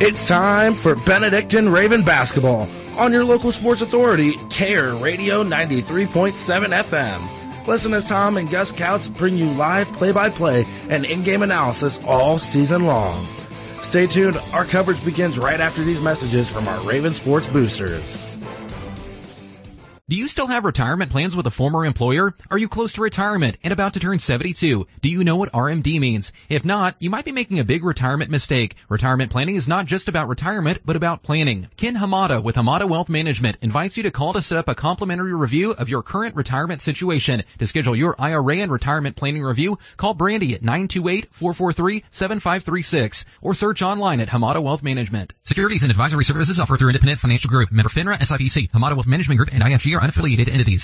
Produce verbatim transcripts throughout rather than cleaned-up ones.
It's time for Benedictine Raven basketball on your local sports authority, K R Radio ninety-three point seven F M. Listen as Tom and Gus Couts bring you live play-by-play and in-game analysis all season long. Stay tuned. Our coverage begins right after these messages from our Raven Sports Boosters. Do you still have retirement plans with a former employer? Are you close to retirement and about to turn seventy-two? Do you know what R M D means? If not, you might be making a big retirement mistake. Retirement planning is not just about retirement, but about planning. Ken Hamada with Hamada Wealth Management invites you to call to set up a complimentary review of your current retirement situation. To schedule your I R A and retirement planning review, call Brandy at nine two eight, four four three, seven five three six or search online at Hamada Wealth Management. Securities and advisory services offered through Independent Financial Group. Member FINRA, S I P C. Hamada Wealth Management Group and I F G are unaffiliated entities.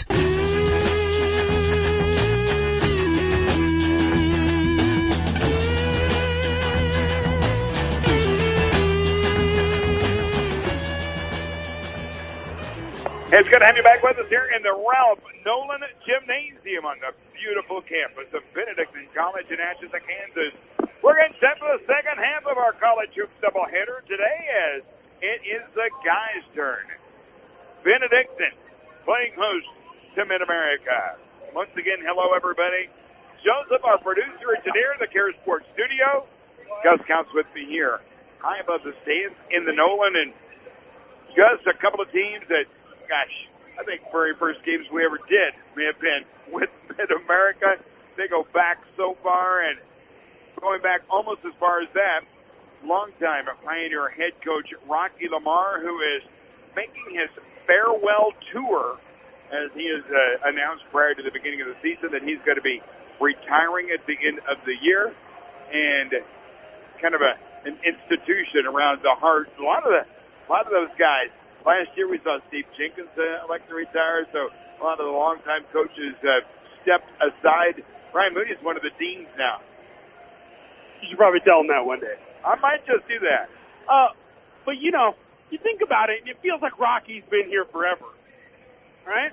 It's good to have you back with us here in the Ralph Nolan Gymnasium on the beautiful campus of Benedictine College in Atchison, Kansas. We're getting set for the second half of our college hoops doubleheader today as it is the guys' turn. Benedictine playing host to Mid-America. Once again, hello everybody. Joseph, our producer, engineer in the Care Sports studio. Gus Counts with me here, high above the stands in the Nolan. And Gus, a couple of teams that, gosh, I think very first games we ever did may have been with Mid-America. They go back so far, and going back almost as far as that, longtime Pioneer head coach Rocky Lamar, who is making his farewell tour, as he has uh, announced prior to the beginning of the season that he's going to be retiring at the end of the year, and kind of a an institution around the heart. A lot of the, a lot of those guys. Last year we saw Steve Jenkins uh, elect to retire, so a lot of the longtime coaches uh, stepped aside. Brian Moody is one of the deans now. You should probably tell him that one day. I might just do that. Uh, but, you know, you think about it, and it feels like Rocky's been here forever, right?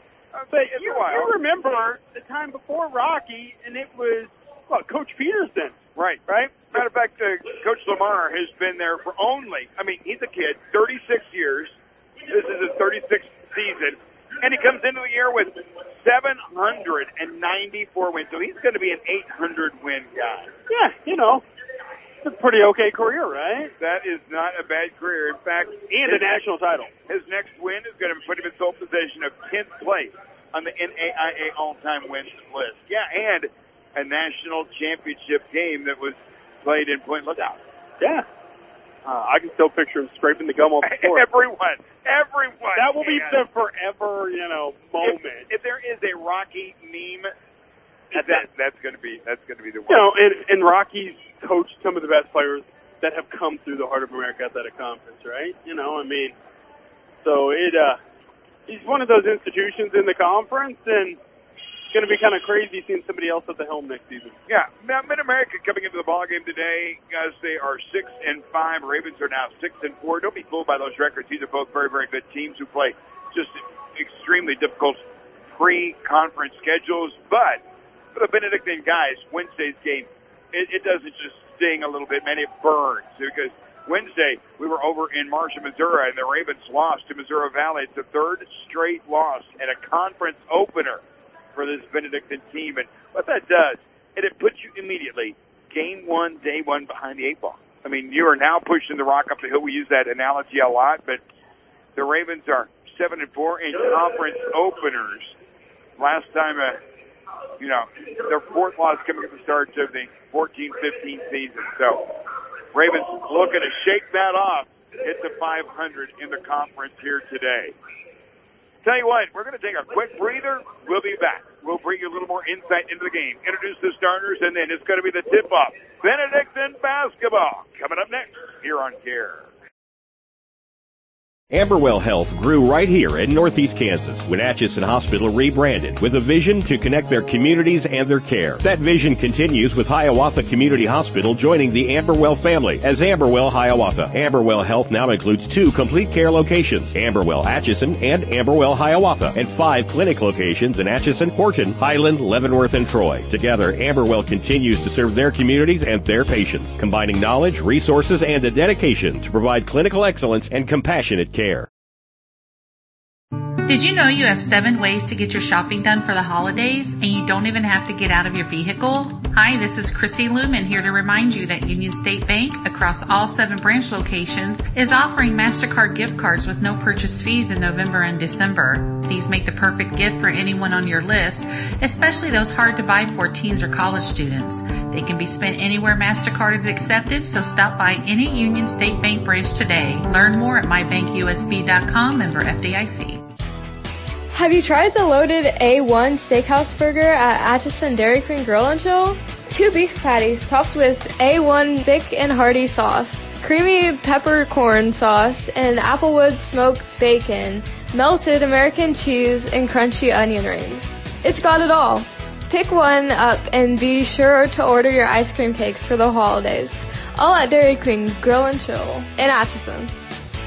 But you, you remember the time before Rocky, and it was, what, Coach Peterson. Right, right. Matter of fact, uh, Coach Lamar has been there for only, I mean, he's a kid, thirty-six years. This is his thirty-sixth season. And he comes into the year with seven hundred ninety-four wins. So he's going to be an eight hundred win guy. Yeah, you know, it's a pretty okay career, right? That is not a bad career. In fact, and a national next, title. His next win is going to put him in sole possession of tenth place on the N A I A all-time wins list. Yeah, and a national championship game that was played in Point Lookout. Yeah. Uh, I can still picture him scraping the gum off the floor. Everyone, everyone. That will can. be the forever, you know, moment. If, if there is a Rocky meme, that, that's going to be that's going to be the one. You know, and, and Rocky's coached some of the best players that have come through the Heart of America Athletic Conference, right? You know, I mean, so it uh, he's one of those institutions in the conference, and it's going to be kind of crazy seeing somebody else at the helm next season. Yeah, now Mid-America coming into the ballgame today, guys, they are six and five. Ravens are now six and four. Don't be fooled by those records. These are both very, very good teams who play just extremely difficult pre-conference schedules. But for the Benedictine guys, Wednesday's game, it, it doesn't just sting a little bit, man. It burns because Wednesday we were over in Marshall, Missouri, and the Ravens lost to Missouri Valley. It's the third straight loss and a conference opener for this Benedictine team. And what that does, it, it puts you immediately game one, day one behind the eight ball. I mean, you are now pushing the rock up the hill. We use that analogy a lot, but the Ravens are seven and four in conference openers. Last time, uh, you know, their fourth loss coming at the start of the fourteen fifteen season. So Ravens looking to shake that off, hit the five hundred in the conference here today. Tell you what, we're going to take a quick breather. We'll be back. We'll bring you a little more insight into the game, introduce the starters, and then it's going to be the tip-off. Benedictine basketball coming up next here on Care. Amberwell Health grew right here in Northeast Kansas when Atchison Hospital rebranded with a vision to connect their communities and their care. That vision continues with Hiawatha Community Hospital joining the Amberwell family as Amberwell Hiawatha. Amberwell Health now includes two complete care locations, Amberwell Atchison and Amberwell Hiawatha, and five clinic locations in Atchison, Horton, Highland, Leavenworth, and Troy. Together, Amberwell continues to serve their communities and their patients, combining knowledge, resources, and a dedication to provide clinical excellence and compassionate care. Did you know you have seven ways to get your shopping done for the holidays and you don't even have to get out of your vehicle? Hi, this is Chrissy Lumen here to remind you that Union State Bank, across all seven branch locations, is offering MasterCard gift cards with no purchase fees in November and December. These make the perfect gift for anyone on your list, especially those hard-to-buy-for teens or college students. They can be spent anywhere MasterCard is accepted, so stop by any Union State Bank branch today. Learn more at my bank U S B dot com, member F D I C. Have you tried the loaded A one Steakhouse Burger at Atchison Dairy Queen Grill and Chill? Two beef patties topped with A one thick and hearty sauce, creamy peppercorn sauce, and Applewood smoked bacon, melted American cheese, and crunchy onion rings. It's got it all. Pick one up and be sure to order your ice cream cakes for the holidays. All at Dairy Queen Grill and Chill in Atchison.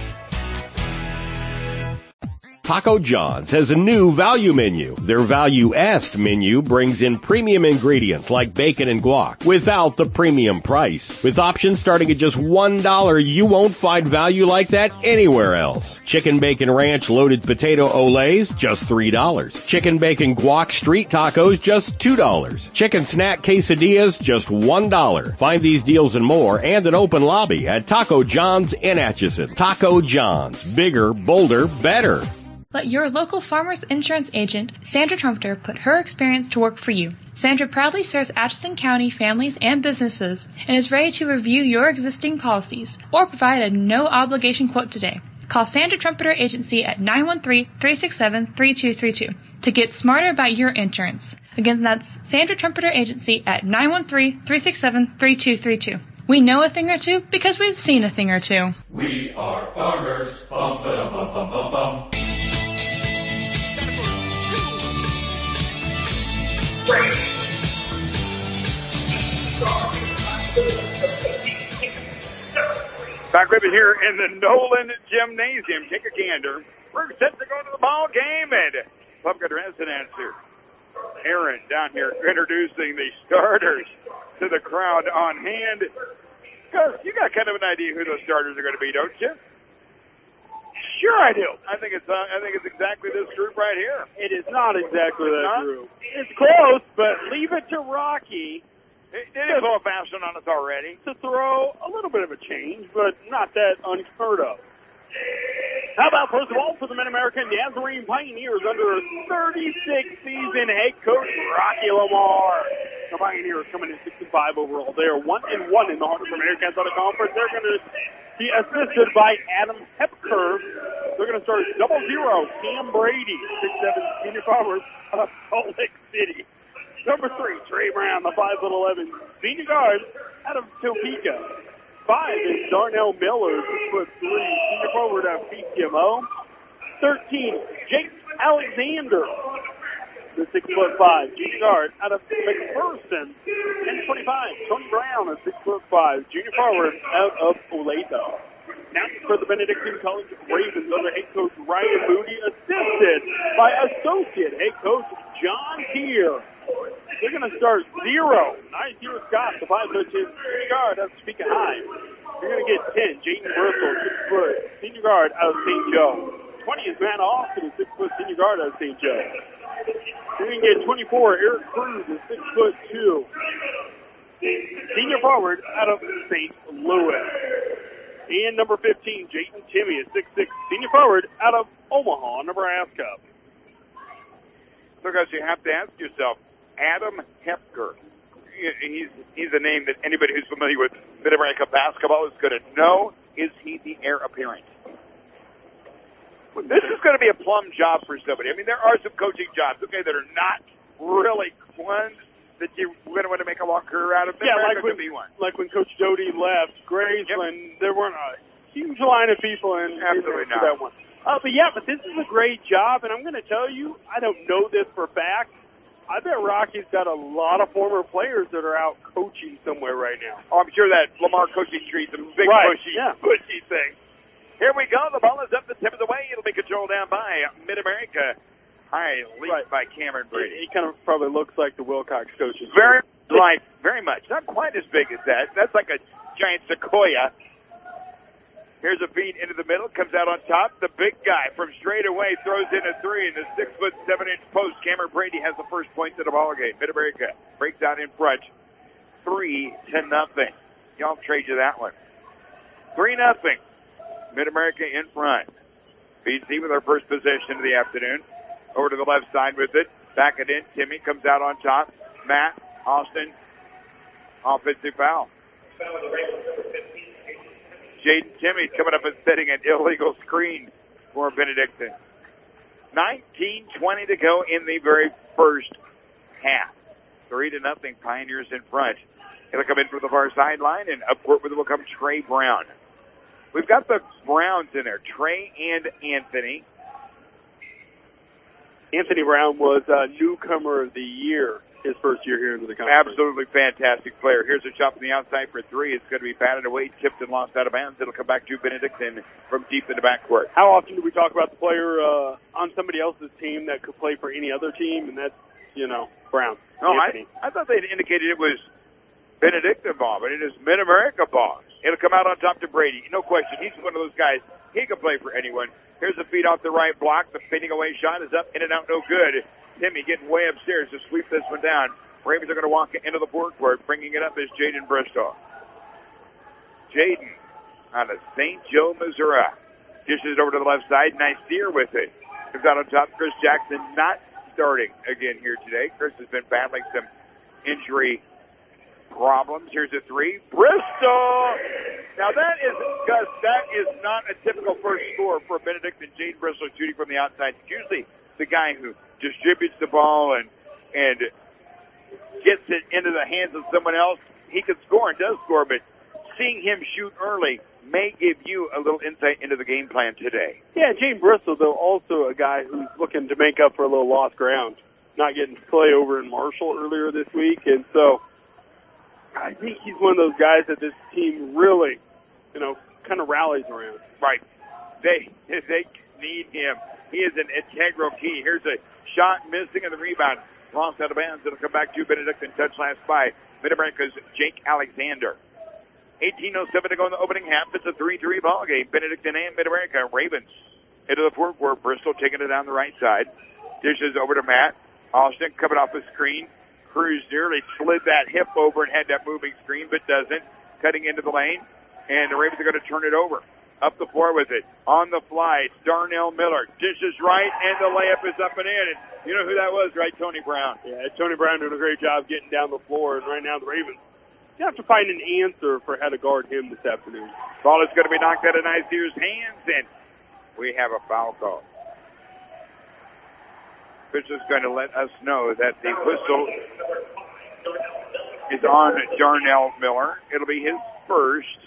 Taco John's has a new value menu. Their Value-est menu brings in premium ingredients like bacon and guac without the premium price. With options starting at just one dollar, you won't find value like that anywhere else. Chicken Bacon Ranch Loaded Potato Olays, just three dollars. Chicken Bacon Guac Street Tacos, just two dollars. Chicken Snack Quesadillas, just one dollar. Find these deals and more and an open lobby at Taco John's in Atchison. Taco John's. Bigger, bolder, better. Let your local Farmers Insurance agent, Sandra Trumpeter, put her experience to work for you. Sandra proudly serves Atchison County families and businesses and is ready to review your existing policies or provide a no-obligation quote today. Call Sandra Trumpeter Agency at nine one three, three six seven, three two three two to get smarter about your insurance. Again, that's Sandra Trumpeter Agency at nine one three, three six seven, three two three two. We know a thing or two because we've seen a thing or two. We are farmers. Bum, ba, bum, bum, bum, bum. Back with you here in the Nolan Gymnasium. Take a gander. We're set to go to the ball game, and Pumpkin Residence here. Aaron down here introducing the starters to the crowd on hand. Gus, you got kind of an idea who those starters are going to be, don't you? Sure I do. I think it's uh, I think it's exactly this group right here. It is not exactly It's that not? group. It's close, but leave it to Rocky They didn't go fast on us already. to throw a little bit of a change, but not that unheard of. How about, first of all, for the Mid-American Nazarene Pioneers under thirty-six season head coach Rocky Lamar. The Pioneers coming in six and five overall. They are one and one in the Heart of America Athletic Conference. They're going to be assisted by Adam Hepker. They're going to start double zero. Cam Brady, six seven senior forward out of Salt Lake City. Number three, Trey Brown, the five foot eleven senior guard out of Topeka. Five is Darnell Miller, six foot three senior forward out of P C M O. Thirteen, Jake Alexander, the six foot five junior guard out of McPherson. And twenty-five, Tony Brown, a six foot five junior forward out of Olathe. Now for the Benedictine College Ravens under head coach Ryan Moody, assisted by associate head coach John Keir. They're going to start zero. Nice here, Scott, the five foot senior guard out of Topeka High. You're going to get ten, Jayden Bristol, six foot senior guard out of Saint Joe. twenty is Matt Austin, a six foot senior guard out of Saint Joe. You're going to get twenty-four, Eric Cruz, a six foot two senior forward out of Saint Louis. And number fifteen, Jayden Timmy, a six six senior forward out of Omaha, Nebraska. So, guys, you have to ask yourself, Adam Hepker. He's he's a name that anybody who's familiar with Mid-America basketball is going to know. Is he the heir apparent? Well, this is going to be a plum job for somebody. I mean, there are some coaching jobs, okay, that are not really ones that you're going to want to make a long career out of. Yeah, like when, when, like when Coach Doty left Graceland, yep. There weren't a huge line of people in, Absolutely in there for not. that one. Uh, but yeah, but this is a great job, and I'm going to tell you, I don't know this for a fact. I bet Rocky's got a lot of former players that are out coaching somewhere right now. Oh, I'm sure that Lamar coaching trees a big Right, bushy, yeah. bushy thing. Here we go. The ball is up the tip of the way. It'll be controlled down by Mid-America. High lead Right. by Cameron Brady. It, it kind of probably looks like the Wilcox coaches. Very like, very much. Not quite as big as that. That's like a giant sequoia. Here's a feed into the middle, comes out on top. The big guy from straight away throws in a three in the six foot seven inch post. Cameron Brady has the first points of the ball game. Mid-America breaks out in front, three to nothing. Y'all trade you that one. Three nothing. Mid-America in front. B C with our first possession of the afternoon. Over to the left side with it. Back it in. Timmy comes out on top. Matt Austin, offensive foul. Jaden Timmy coming up and setting an illegal screen for Benedictine. nineteen twenty to go in the very first half. Three to nothing. Pioneers in front. It'll come in from the far sideline, and up court with it will come Trey Brown. We've got the Browns in there, Trey and Anthony. Anthony Brown was uh, newcomer of the year his first year here into the conference. Absolutely fantastic player. Here's a shot from the outside for three. It's going to be batted away, tipped and lost out of bounds. It'll come back to Benedictine from deep in the backcourt. How often do we talk about the player uh, on somebody else's team that could play for any other team, and that's, you know, Brown. No, Anthony. I, I thought they indicated it was Benedictine ball, but it is Mid-America ball. It'll come out on top to Brady. No question. He's one of those guys. He can play for anyone. Here's a feed off the right block. The fading away shot is up, in and out, no good. Timmy getting way upstairs to sweep this one down. Ravens are going to walk into the forecourt. Bringing it up is Jaden Bristol. Jaden out of Saint Joe, Missouri. Dishes it over to the left side. Nice steer with it. Comes out on top. Chris Jackson not starting again here today. Chris has been battling some injury problems. Here's a three. Bristol! Now that is, Gus, that is not a typical first score for Benedictine. Jaden Bristol shooting from the outside. It's usually the guy who distributes the ball and and gets it into the hands of someone else. He can score and does score, but seeing him shoot early may give you a little insight into the game plan today. Yeah, Jaden Bristol, though, also a guy who's looking to make up for a little lost ground, not getting to play over in Marshall earlier this week. And so I think he's one of those guys that this team really, you know, kind of rallies around. Right. They they need him. He is an integral key. Here's a shot missing and the rebound. Lost out of bounds. It'll come back to Benedictine. Touch last by Mid-America's Jake Alexander. eighteen oh seven to go in the opening half. It's a three three ball game. Benedictine and Mid-America. Ravens into the forecourt. Bristol taking it down the right side. Dishes over to Matt. Austin coming off the screen. Cruz nearly slid that hip over and had that moving screen, but doesn't. Cutting into the lane. And the Ravens are going to turn it over. Up the floor with it. On the fly, it's Darnell Miller. Dishes right, and the layup is up and in. And you know who that was, right? Tony Brown. Yeah, Tony Brown doing a great job getting down the floor. And right now the Ravens, you have to find an answer for how to guard him this afternoon. Ball is going to be knocked out of Nizier's hands, and we have a foul call. Official's going to let us know that the whistle is on Darnell Miller. It'll be his first.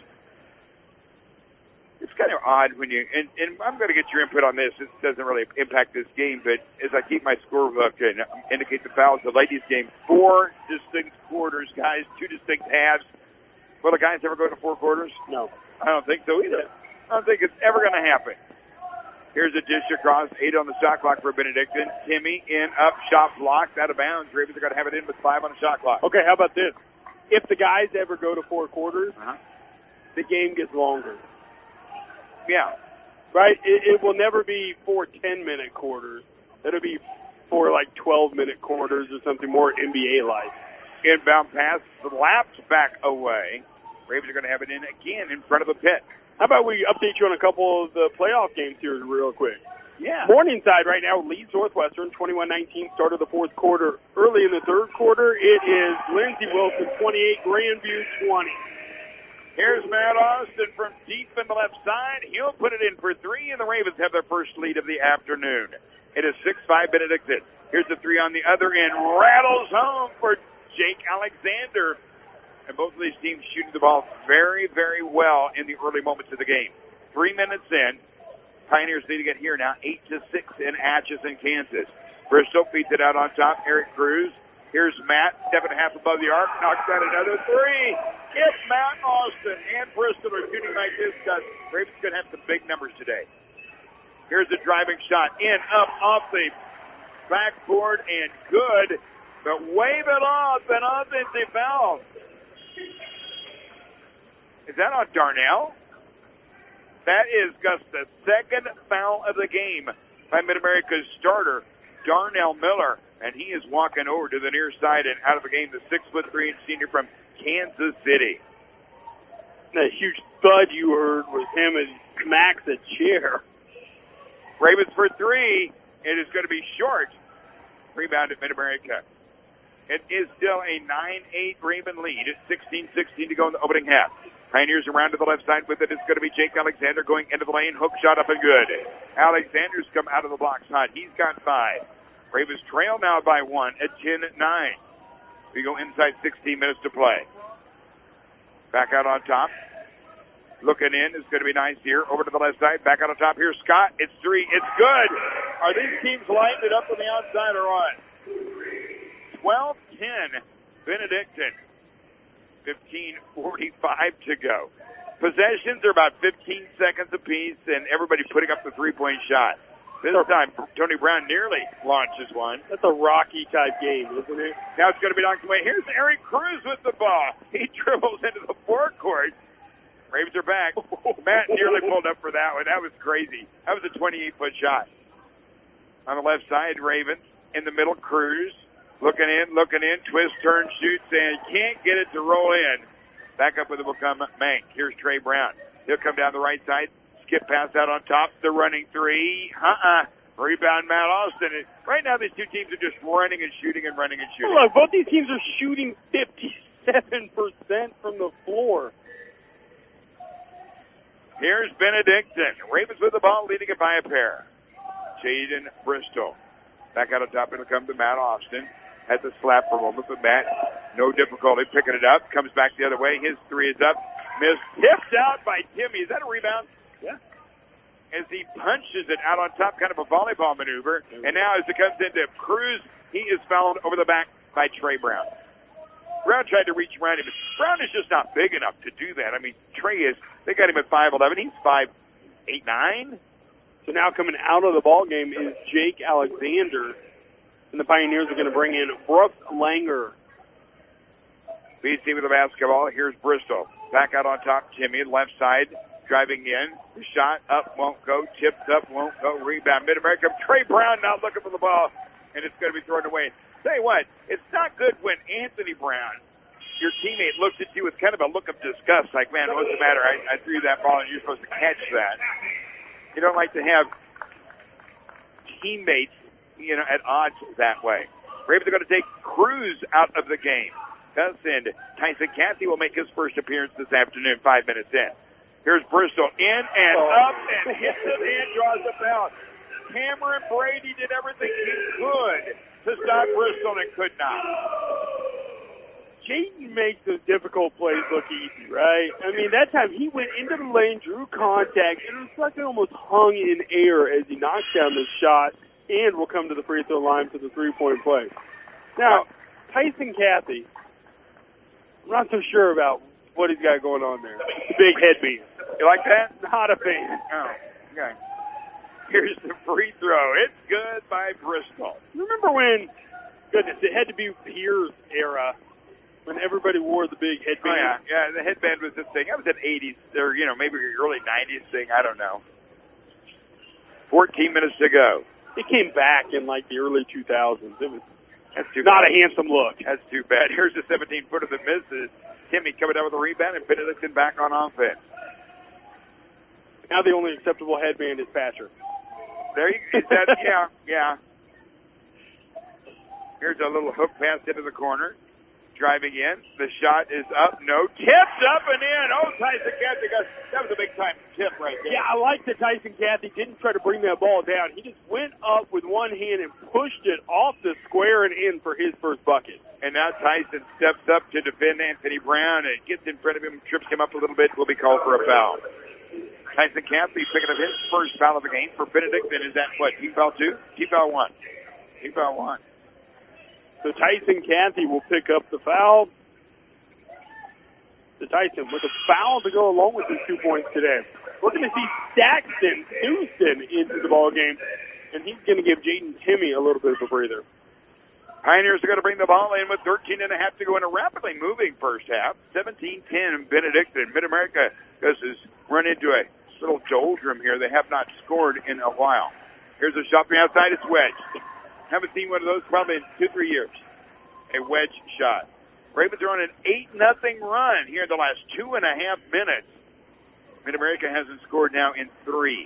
It's kind of odd when you, and, and I'm going to get your input on this. This doesn't really impact this game, but as I keep my scorebook and indicate the fouls, the ladies' game, four distinct quarters, guys, two distinct halves. Will the guys ever go to four quarters? No. I don't think so either. I don't think it's ever going to happen. Here's a dish across, eight on the shot clock for Benedictine. Timmy in, up, shot blocked, out of bounds. Ravens are going to have it in with five on the shot clock. Okay, how about this? If the guys ever go to four quarters, uh-huh. the game gets longer. Yeah. Right? It, it will never be four ten-minute quarters. It'll be four, like, twelve-minute quarters or something more N B A-like. Inbound pass, slapped back away. Ravens are going to have it in again in front of the pit. How about we update you on a couple of the playoff games here real quick? Yeah. Morningside right now leads Northwestern twenty-one nineteen, start of the fourth quarter. Early in the third quarter, it is Lindsey Wilson twenty-eight, Grandview twenty. Here's Matt Austin from deep in the left side. He'll put it in for three, and the Ravens have their first lead of the afternoon. It is six five Benedictine. Here's the three on the other end. Rattles home for Jake Alexander. And both of these teams shooting the ball very, very well in the early moments of the game. Three minutes in. Pioneers leading it here now, eight to six in Atchison, Kansas. Bristol feeds it out on top. Eric Cruz. Here's Matt, step and a half above the arc, knocks down another three. If Matt Austin and Bristol are shooting like this, because Ravens going to have some big numbers today. Here's a driving shot, in, up, off the backboard, and good, but wave it off, an offensive foul. Is that on Darnell? That is just the second foul of the game by Mid-America's starter, Darnell Miller, and he is walking over to the near side and out of the game, the six foot three inch senior from Kansas City. That huge thud you heard was him and smacks a chair. Ravens for three. It is going to be short. Rebound at Mid-America. It is still a nine eight Raven lead. It's sixteen sixteen to go in the opening half. Pioneers around to the left side with it. It's going to be Jake Alexander going into the lane. Hook shot up and good. Alexander's come out of the blocks hot. He's got five. Ravens trail now by one at ten nine. We go inside sixteen minutes to play. Back out on top. Looking in is going to be nice here. Over to the left side. Back out on top. Here's Scott. It's three. It's good. Are these teams lighting it up on the outside or what? twelve ten. Benedictine. fifteen forty-five to go. Possessions are about fifteen seconds apiece, and everybody putting up the three-point shot. This time, Tony Brown nearly launches one. That's a Rocky-type game, isn't it? Now it's going to be knocked away. Here's Eric Cruz with the ball. He dribbles into the forecourt. Ravens are back. Matt nearly pulled up for that one. That was crazy. That was a twenty-eight foot shot. On the left side, Ravens. In the middle, Cruz. Looking in, looking in, twist, turn, shoots, and can't get it to roll in. Back up with it will come Mank. Here's Trey Brown. He'll come down the right side, skip pass out on top, the running three. Uh-uh. Rebound, Matt Austin. Right now, these two teams are just running and shooting and running and shooting. Look, both these teams are shooting fifty-seven percent from the floor. Here's Benedictine. Ravens with the ball, leading it by a pair. Jaden Bristol. Back out on top, it'll come to Matt Austin. Had the slap for a moment, but Matt, no difficulty picking it up. Comes back the other way. His three is up. Missed. Tipped out by Timmy. Is that a rebound? Yeah. As he punches it out on top, kind of a volleyball maneuver. And now as it comes into Cruz, he is fouled over the back by Trey Brown. Brown tried to reach around him. Brown is just not big enough to do that. I mean, Trey is, they got him at five eleven. He's five eight nine. So now coming out of the ball game is Jake Alexander. And the Pioneers are going to bring in Brooks Langer. B C with the basketball. Here's Bristol. Back out on top. Timmy, left side, driving in. The shot up, won't go. Tipped up, won't go. Rebound. Mid-America. Trey Brown not looking for the ball. And it's going to be thrown away. Tell you what, it's not good when Anthony Brown, your teammate, looks at you with kind of a look of disgust. Like, man, what's the matter? I, I threw that ball and you're supposed to catch that. You don't like to have teammates, you know, at odds that way. Ravens are going to take Cruz out of the game. Thus, and Tyson Cathy will make his first appearance this afternoon, five minutes in. Here's Bristol in and up and hits it and draws the foul. Cameron Brady did everything he could to stop Bristol and could not. Jayden makes those difficult plays look easy, right? I mean, that time he went into the lane, drew contact, and it was like it almost hung in air as he knocked down the shot. And will come to the free throw line for the three-point play. Now, Tyson Cathy, I'm not so sure about what he's got going on there. The big headband. You like that? Not a fan. Oh, okay. Here's the free throw. It's good by Bristol. Remember when, goodness, it had to be Pierce era when everybody wore the big headband? Oh, yeah. Yeah, the headband was the thing. That was an eighties, or, you know, maybe early nineties thing. I don't know. fourteen minutes to go. It came back in like the early two thousands. It was That's too not bad. a handsome look. That's too bad. Here's a seventeen-footer that misses. Timmy coming down with a rebound, and Benedictine back on offense. Now the only acceptable headband is Patcher. There you is that, yeah, yeah. Here's a little hook pass into the corner. Driving in. The shot is up. No. Tipped up and in. Oh, Tyson Cathy got, that was a big-time tip right there. Yeah, I like that Tyson Cathy didn't try to bring that ball down. He just went up with one hand and pushed it off the square and in for his first bucket. And now Tyson steps up to defend Anthony Brown and gets in front of him, trips him up a little bit, will be called for a foul. Tyson Cathy picking up his first foul of the game for Benedictine. Is that what? Team foul two? Team foul one. Team foul one. So Tyson Cathy will pick up the foul. So Tyson with a foul to go along with his two points today. We're going to see Saxton Houston into the ball game, and he's going to give Jaden Timmy a little bit of a breather. Pioneers are going to bring the ball in with thirteen and a half to go in a rapidly moving first half. seventeen ten Benedictine. Mid-America has run into a little doldrum here. They have not scored in a while. Here's a shot from the outside. It's wedged. Haven't seen one of those probably in two, three years. A wedge shot. Ravens are on an eight nothing run here in the last two and a half minutes. Mid-America hasn't scored now in three.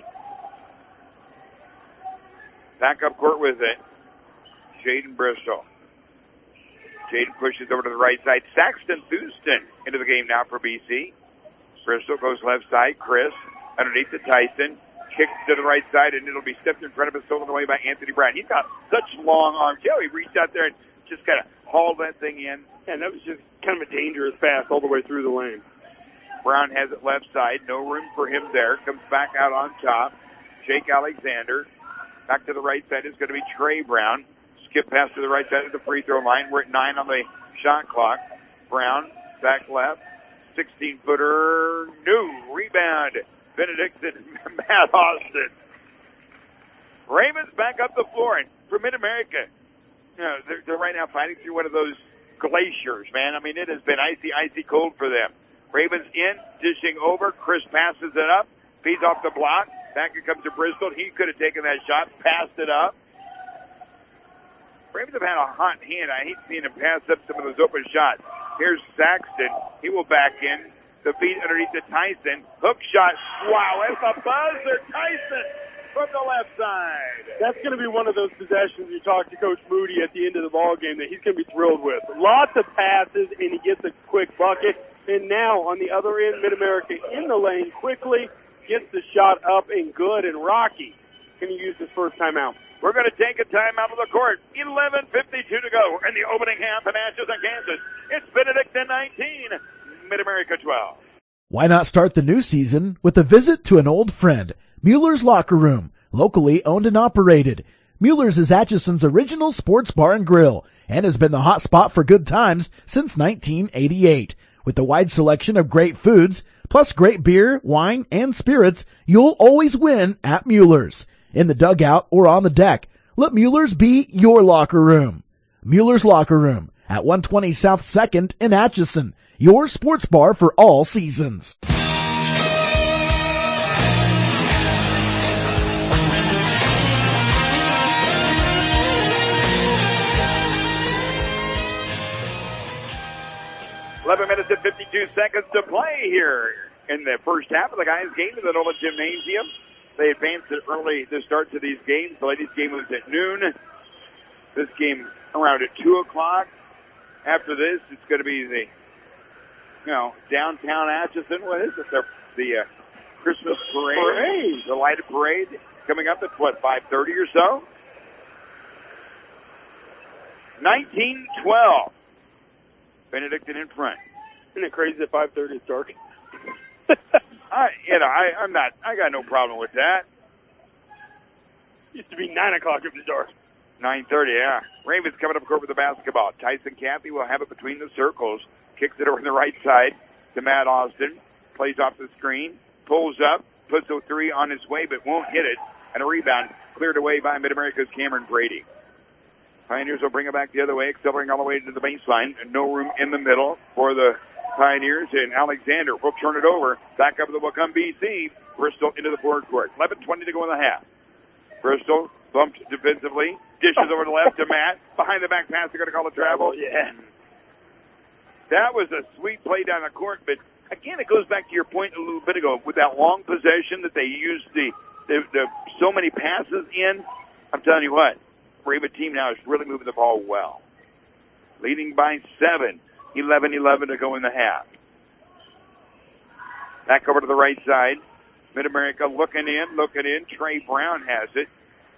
Back up court with it. Jaden Bristol. Jaden pushes over to the right side. Saxton Houston into the game now for B C. Bristol goes left side. Chris underneath to Tyson. Kicks to the right side, and it'll be stepped in front of us, stolen away by Anthony Brown. He's got such long arms. Yeah, he reached out there and just kind of hauled that thing in. And that was just kind of a dangerous pass all the way through the lane. Brown has it left side. No room for him there. Comes back out on top. Jake Alexander. Back to the right side is going to be Trey Brown. Skip pass to the right side of the free throw line. We're at nine on the shot clock. Brown, back left. sixteen-footer. New rebound. Benedictine, Matt Austin. Ravens back up the floor. And for Mid-America, you know, they're, they're right now fighting through one of those glaciers, man. I mean, it has been icy, icy cold for them. Ravens in, dishing over. Chris passes it up. Feeds off the block. Back it comes to Bristol. He could have taken that shot. Passed it up. Ravens have had a hot hand. I hate seeing him pass up some of those open shots. Here's Saxton. He will back in. The feed underneath to Tyson. Hook shot. Wow, that's a buzzer. Tyson from the left side. That's going to be one of those possessions you talk to Coach Moody at the end of the ball game that he's going to be thrilled with. Lots of passes, and he gets a quick bucket. And now on the other end, Mid-America in the lane quickly gets the shot up and good. And Rocky can use his first timeout. We're going to take a timeout of the court. eleven fifty-two to go. We're in the opening half in Atchison, Kansas. It's Benedictine nineteen, Mid-America twelve. Why not start the new season with a visit to an old friend, Mueller's Locker Room, locally owned and operated. Mueller's is Atchison's original sports bar and grill and has been the hot spot for good times since nineteen eighty-eight. With a wide selection of great foods, plus great beer, wine, and spirits, you'll always win at Mueller's. In the dugout or on the deck, let Mueller's be your locker room. Mueller's Locker Room at one twenty South second in Atchison, your sports bar for all seasons. eleven minutes and fifty-two seconds to play here in the first half of the guys' game to the Nolan Gymnasium. They advanced it early to start to these games. The ladies' game was at noon. This game around at two o'clock. After this, it's going to be the, you know, downtown Atchison. What is it? The, the uh, Christmas parade. Parade. The lighted parade coming up at, what, five thirty or so? nineteen twelve. Benedictine in front. Isn't it crazy that five thirty is dark? I, you know, I, I'm not, I got no problem with that. Used to be nine o'clock if it's dark. nine thirty, yeah. Ravens coming up court with the basketball. Tyson Cathy will have it between the circles. Kicks it over to the right side to Matt Austin. Plays off the screen. Pulls up. Puts a three on his way, but won't hit it. And a rebound cleared away by Mid-America's Cameron Brady. Pioneers will bring it back the other way, accelerating all the way to the baseline. No room in the middle for the Pioneers, and Alexander will turn it over. Back up to the will come B C. Bristol into the forward court. eleven twenty to go in the half. Bristol bumped defensively. Dishes over to the left to Matt. Behind the back pass, they're going to call a travel. Yeah. That was a sweet play down the court, but again, it goes back to your point a little bit ago with that long possession that they used the, the, the so many passes in. I'm telling you what, Raven team now is really moving the ball well. Leading by seven. eleven eleven to go in the half. Back over to the right side. Mid-America looking in, looking in. Trey Brown has it.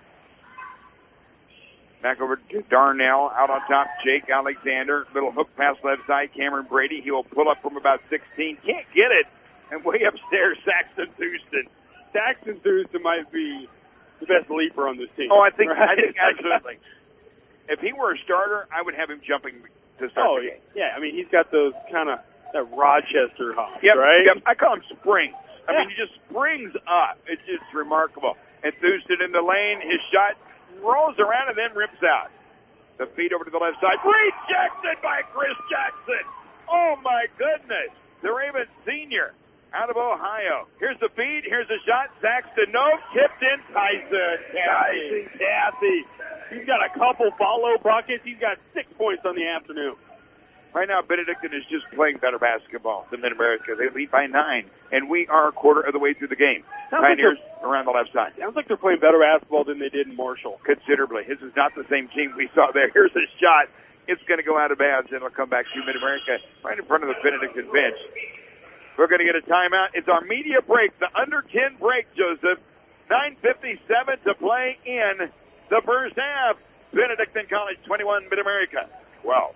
Back over to Darnell. Out on top, Jake Alexander. Little hook pass left side. Cameron Brady. He will pull up from about sixteen. Can't get it. And way upstairs, Saxton Houston Saxon Thurston might be the best leaper on this team. Oh, I think, right? I think absolutely. If he were a starter, I would have him jumping to start oh, the game. Yeah, I mean, he's got those kind of that Rochester hops, yep, right? Yep, I call him springs. I yeah. mean, he just springs up. It's just remarkable. And Thurston in the lane, his shot rolls around and then rips out. The feed over to the left side. Great Jackson by Chris Jackson. Oh, my goodness. The Ravens senior out of Ohio. Here's the feed. Here's the shot. Saxton, no. Tipped in. Tyson Tyson Cathy. He's got a couple follow buckets. He's got six points on the afternoon. Right now, Benedictine is just playing better basketball than Mid-America. They lead by nine, and we are a quarter of the way through the game. Sounds Pioneers like around the left side. Sounds like they're playing better basketball than they did in Marshall. Considerably. This is not the same team we saw there. Here's a shot. It's going to go out of bounds, and it'll come back to Mid-America right in front of the Benedictine bench. We're going to get a timeout. It's our media break, the under ten break, Joseph. nine fifty-seven to play in the first half. Benedictine College twenty-one, Mid-America twelve.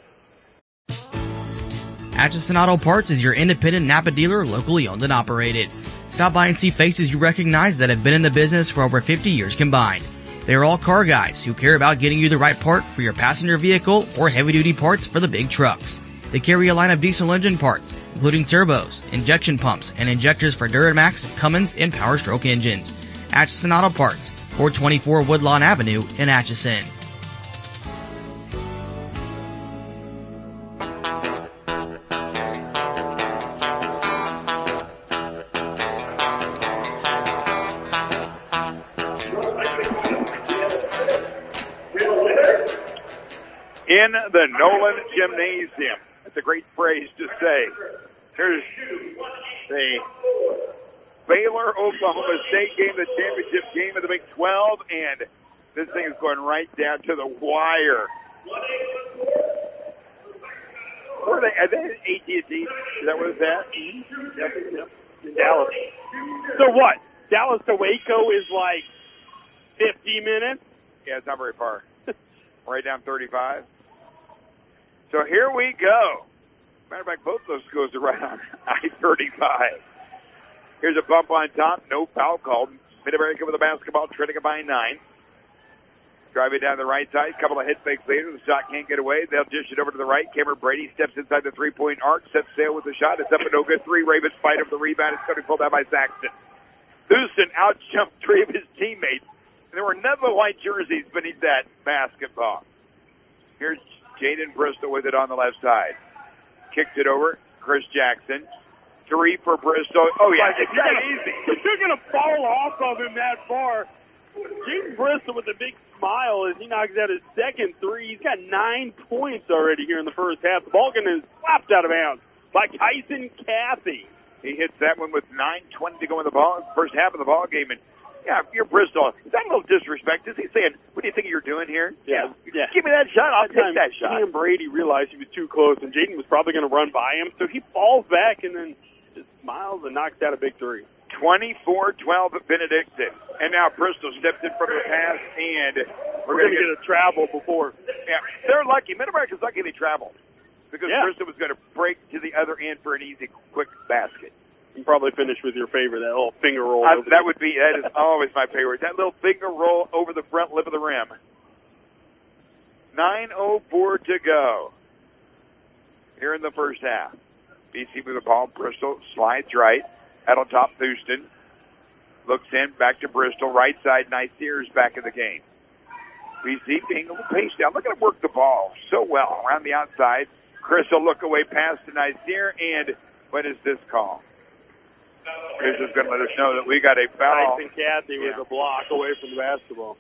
Atchison Auto Parts is your independent Napa dealer, locally owned and operated. Stop by and see faces you recognize that have been in the business for over fifty years combined. They are all car guys who care about getting you the right part for your passenger vehicle or heavy-duty parts for the big trucks. They carry a line of diesel engine parts, including turbos, injection pumps, and injectors for Duramax, Cummins, and Power Stroke engines. Atchison Auto Parts, four twenty-four Woodlawn Avenue in Atchison. In the Nolan Gymnasium. That's a great phrase to say. Here's the Baylor-Oklahoma State game, the championship game of the Big twelve, and this thing is going right down to the wire. Where are they? Are they at A T and T? Is that what it's at? Mm-hmm. Yep, yep. In Dallas. So what? Dallas to Waco is like fifty minutes? Yeah, it's not very far. Right down thirty-five. So here we go. Matter of fact, both those schools are right on I thirty-five. Here's a bump on top. No foul called. Mid-America with the basketball, trailing it by nine. Driving down the right side. Couple of hit fakes later. The shot can't get away. They'll dish it over to the right. Cameron Brady steps inside the three-point arc. Sets sail with the shot. It's up and no good. Three. Ravens fight over the rebound. It's going to be pulled out by Saxton. Houston out-jumped three of his teammates. And there were none of the white jerseys beneath that basketball. Here's Jaden Bristol with it on the left side. Kicked it over. Chris Jackson. Three for Bristol. Oh, yeah. It's that easy. If you're going to fall off of him that far, Jaden Bristol with a big smile as he knocks out his second three. He's got nine points already here in the first half. The ball is slapped out of bounds by Tyson Cathy. He hits that one with nine twenty to go in the ball, first half of the ball game. And yeah, if you're Bristol, is that a little disrespect? Is he saying, what do you think you're doing here? Yeah. yeah. Give me that shot. I'll take that shot. Cam Brady realized he was too close, and Jaden was probably going to run by him. So he falls back and then just smiles and knocks out a big three. twenty-four twelve at Benedictine. And now Bristol steps in front of the pass, and we're, we're going to get, get a travel before. Yeah, they're lucky. Mid-America's lucky they traveled because yeah. Bristol was going to break to the other end for an easy, quick basket. You probably finish with your favorite, that little finger roll. I, over that the... would be, that is always my favorite. That little finger roll over the front lip of the rim. nine oh four to go here in the first half. B C with the ball. Bristol slides right. Out on top, Houston. Looks in, back to Bristol. Right side, Niceer is back in the game. B C being a little paced down. Look at him work the ball so well around the outside. Chris will look away past to Niceer, and what is this call? Chris is going to let us know that we got a foul. Tyson Cathy yeah. was a block away from the basketball.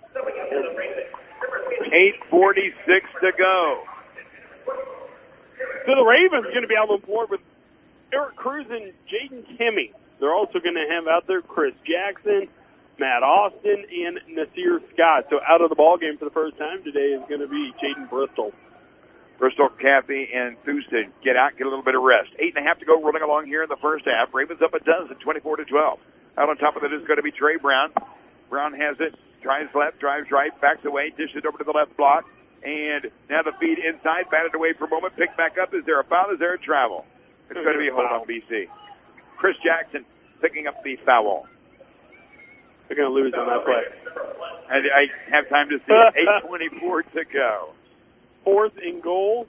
eight forty-six to go. So the Ravens are going to be out on the floor with Eric Cruz and Jaden Timmie. They're also going to have out there Chris Jackson, Matt Austin, and Nasir Scott. So out of the ball game for the first time today is going to be Jaden Bristol. Bristol, Cathy, and Houston get out, get a little bit of rest. Eight and a half to go, rolling along here in the first half. Ravens up a dozen, twenty-four to twelve. Out on top of it is going to be Trey Brown. Brown has it, drives left, drives right, backs away, dishes it over to the left block, and now the feed inside, batted away for a moment, picked back up. Is there a foul? Is there a travel? It's going to be a hold on B C. Chris Jackson picking up the foul. they're going to lose on that play. I, I have time to see it. eight twenty-four to go. Fourth and goal.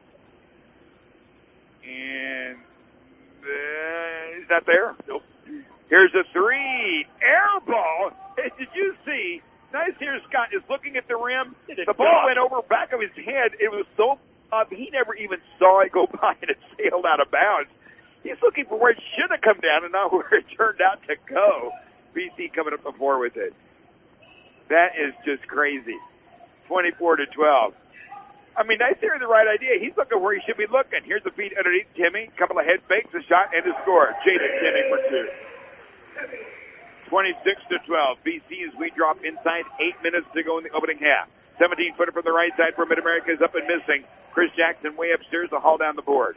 And uh, he's not there. Nope. Here's a three. Air ball. Hey, did you see? Nice here, Scott is looking at the rim. The ball went over back of his head. It was so up, he never even saw it go by, and it sailed out of bounds. He's looking for where it should have come down and not where it turned out to go. B C coming up the floor with it. That is just crazy. twenty-four to twelve. I mean, Nice here, the right idea. He's looking where he should be looking. Here's the feed underneath Timmy. Couple of head fakes, a shot, and a score. Jaden Timmy for two. twenty-six to twelve. B C as we drop inside. Eight minutes to go in the opening half. seventeen footer from the right side for Mid-America is up and missing. Chris Jackson way upstairs to haul down the board.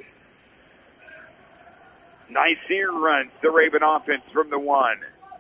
Nice here runs the Raven offense from the one.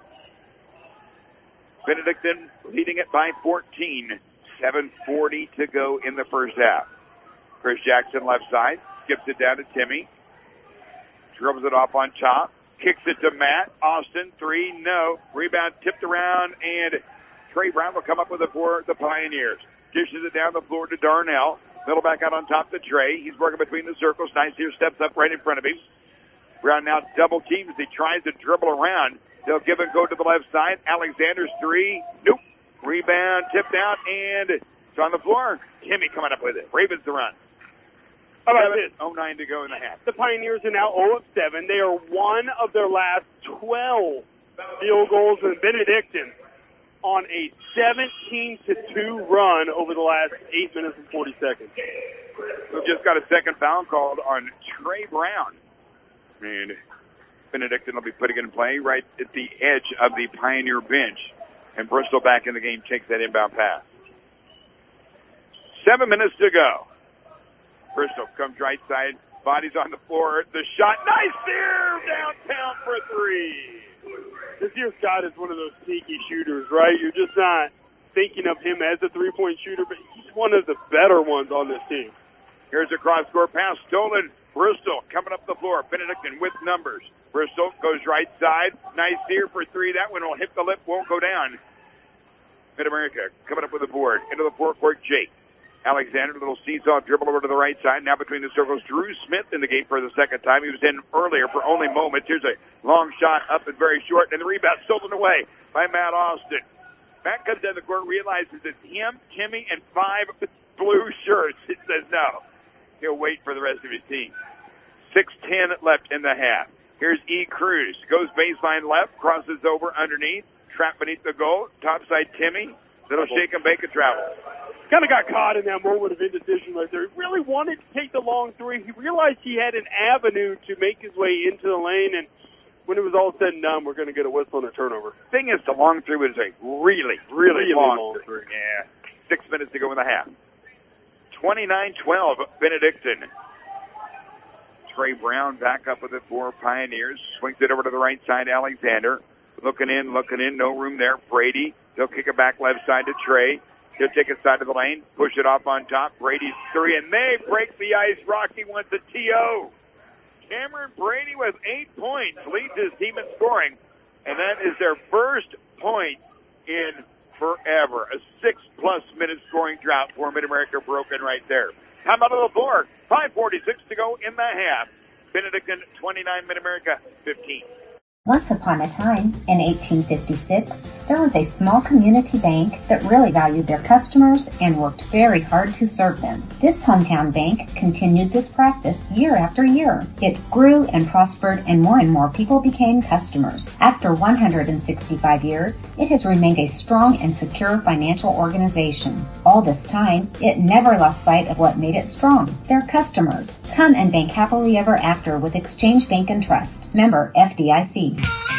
Benedictine leading it by fourteen. seven forty to go in the first half. Chris Jackson left side. Skips it down to Timmy. Dribbles it off on top. Kicks it to Matt. Austin, three, no. Rebound tipped around, and Trey Brown will come up with it for the Pioneers. Dishes it down the floor to Darnell. Middle back out on top to Trey. He's working between the circles. Nice here, steps up right in front of him. Brown now double teams. He tries to dribble around. They'll give and go to the left side. Alexander's three. Nope. Rebound tipped out, and it's on the floor. Timmy coming up with it. Ravens to run. How about this? oh nine to go in the half. The Pioneers are now oh of seven. They are one of their last twelve field goals, and Benedictine on a seventeen to two run over the last eight minutes and forty seconds. We've just got a second foul called on Trey Brown. And Benedictine will be putting it in play right at the edge of the Pioneer bench. And Bristol back in the game takes that inbound pass. Seven minutes to go. Bristol comes right side. Bodies on the floor. The shot. Nice there. Downtown for three. This year, Scott is one of those sneaky shooters, right? You're just not thinking of him as a three-point shooter, but he's one of the better ones on this team. Here's a cross-court pass stolen. Bristol coming up the floor. Benedictine with numbers. Bristol goes right side. Nice here for three. That one will hit the lip, won't go down. Mid-America coming up with the board. Into the forecourt, Jake. Alexander, little seesaw dribble over to the right side. Now between the circles, Drew Smith in the game for the second time. He was in earlier for only moments. Here's a long shot up and very short, and the rebound stolen away by Matt Austin. Matt comes down the court, realizes it's him, Timmy, and five blue shirts. It says no. He'll wait for the rest of his team. six ten left in the half. Here's E. Cruz. Goes baseline left, crosses over underneath, trapped beneath the goal. Topside Timmy. Little shake and bake and travel. Kind of got caught in that moment of indecision right there. He really wanted to take the long three. He realized he had an avenue to make his way into the lane, and when it was all said and done, we're going to get a whistle and a turnover. Thing is, the long three was a really, really, really long, long three. Yeah. Six minutes to go in the half. twenty-nine twelve, Benedictine. Trey Brown back up with it for Pioneers. Swings it over to the right side, Alexander. Looking in, looking in, no room there. Brady, he'll kick it back left side to Trey. He'll take it side of the lane, push it off on top. Brady's three, and they break the ice. Rocky wants a T O. Cameron Brady with eight points leads his team in scoring, and that is their first point in forever. A six-plus minute scoring drought for Mid-America broken right there. Time out of the floor. five forty-six to go in the half. Benedictine twenty-nine, Mid-America fifteen. Once upon a time, in eighteen fifty-six, there was a small community bank that really valued their customers and worked very hard to serve them. This hometown bank continued this practice year after year. It grew and prospered, and more and more people became customers. After one hundred sixty-five years, it has remained a strong and secure financial organization. All this time, it never lost sight of what made it strong, their customers. Come and bank happily ever after with Exchange Bank and Trust. Member F D I C.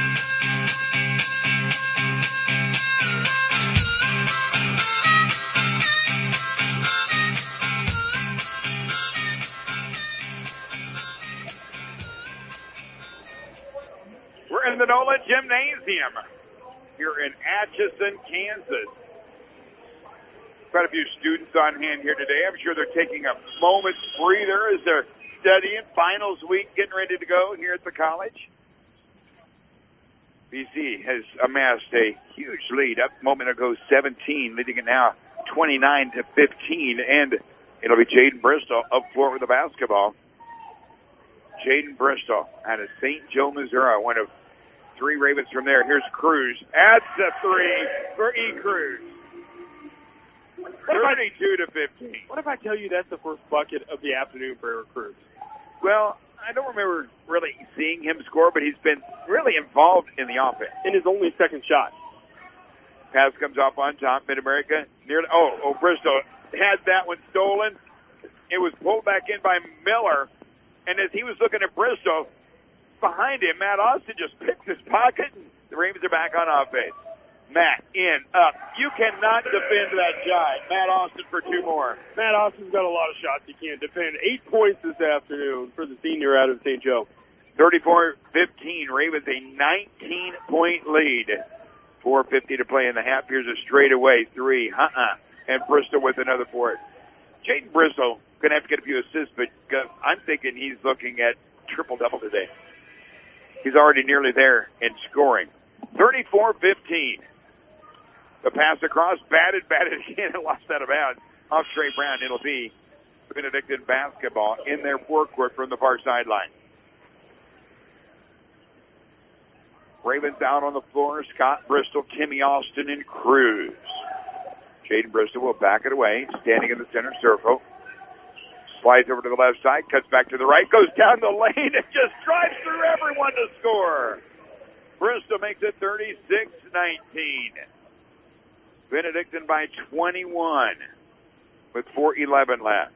We're in the NOLA Gymnasium here in Atchison, Kansas. Quite a few students on hand here today. I'm sure they're taking a moment's breather as they're studying. Finals week, getting ready to go here at the college. B C has amassed a huge lead. Up a moment ago, seventeen, leading it now twenty-nine to fifteen, and it'll be Jaden Bristol up floor with the basketball. Jaden Bristol out of Saint Joe, Missouri, one of three Ravens from there. Here's Cruz at the three for E. Cruz. thirty-two to fifteen. What if I tell you that's the first bucket of the afternoon for Eric Cruz? Well, I don't remember really seeing him score, but he's been really involved in the offense. In his only second shot. Pass comes off on top. Mid-America. Near, oh, oh, Bristol had that one stolen. It was pulled back in by Miller. And as he was looking at Bristol, behind him, Matt Austin just picked his pocket. And the Ravens are back on offense. Matt, in, up. You cannot defend that shot. Matt Austin for two more. Matt Austin's got a lot of shots he can't defend. Eight points this afternoon for the senior out of Saint Joe. thirty-four fifteen. Ravens a nineteen-point lead. four fifty to play in the half. Here's a straightaway three. Uh-uh. And Bristol with another for it. Jaden Bristol going to have to get a few assists, but I'm thinking he's looking at triple-double today. He's already nearly there in scoring. thirty-four fifteen. The pass across, batted, batted again, and lost out of bounds. Off Trey Brown, it'll be Benedictine basketball in their forecourt from the far sideline. Ravens out on the floor. Scott Bristol, Timmy Austin, and Cruz. Jaden Bristol will back it away, standing in the center circle. Slides over to the left side, cuts back to the right, goes down the lane, and just drives through everyone to score. Bristol makes it thirty-six nineteen. Benedictine by twenty-one with four eleven left.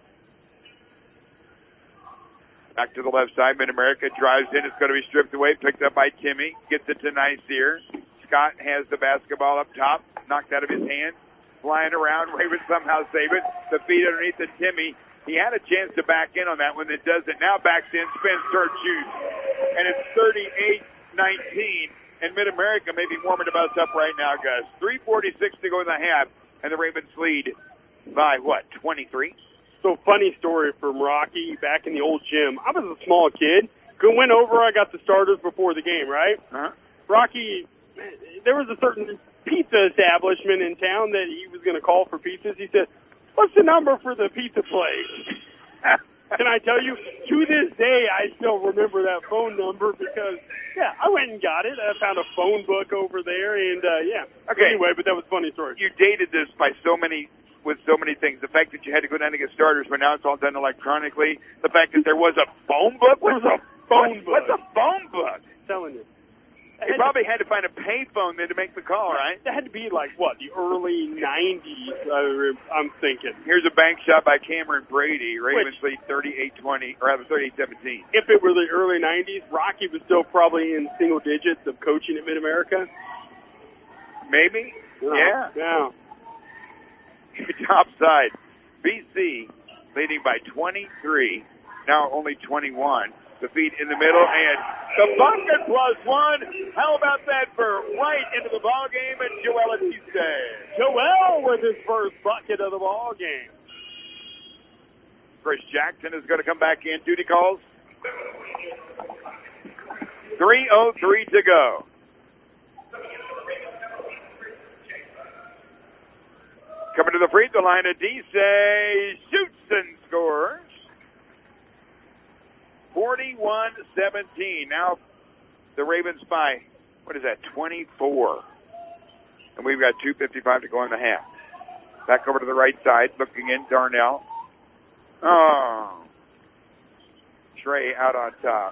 Back to the left side. Mid-America drives in. It's going to be stripped away. Picked up by Timmy. Gets it to Niceer. Scott has the basketball up top. Knocked out of his hand. Flying around. Ravens somehow save it. The feed underneath to Timmy. He had a chance to back in on that one. It doesn't. Now backs in. Spins, third shoots. And it's thirty-eight nineteen. And Mid-America may be warming the bus up right now, Gus. three forty-six to go in the half. And the Ravens lead by, what, twenty-three? So, funny story from Rocky back in the old gym. I was a small kid. Went over, I got the starters before the game, right? Uh-huh. Rocky, there was a certain pizza establishment in town that he was going to call for pizzas. He said, what's the number for the pizza place? Can I tell you, to this day, I still remember that phone number because, yeah, I went and got it. I found a phone book over there, and, uh, yeah. Okay. Anyway, but that was a funny story. You dated this by so many, with so many things. The fact that you had to go down to get starters, but now it's all done electronically. The fact that there was a phone book. What's a phone book? What's a phone book? I'm telling you. You probably had to find a pay phone then to make the call, right? That had to be like, what, the early nineties, uh, I'm thinking. Here's a bank shot by Cameron Brady. Ravens lead thirty-eight twenty, or rather thirty-eight seventeen. If it were the early nineties, Rocky was still probably in single digits of coaching at Mid-America. Maybe? Yeah. Yeah. Top side. B C leading by twenty-three. Now only twenty-one. The feed in the middle, and the bucket plus one. How about that for right into the ball game and Joel Atiste? Joel with his first bucket of the ball game. Chris Jackson is going to come back in. Duty calls. three oh three to go. Coming to the free throw line, Atiste shoots and scores. forty-one seventeen. Now the Ravens by, what is that, twenty-four. And we've got two fifty-five to go in the half. Back over to the right side, looking in, Darnell. Oh. Trey out on top.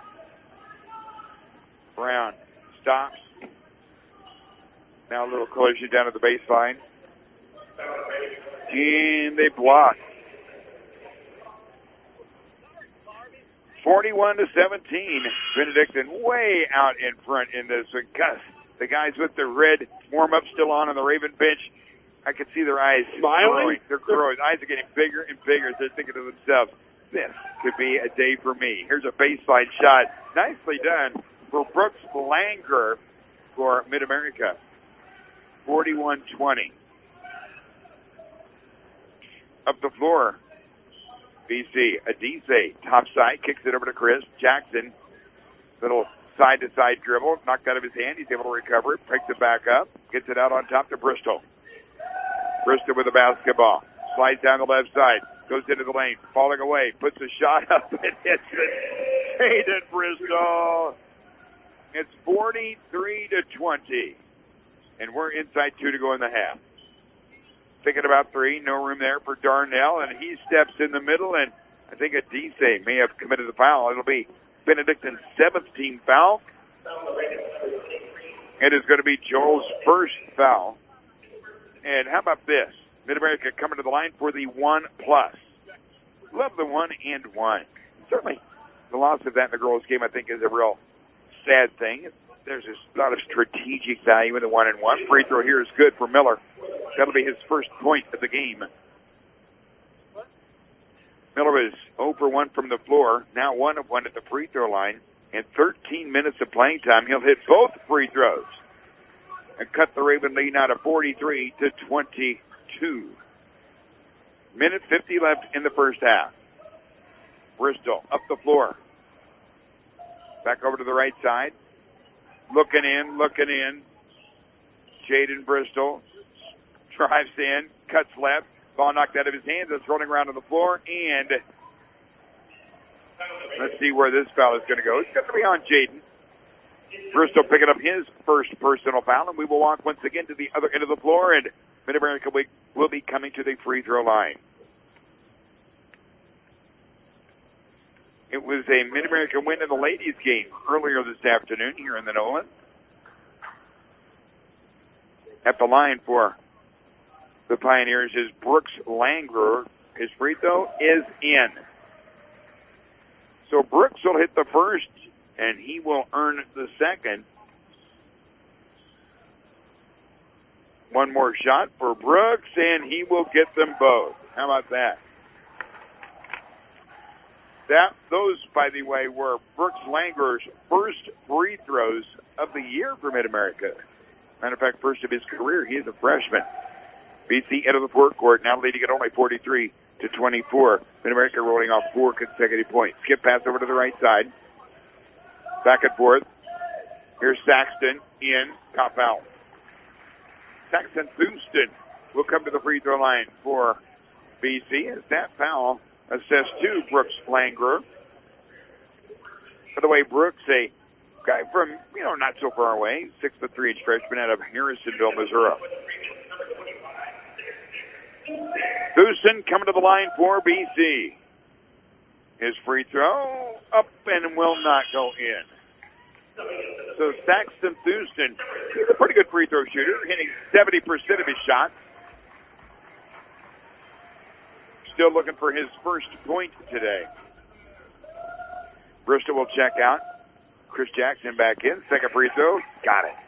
Brown stops. Now a little collision down at the baseline. And they block. forty-one to seventeen. Benedictine way out in front in this one. Gus, the guys with the red warm-up still on on the Raven bench, I could see their eyes smiling. They're growing. Their eyes are getting bigger and bigger as they're thinking to themselves, this could be a day for me. Here's a baseline shot. Nicely done for Brooks Langer for Mid-America. forty-one twenty. Up the floor. B C, Atiste, top side, kicks it over to Chris Jackson. Little side-to-side dribble, knocked out of his hand. He's able to recover it, picks it back up, gets it out on top to Bristol. Bristol with the basketball. Slides down the left side, goes into the lane, falling away, puts a shot up and hits it. Hayden Bristol. It's forty-three to twenty, and we're inside two to go in the half. Thinking about three, no room there for Darnell, and he steps in the middle, and I think Adise may have committed the foul. It'll be Benedict's seventh team foul. It is going to be Joel's first foul. And how about this? Mid-America coming to the line for the one plus. Love the one and one. Certainly, the loss of that in the girls' game, I think, is a real sad thing. There's a lot of strategic value in the one and one. Free throw here is good for Miller. That'll be his first point of the game. Miller is zero for one from the floor, now one of one at the free throw line. In thirteen minutes of playing time, he'll hit both free throws and cut the Raven lead out of forty-three to twenty-two. Minute fifty left in the first half. Bristol up the floor. Back over to the right side. Looking in, looking in. Jaden Bristol drives in, cuts left. Ball knocked out of his hands. It's rolling around on the floor. And let's see where this foul is going to go. It's going to be on Jaden. Bristol picking up his first personal foul. And we will walk once again to the other end of the floor. And Mid-America will be coming to the free throw line. It was a Mid-America win in the ladies' game earlier this afternoon here in the Nolan. At the line for the Pioneers is Brooks Langer. His free throw is in. So Brooks will hit the first, and he will earn the second. One more shot for Brooks, and he will get them both. How about that? That, those, by the way, were Brooks Langer's first free throws of the year for Mid-America. Matter of fact, first of his career. He is a freshman. B C into the forecourt, now leading at only forty-three to twenty-four. Mid-America rolling off four consecutive points. Skip pass over to the right side. Back and forth. Here's Saxton in. Top foul. Saxton Houston will come to the free throw line for B C as that foul assessed to Brooks Langer. By the way, Brooks, a guy from, you know, not so far away, six foot three inch freshman out of Harrisonville, Missouri. Houston coming to the line for B C. His free throw up and will not go in. So Saxton Houston, he's a pretty good free throw shooter, hitting seventy percent of his shots. Still looking for his first point today. Bristol will check out. Chris Jackson back in. Second free throw. Got it.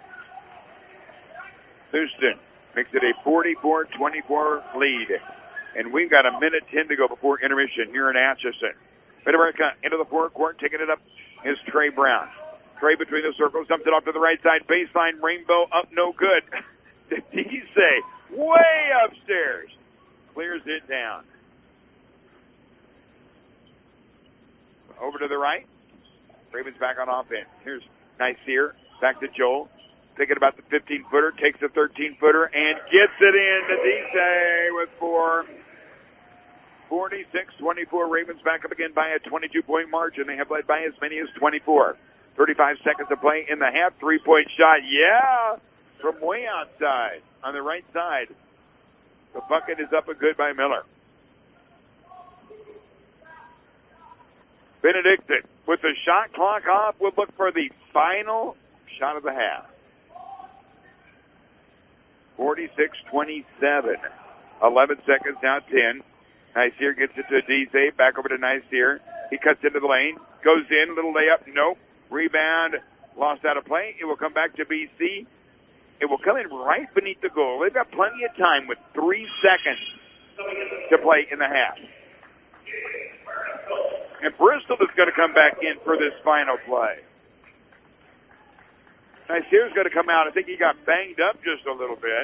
Houston makes it a forty-four twenty-four lead. And we've got a minute ten to go before intermission here in Atchison. Mid-America into the forecourt. Taking it up is Trey Brown. Trey between the circles. Dumps it off to the right side. Baseline. Rainbow up. No good. Did he say? Way upstairs. Clears it down. Over to the right. Ravens back on offense. Here's Niceer. Back to Joel. Thinking about the fifteen-footer. Takes the thirteen-footer and gets it in to D J with four. forty-six twenty-four. Ravens back up again by a twenty-two point margin. They have led by as many as twenty-four. thirty-five seconds to play in the half. Three-point shot. Yeah! From way outside on the right side. The bucket is up and good by Miller. Benedictine, with the shot clock off, will look for the final shot of the half. forty-six twenty-seven. eleven seconds, now ten. Niceer gets it to Adise. Back over to Niceer. He cuts into the lane. Goes in. Little layup. Nope. Rebound. Lost out of play. It will come back to B C. It will come in right beneath the goal. They've got plenty of time with three seconds to play in the half. And Bristol is going to come back in for this final play. Niceer's going to come out. I think he got banged up just a little bit.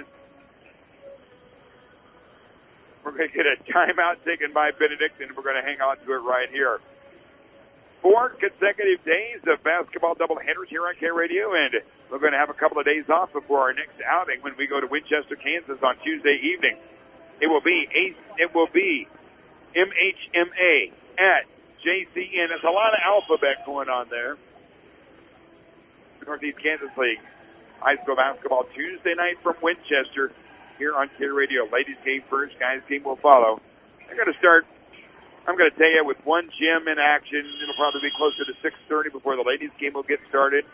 We're going to get a timeout taken by Benedictine. We're going to hang on to it right here. four consecutive days of basketball doubleheaders here on K Radio, and we're going to have a couple of days off before our next outing when we go to Winchester, Kansas on Tuesday evening. It will be a, it will be M H M A at J C N. There's a lot of alphabet going on there. Northeast Kansas League high school basketball Tuesday night from Winchester here on K Radio. Ladies game first, guys game will follow. They're going to start. I'm going to tell you, with one gym in action, it'll probably be closer to six thirty before the ladies' game will get started.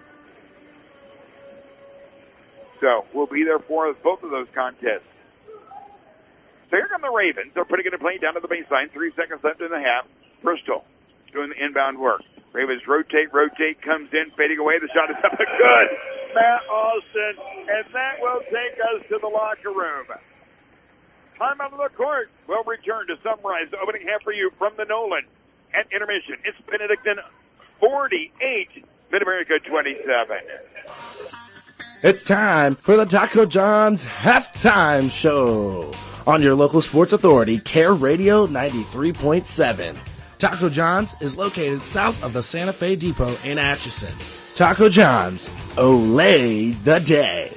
So we'll be there for both of those contests. So here come the Ravens. They're putting it in play down to the baseline. Three seconds left in the half. Bristol doing the inbound work. Ravens rotate, rotate, comes in, fading away. The shot is up and good. Matt Austin, and that will take us to the locker room. Time out of the court. We'll return to summarize the opening half for you from the Nolan. At intermission, it's Benedictine forty-eight, Mid-America twenty-seven. It's time for the Taco John's Halftime Show on your local sports authority, Care Radio ninety-three point seven. Taco John's is located south of the Santa Fe Depot in Atchison. Taco John's, Olay the day.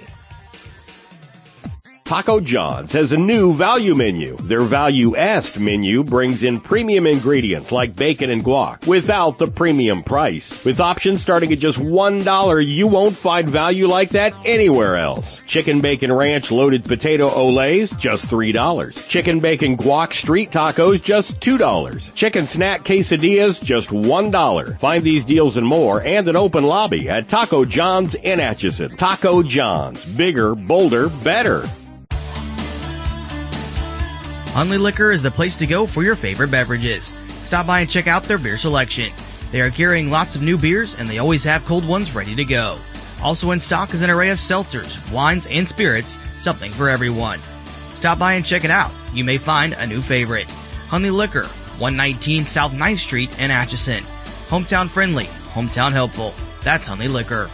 Taco John's has a new value menu. Their value-asked menu brings in premium ingredients like bacon and guac without the premium price. With options starting at just one dollar, you won't find value like that anywhere else. Chicken bacon ranch loaded potato olays, just three dollars. Chicken bacon guac street tacos, just two dollars. Chicken snack quesadillas, just one dollar. Find these deals and more and an open lobby at Taco John's in Atchison. Taco John's. Bigger, bolder, better. Hundley Liquor is the place to go for your favorite beverages. Stop by and check out their beer selection. They are carrying lots of new beers, and they always have cold ones ready to go. Also in stock is an array of seltzers, wines, and spirits, something for everyone. Stop by and check it out. You may find a new favorite. Hundley Liquor, one nineteen South ninth Street in Atchison. Hometown friendly, hometown helpful. That's Hundley Liquor.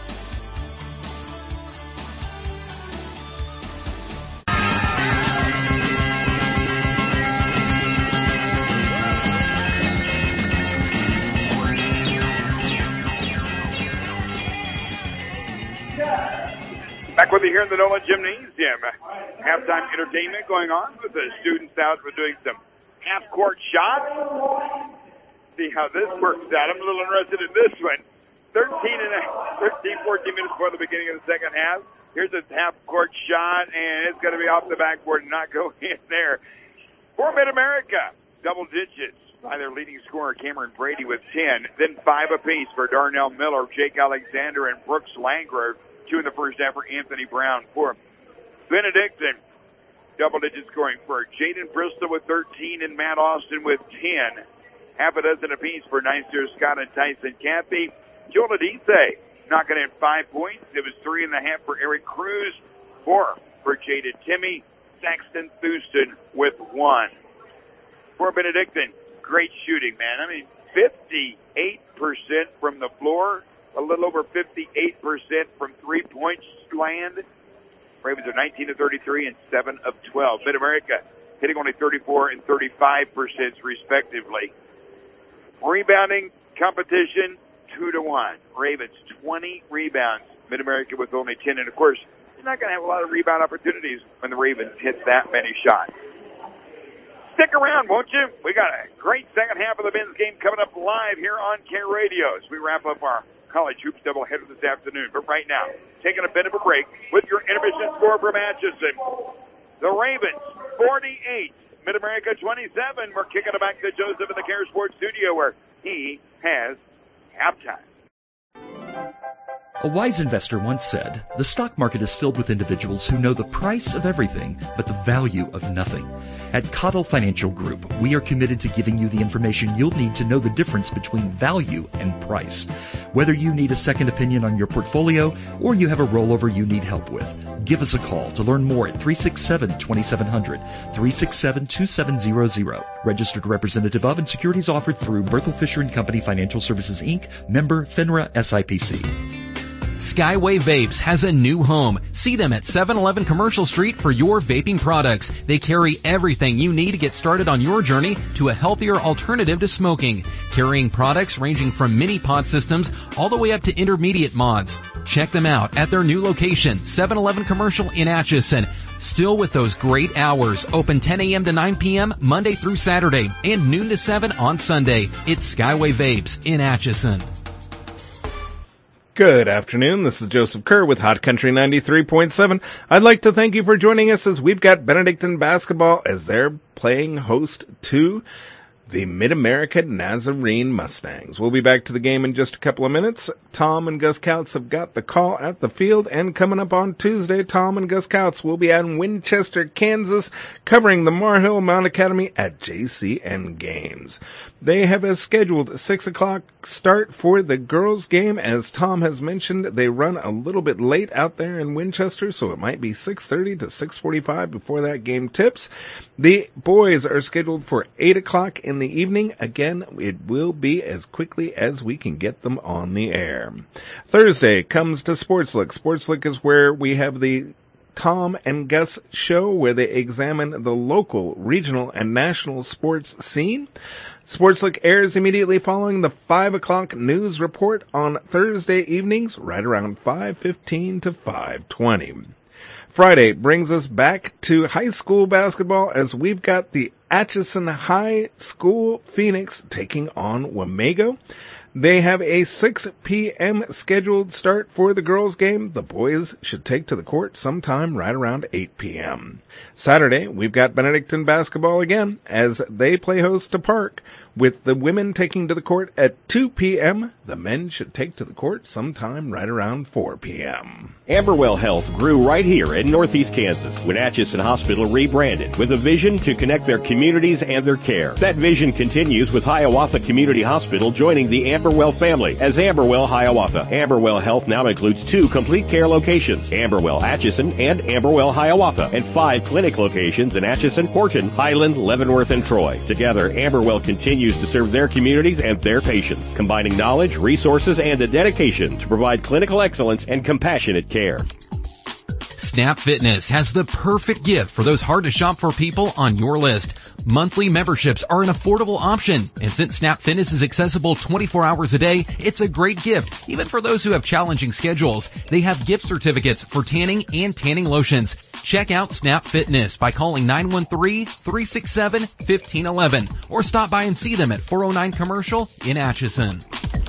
Back with you here in the Nolan Gymnasium. Halftime entertainment going on with the students out for doing some half-court shots. See how this works out. I'm a little interested in this one. thirteen, and a, thirteen, fourteen minutes before the beginning of the second half. Here's a half-court shot, and it's going to be off the backboard and not go in there. For Mid-America, double digits by their leading scorer, Cameron Brady, with ten. Then five apiece for Darnell Miller, Jake Alexander, and Brooks Landgrove. Two in the first half for Anthony Brown. For Benedictine, double-digit scoring for Jaden Bristol with thirteen and Matt Austin with ten. Half a dozen apiece for Neister Scott and Tyson Cathy. Joel Adise knocking in five points. It was three and a half for Eric Cruz. Four for Jaded Timmy. Saxton Thurston with one. For Benedictine, great shooting, man. I mean, fifty-eight percent from the floor. A little over fifty-eight percent from three-point land. Ravens are nineteen of thirty-three and seven of twelve. Mid-America hitting only thirty-four and thirty-five percent respectively. Rebounding competition, two to one. Ravens, twenty rebounds. Mid-America with only ten. And, of course, you're not going to have a lot of rebound opportunities when the Ravens hit that many shots. Stick around, won't you? We got a great second half of the men's game coming up live here on K Radio as we wrap up our college hoops doubleheader this afternoon. But right now, taking a bit of a break with your intermission score from Atchison. The Ravens, forty-eight. Mid-America, twenty-seven. We're kicking it back to Joseph in the Care Sports Studio where he has halftime. A wise investor once said, "The stock market is filled with individuals who know the price of everything but the value of nothing." At Cottle Financial Group, we are committed to giving you the information you'll need to know the difference between value and price. Whether you need a second opinion on your portfolio or you have a rollover you need help with, give us a call to learn more at three six seven, two seven zero zero, three six seven, two seven zero zero. Registered representative of and securities offered through Berthel Fisher and Company Financial Services, Incorporated, member FINRA S I P C. Skyway Vapes has a new home. See them at seven eleven Commercial Street for your vaping products. They carry everything you need to get started on your journey to a healthier alternative to smoking, carrying products ranging from mini pod systems all the way up to intermediate mods. Check them out at their new location, seven eleven Commercial in Atchison. Still with those great hours, open ten a.m. to nine p.m. Monday through Saturday and noon to seven on Sunday. It's Skyway Vapes in Atchison. Good afternoon. This is Joseph Kerr with Hot Country ninety-three point seven. I'd like to thank you for joining us as we've got Benedictine basketball as they're playing host to the Mid-America Nazarene Mustangs. We'll be back to the game in just a couple of minutes. Tom and Gus Couts have got the call at the field, and coming up on Tuesday, Tom and Gus Couts will be out in Winchester, Kansas, covering the Marhill Mount Academy at J C N Games. They have a scheduled six o'clock start for the girls' game. As Tom has mentioned, they run a little bit late out there in Winchester, so it might be six thirty to six forty-five before that game tips. The boys are scheduled for eight o'clock in the evening. Again, it will be as quickly as we can get them on the air. Thursday comes to Sportslick. Sportslick is where we have the Tom and Gus show, where they examine the local, regional, and national sports scene. Sportslick airs immediately following the five o'clock news report on Thursday evenings, right around five fifteen to five twenty. Friday brings us back to high school basketball as we've got the Atchison High School Phoenix taking on Wamego. They have a six p.m. scheduled start for the girls' game. The boys should take to the court sometime right around eight p.m. Saturday, we've got Benedictine basketball again as they play host to Park, with the women taking to the court at two p.m. The men should take to the court sometime right around four p.m. Amberwell Health grew right here in Northeast Kansas when Atchison Hospital rebranded with a vision to connect their communities and their care. That vision continues with Hiawatha Community Hospital joining the Amberwell family as Amberwell Hiawatha. Amberwell Health now includes two complete care locations, Amberwell Atchison and Amberwell Hiawatha, and five clinic locations in Atchison, Horton, Highland, Leavenworth, and Troy. Together, Amberwell continues to serve their communities and their patients, combining knowledge, resources, and a dedication to provide clinical excellence and compassionate care. Snap Fitness has the perfect gift for those hard-to-shop-for people on your list. Monthly memberships are an affordable option, and since Snap Fitness is accessible twenty-four hours a day, it's a great gift, even for those who have challenging schedules. They have gift certificates for tanning and tanning lotions. Check out Snap Fitness by calling nine one three, three six seven, one five one one or stop by and see them at four oh nine Commercial in Atchison.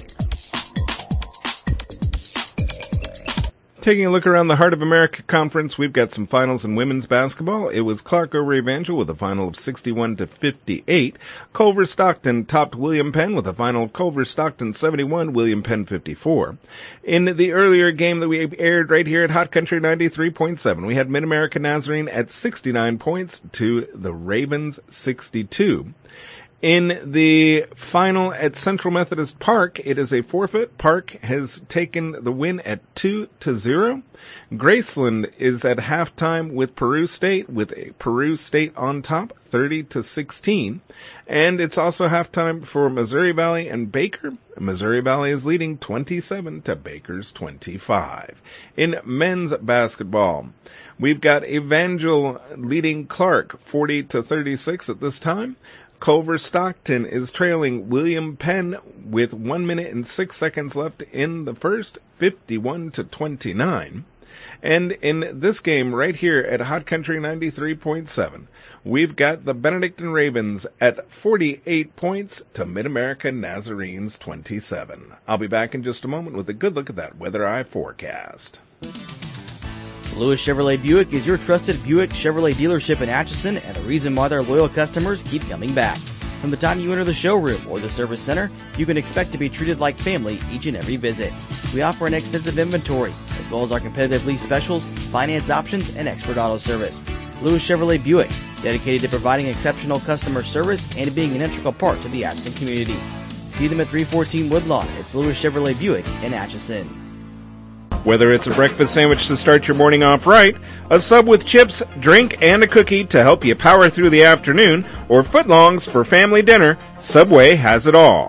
Taking a look around the Heart of America Conference, we've got some finals in women's basketball. It was Clark over Evangel with a final of sixty-one to fifty-eight. Culver Stockton topped William Penn with a final of Culver Stockton seventy-one, William Penn fifty-four. In the earlier game that we aired right here at Hot Country ninety-three point seven, we had Mid-America Nazarene at sixty-nine points to the Ravens sixty-two. In the final at Central Methodist Park, it is a forfeit. Park has taken the win at two to zero. Graceland is at halftime with Peru State, with Peru State on top, thirty to sixteen. And it's also halftime for Missouri Valley and Baker. Missouri Valley is leading twenty-seven to Baker's twenty-five. In men's basketball, we've got Evangel leading Clark forty to thirty-six at this time. Culver Stockton is trailing William Penn with one minute and six seconds left in the first, fifty-one to twenty-nine. And in this game right here at Hot Country ninety-three point seven, we've got the Benedictine Ravens at forty-eight points to Mid-America Nazarenes twenty-seven. I'll be back in just a moment with a good look at that weather eye forecast. Lewis Chevrolet Buick is your trusted Buick Chevrolet dealership in Atchison and the reason why their loyal customers keep coming back. From the time you enter the showroom or the service center, you can expect to be treated like family each and every visit. We offer an extensive inventory, as well as our competitive lease specials, finance options, and expert auto service. Lewis Chevrolet Buick, dedicated to providing exceptional customer service and being an integral part of the Atchison community. See them at three fourteen Woodlawn. It's Lewis Chevrolet Buick in Atchison. Whether it's a breakfast sandwich to start your morning off right, a sub with chips, drink, and a cookie to help you power through the afternoon, or footlongs for family dinner, Subway has it all.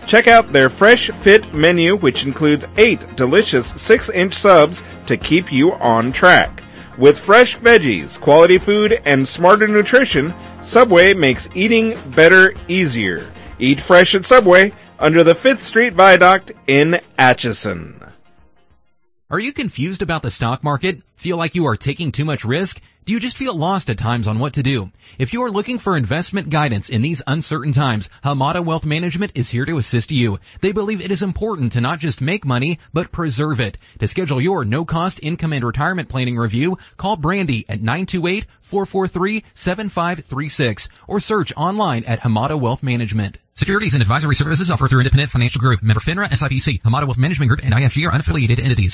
Check out their Fresh Fit menu, which includes eight delicious six-inch subs to keep you on track. With fresh veggies, quality food, and smarter nutrition, Subway makes eating better easier. Eat fresh at Subway under the fifth Street Viaduct in Atchison. Are you confused about the stock market? Feel like you are taking too much risk? Do you just feel lost at times on what to do? If you are looking for investment guidance in these uncertain times, Hamada Wealth Management is here to assist you. They believe it is important to not just make money, but preserve it. To schedule your no-cost income and retirement planning review, call Brandy at nine two eight, four four three, seven five three six or search online at Hamada Wealth Management. Securities and advisory services offered through Independent Financial Group, member FINRA, S I P C. Hamada Wealth Management Group and I F G are unaffiliated entities.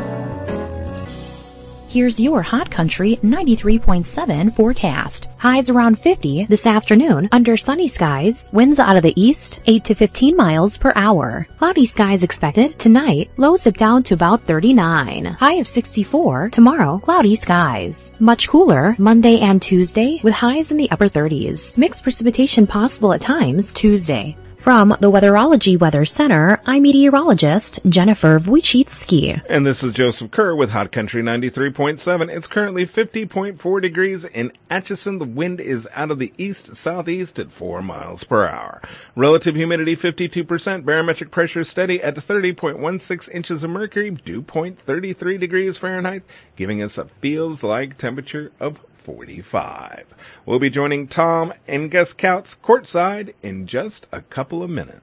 Here's your Hot Country ninety-three point seven forecast. Highs around fifty this afternoon under sunny skies. Winds out of the east, eight to fifteen miles per hour. Cloudy skies expected tonight. Lows dip down to about thirty-nine. High of sixty-four. Tomorrow, cloudy skies. Much cooler Monday and Tuesday with highs in the upper thirties. Mixed precipitation possible at times Tuesday. From the Weatherology Weather Center, I'm meteorologist Jennifer Wojcicki. And this is Joseph Kerr with Hot Country ninety-three point seven. It's currently fifty point four degrees in Atchison. The wind is out of the east-southeast at four miles per hour. Relative humidity fifty-two percent. Barometric pressure steady at thirty point one six inches of mercury. Dew point thirty-three degrees Fahrenheit, giving us a feels-like temperature of forty-five. We'll be joining Tom and Gus Couts courtside in just a couple of minutes.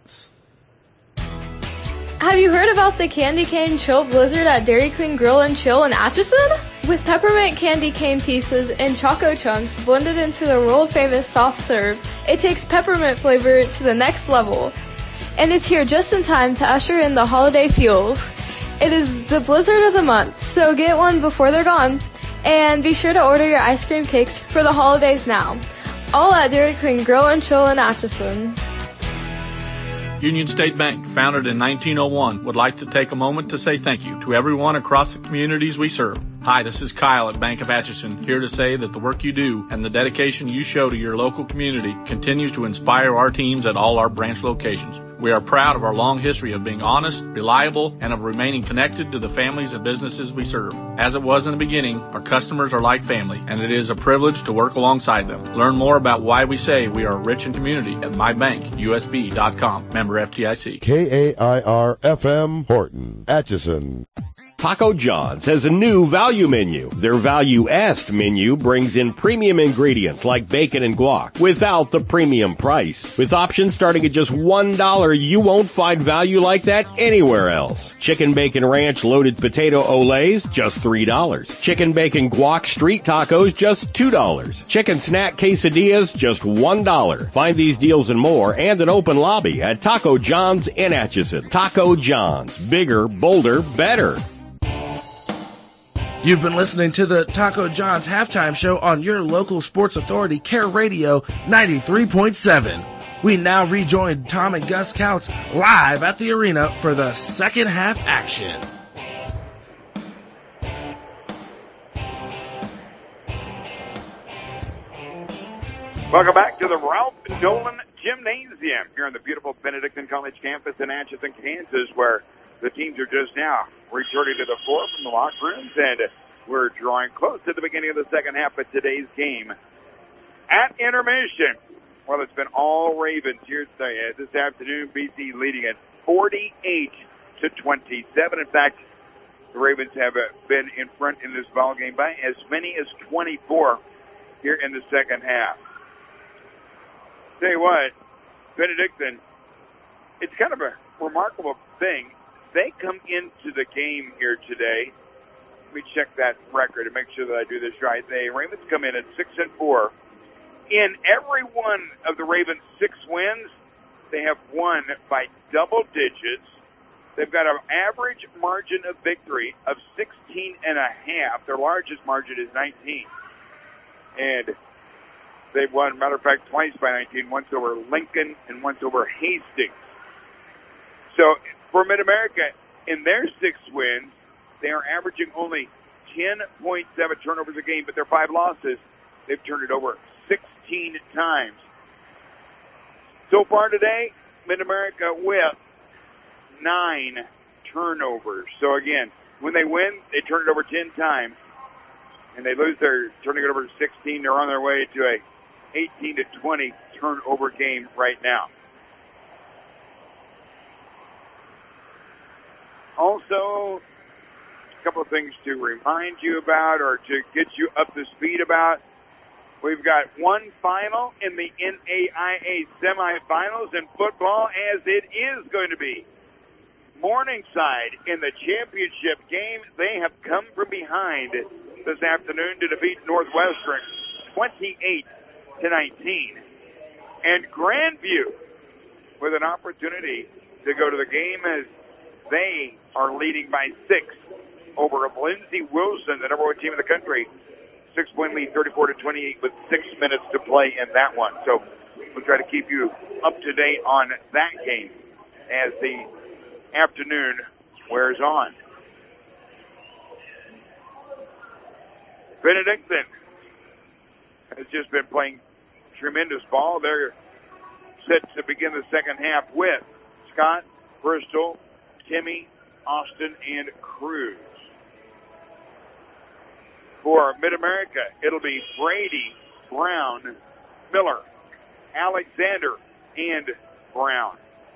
Have you heard about the Candy Cane Chill Blizzard at Dairy Queen Grill and Chill in Atchison? With peppermint candy cane pieces and choco chunks blended into the world-famous soft serve, it takes peppermint flavor to the next level. And it's here just in time to usher in the holiday feels. It is the blizzard of the month, so get one before they're gone. And be sure to order your ice cream cakes for the holidays now. All at Dairy Queen Grill and Chill in Atchison. Union State Bank, founded in nineteen oh one, would like to take a moment to say thank you to everyone across the communities we serve. Hi, this is Kyle at Bank of Atchison, here to say that the work you do and the dedication you show to your local community continues to inspire our teams at all our branch locations. We are proud of our long history of being honest, reliable, and of remaining connected to the families and businesses we serve. As it was in the beginning, our customers are like family, and it is a privilege to work alongside them. Learn more about why we say we are rich in community at my bank U S B dot com. Member F D I C. K A I R F M Horton, Atchison. Taco John's has a new value menu. Their value-asked menu brings in premium ingredients like bacon and guac without the premium price. With options starting at just one dollar, you won't find value like that anywhere else. Chicken bacon ranch loaded potato olays, just three dollars. Chicken bacon guac street tacos, just two dollars. Chicken snack quesadillas, just one dollar. Find these deals and more and an open lobby at Taco John's in Atchison. Taco John's. Bigger, bolder, better. You've been listening to the Taco John's halftime show on your local sports authority, Care Radio ninety-three point seven. We now rejoin Tom and Gus Couts live at the arena for the second half action. Welcome back to the Ralph Nolan Gymnasium here on the beautiful Benedictine College campus in Atchison, Kansas, where the teams are just now returning to the floor from the locker rooms, and we're drawing close to the beginning of the second half of today's game. At intermission, well, it's been all Ravens here today. This afternoon, B C leading at forty-eight to twenty-seven. In fact, the Ravens have been in front in this ball game by as many as twenty-four here in the second half. Tell you what, Benedictine, it's kind of a remarkable thing. They come into the game here today. Let me check that record and make sure that I do this right. The Ravens come in at six and four. In every one of the Ravens' six wins, they have won by double digits. They've got an average margin of victory of sixteen and a half. Their largest margin is nineteen. And they've won, matter of fact, twice by nineteen, once over Lincoln and once over Hastings. So for Mid-America, in their six wins, they are averaging only ten point seven turnovers a game, but their five losses, they've turned it over sixteen times. So far today, Mid-America with nine turnovers. So again, when they win, they turn it over ten times, and they lose, they're turning it over to sixteen. They're on their way to a eighteen to twenty turnover game right now. Also, a couple of things to remind you about or to get you up to speed about. We've got one final in the N A I A semifinals in football, as it is going to be Morningside in the championship game. They have come from behind this afternoon to defeat Northwestern twenty-eight to nineteen. And Grandview with an opportunity to go to the game as they are leading by six over Lindsey Wilson, the number one team in the country. Six-point lead, thirty-four to twenty-eight, with six minutes to play in that one. So we'll try to keep you up to date on that game as the afternoon wears on. Benedictine has just been playing tremendous ball. They're set to begin the second half with Scott, Bristol, Timmy, Austin, and Cruz. For Mid-America, it'll be Brady, Brown, Miller, Alexander, and Brown.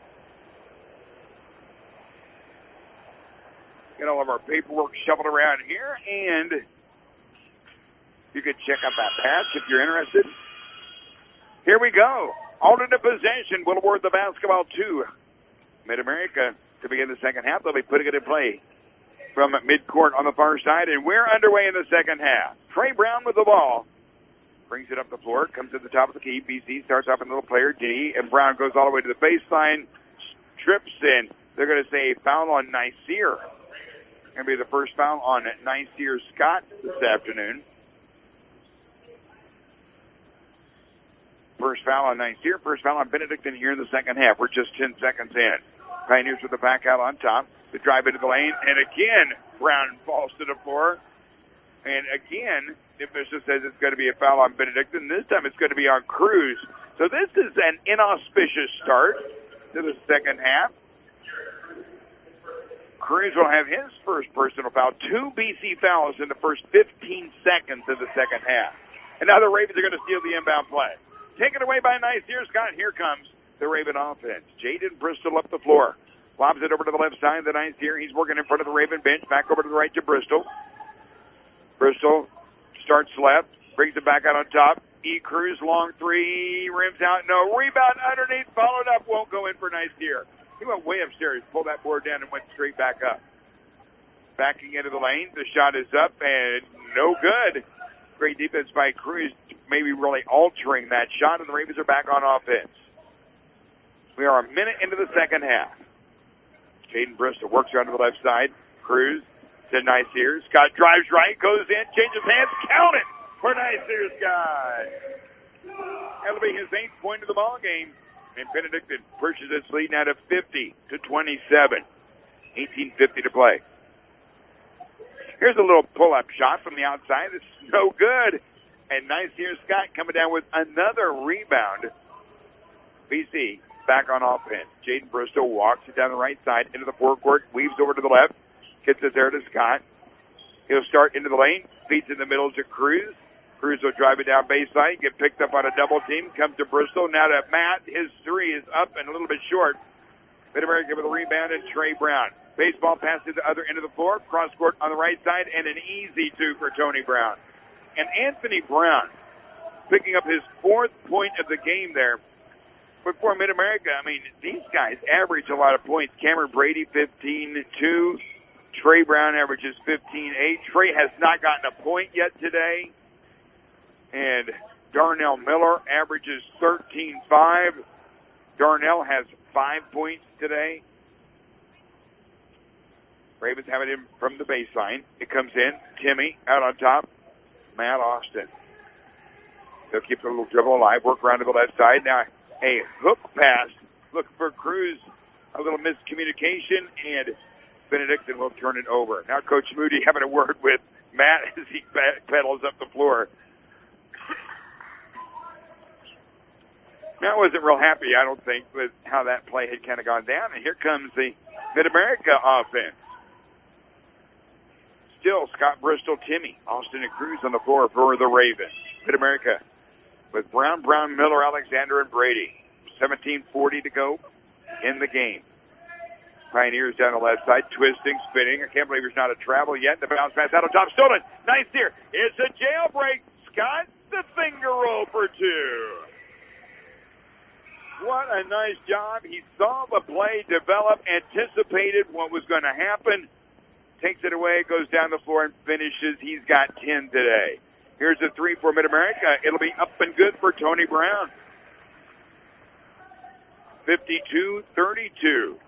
Get all of our paperwork shoveled around here, and you can check out that patch if you're interested. Here we go. Alternate possession will award the basketball to Mid-America to begin the second half. They'll be putting it in play from midcourt on the far side, and we're underway in the second half. Trey Brown with the ball. Brings it up the floor, comes to the top of the key. B C starts off in little player D, and Brown goes all the way to the baseline, trips in. They're going to say foul on Nicaire. Going to be the first foul on Nicaire Scott this afternoon. First foul on Nicaire, first foul on Benedictine here in the second half. We're just ten seconds in. Pioneers with the back out on top. The drive into the lane, and again, Brown falls to the floor. And again, if Mister says it's going to be a foul on Benedictine, this time it's going to be on Cruz. So this is an inauspicious start to the second half. Cruz will have his first personal foul. Two B C fouls in the first fifteen seconds of the second half. And now the Ravens are going to steal the inbound play. Taken away by Nicaire Scott. Here comes the Raven offense. Jaden Bristol up the floor. Lobs it over to the left side of the Nicaire. He's working in front of the Raven bench. Back over to the right to Bristol. Bristol starts left. Brings it back out on top. E. Cruz, long three. Rims out. No. Rebound underneath. Followed up. Won't go in for Nicaire. He went way upstairs. Pulled that board down and went straight back up. Backing into the lane. The shot is up and no good. Great defense by Cruz. Maybe really altering that shot. And the Ravens are back on offense. We are a minute into the second half. Jaden Bristol works around to the left side. Cruz to Nicaire. Scott drives right, goes in, changes hands, count it for Nicaire Scott. That'll be his eighth point of the ball game. And Benedictine pushes its lead now to fifty to twenty-seven. eighteen fifty to play. Here's a little pull-up shot from the outside. This is no good. And Nicaire Scott coming down with another rebound. B C back on offense. Jaden Bristol walks it down the right side into the forecourt, weaves over to the left, gets it there to Scott. He'll start into the lane, feeds in the middle to Cruz. Cruz will drive it down baseline, get picked up on a double team, comes to Bristol, now to Matt. His three is up and a little bit short. Mid-America with a rebound and Trey Brown. Baseball pass to the other end of the floor, cross court on the right side, and an easy two for Tony Brown. And Anthony Brown picking up his fourth point of the game there. But for Mid-America, I mean, these guys average a lot of points. Cameron Brady, fifteen two. Trey Brown averages fifteen eight. Trey has not gotten a point yet today. And Darnell Miller averages thirteen five. Darnell has five points today. Ravens have it in from the baseline. It comes in. Timmy out on top. Matt Austin. They'll keep the little dribble alive. Work around to the left side. Now a hook pass. Look for Cruz. A little miscommunication. And Benedictine will turn it over. Now Coach Moody having a word with Matt as he pedals up the floor. Matt wasn't real happy, I don't think, with how that play had kind of gone down. And here comes the Mid-America offense. Still Scott Bristol, Timmy, Austin, and Cruz on the floor for the Ravens. Mid-America with Brown, Brown, Miller, Alexander, and Brady. seventeen forty to go in the game. Pioneers down the left side, twisting, spinning. I can't believe there's not a travel yet. The bounce pass out on top, stolen. Nice here. It's a jailbreak. Scott, the finger roll for two. What a nice job. He saw the play develop, anticipated what was going to happen, takes it away, goes down the floor, and finishes. He's got ten today. Here's a three for Mid-America. It'll be up and good for Tony Brown. fifty-two thirty-two.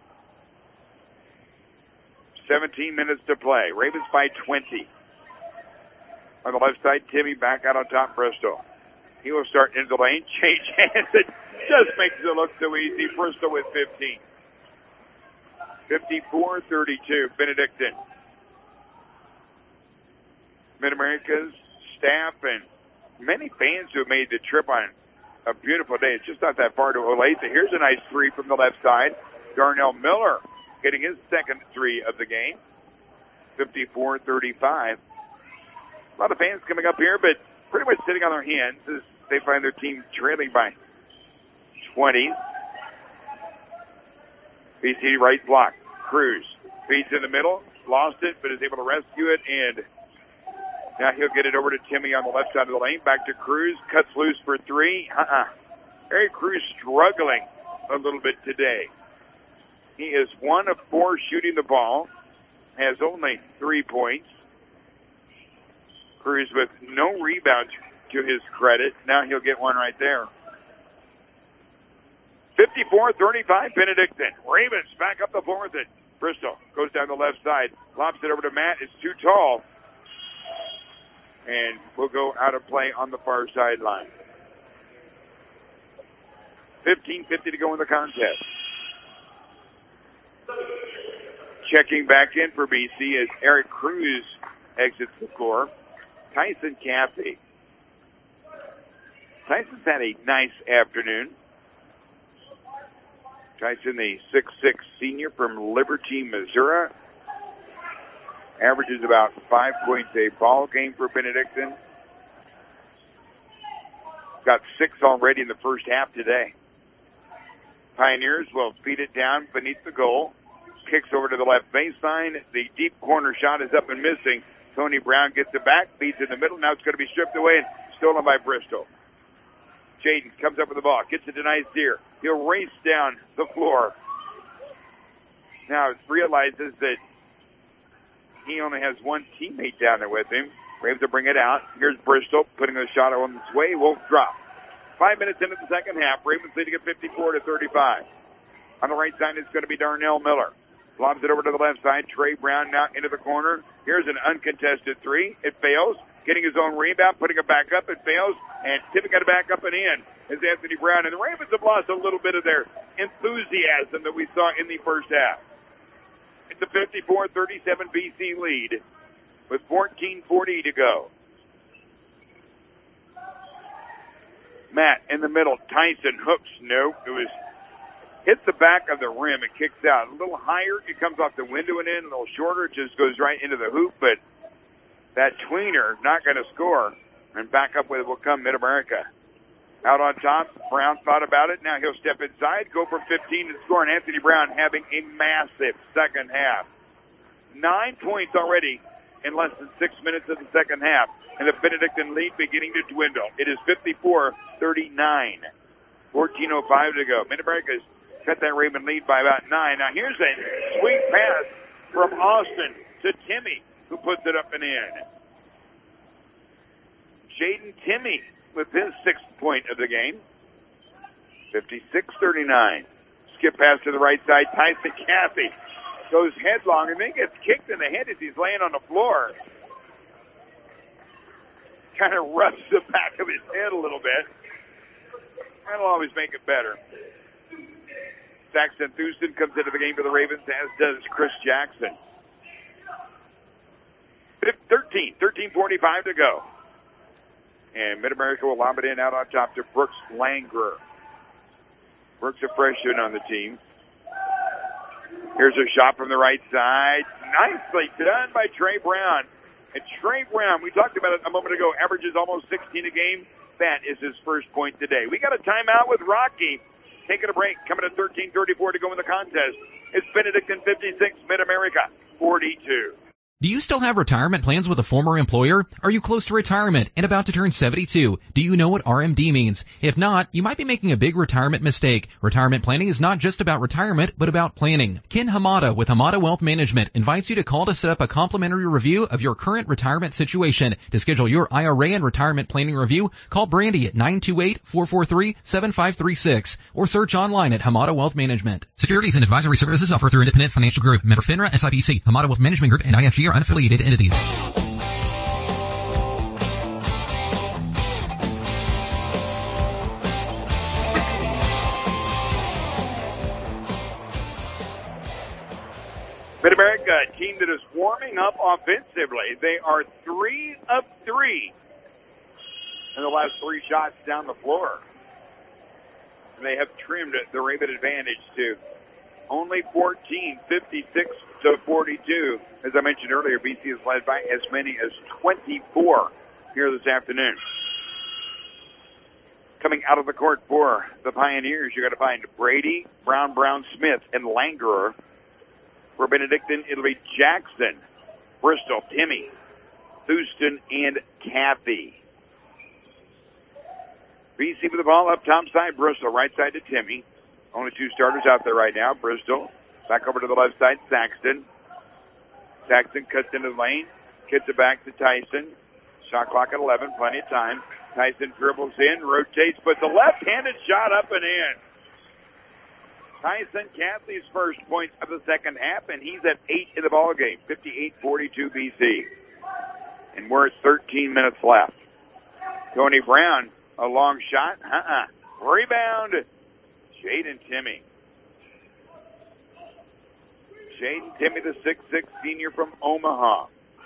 seventeen minutes to play. Ravens by twenty. On the left side, Timmy back out on top, Bristol. He will start into the lane, change hands. It just makes it look so easy. Bristol with fifteen. fifty-four thirty-two, Benedictine. Mid-America's staff and many fans who have made the trip on a beautiful day. It's just not that far to Olathe. Here's a nice three from the left side. Darnell Miller getting his second three of the game. fifty-four thirty-five. A lot of fans coming up here, but pretty much sitting on their hands as they find their team trailing by twenty. B C right block. Cruz feeds in the middle, lost it, but is able to rescue it, and now he'll get it over to Timmy on the left side of the lane. Back to Cruz, cuts loose for three. Uh-uh. Eric Cruz struggling a little bit today. He is one of four shooting the ball, has only three points. Cruz with no rebounds to his credit. Now he'll get one right there. fifty-four thirty-five, Benedictine. Ravens back up the floor with it. Bristol goes down the left side, lobs it over to Matt. It's too tall. And will go out of play on the far sideline. fifteen fifty to go in the contest. Checking back in for B C as Eric Cruz exits the floor. Tyson Caffey. Tyson's had a nice afternoon. Tyson, the six six senior from Liberty, Missouri. Averages about five points a ball game for Benedictine. Got six already in the first half today. Pioneers will feed it down beneath the goal. Kicks over to the left baseline. The deep corner shot is up and missing. Tony Brown gets it back, feeds in the middle. Now it's going to be stripped away and stolen by Bristol. Jaden comes up with the ball, gets it to Nice-Deer. He'll race down the floor. Now realizes that he only has one teammate down there with him. Ravens to bring it out. Here's Bristol putting a shot on his way. Won't drop. Five minutes into the second half. Ravens leading at fifty-four to thirty-five. On the right side, it's going to be Darnell Miller. Lobs it over to the left side. Trey Brown now into the corner. Here's an uncontested three. It fails. Getting his own rebound, putting it back up. It fails. And tipping it back up and in is Anthony Brown. And the Ravens have lost a little bit of their enthusiasm that we saw in the first half. It's a fifty-four thirty-seven B C lead with fourteen forty to go. Matt in the middle. Tyson hooks. No, it was hits the back of the rim. It kicks out. A little higher, it comes off the window and in. A little shorter, it just goes right into the hoop. But that tweener not going to score. And back up with it will come Mid-America. Out on top, Brown thought about it. Now he'll step inside, go for fifteen and score. And Anthony Brown having a massive second half. Nine points already in less than six minutes of the second half. And the Benedictine lead beginning to dwindle. It is fifty-four thirty-nine. fourteen oh five to go. Mid-America's cut that Raven lead by about nine. Now here's a sweet pass from Austin to Timmy, who puts it up and in. Jaden Timmy with his sixth point of the game. fifty-six thirty-nine. Skip pass to the right side. Tyson Caffey goes headlong and then gets kicked in the head as he's laying on the floor. Kind of rubs the back of his head a little bit. That'll always make it better. Saxon Thurston comes into the game for the Ravens, as does Chris Jackson. thirteen, thirteen forty-five to go. And Mid-America will lob it in out on top to Brooks Langrer. Brooks a freshman on the team. Here's a shot from the right side. Nicely done by Trey Brown. And Trey Brown, we talked about it a moment ago, averages almost sixteen a game. That is his first point today. We got a timeout with Rocky. Taking a break. Coming at thirteen thirty-four to go in the contest. It's Benedictine fifty-six, Mid-America forty-two. Do you still have retirement plans with a former employer? Are you close to retirement and about to turn seventy-two? Do you know what R M D means? If not, you might be making a big retirement mistake. Retirement planning is not just about retirement, but about planning. Ken Hamada with Hamada Wealth Management invites you to call to set up a complimentary review of your current retirement situation. To schedule your I R A and retirement planning review, call Brandy at nine two eight, four four three, seven five three six or search online at Hamada Wealth Management. Securities and advisory services offered through Independent Financial Group. Member FINRA, S I P C. Hamada Wealth Management Group and I F G are unaffiliated entities. Mid-America, a team that is warming up offensively. They are three of three in the last three shots down the floor. And they have trimmed the Raven advantage to only fourteen, fifty-six to forty-two. As I mentioned earlier, B C is led by as many as twenty-four here this afternoon. Coming out of the court for the Pioneers, you're going to find Brady, Brown, Brown, Smith, and Langerer. For Benedictine, it'll be Jackson, Bristol, Timmy, Houston, and Kathy. B C with the ball up top side, Bristol, right side to Timmy. Only two starters out there right now. Bristol back over to the left side, Saxton. Saxton cuts into the lane, gets it back to Tyson. Shot clock at eleven, plenty of time. Tyson dribbles in, rotates, puts a left-handed shot up and in. Tyson Cathley's first point of the second half, and he's at eight in the ballgame, fifty-eight forty-two B C. And we're at thirteen minutes left. Tony Brown, a long shot. Uh-uh. Rebound. Jaden Timmy. Jaden Timmy, the six six senior from Omaha.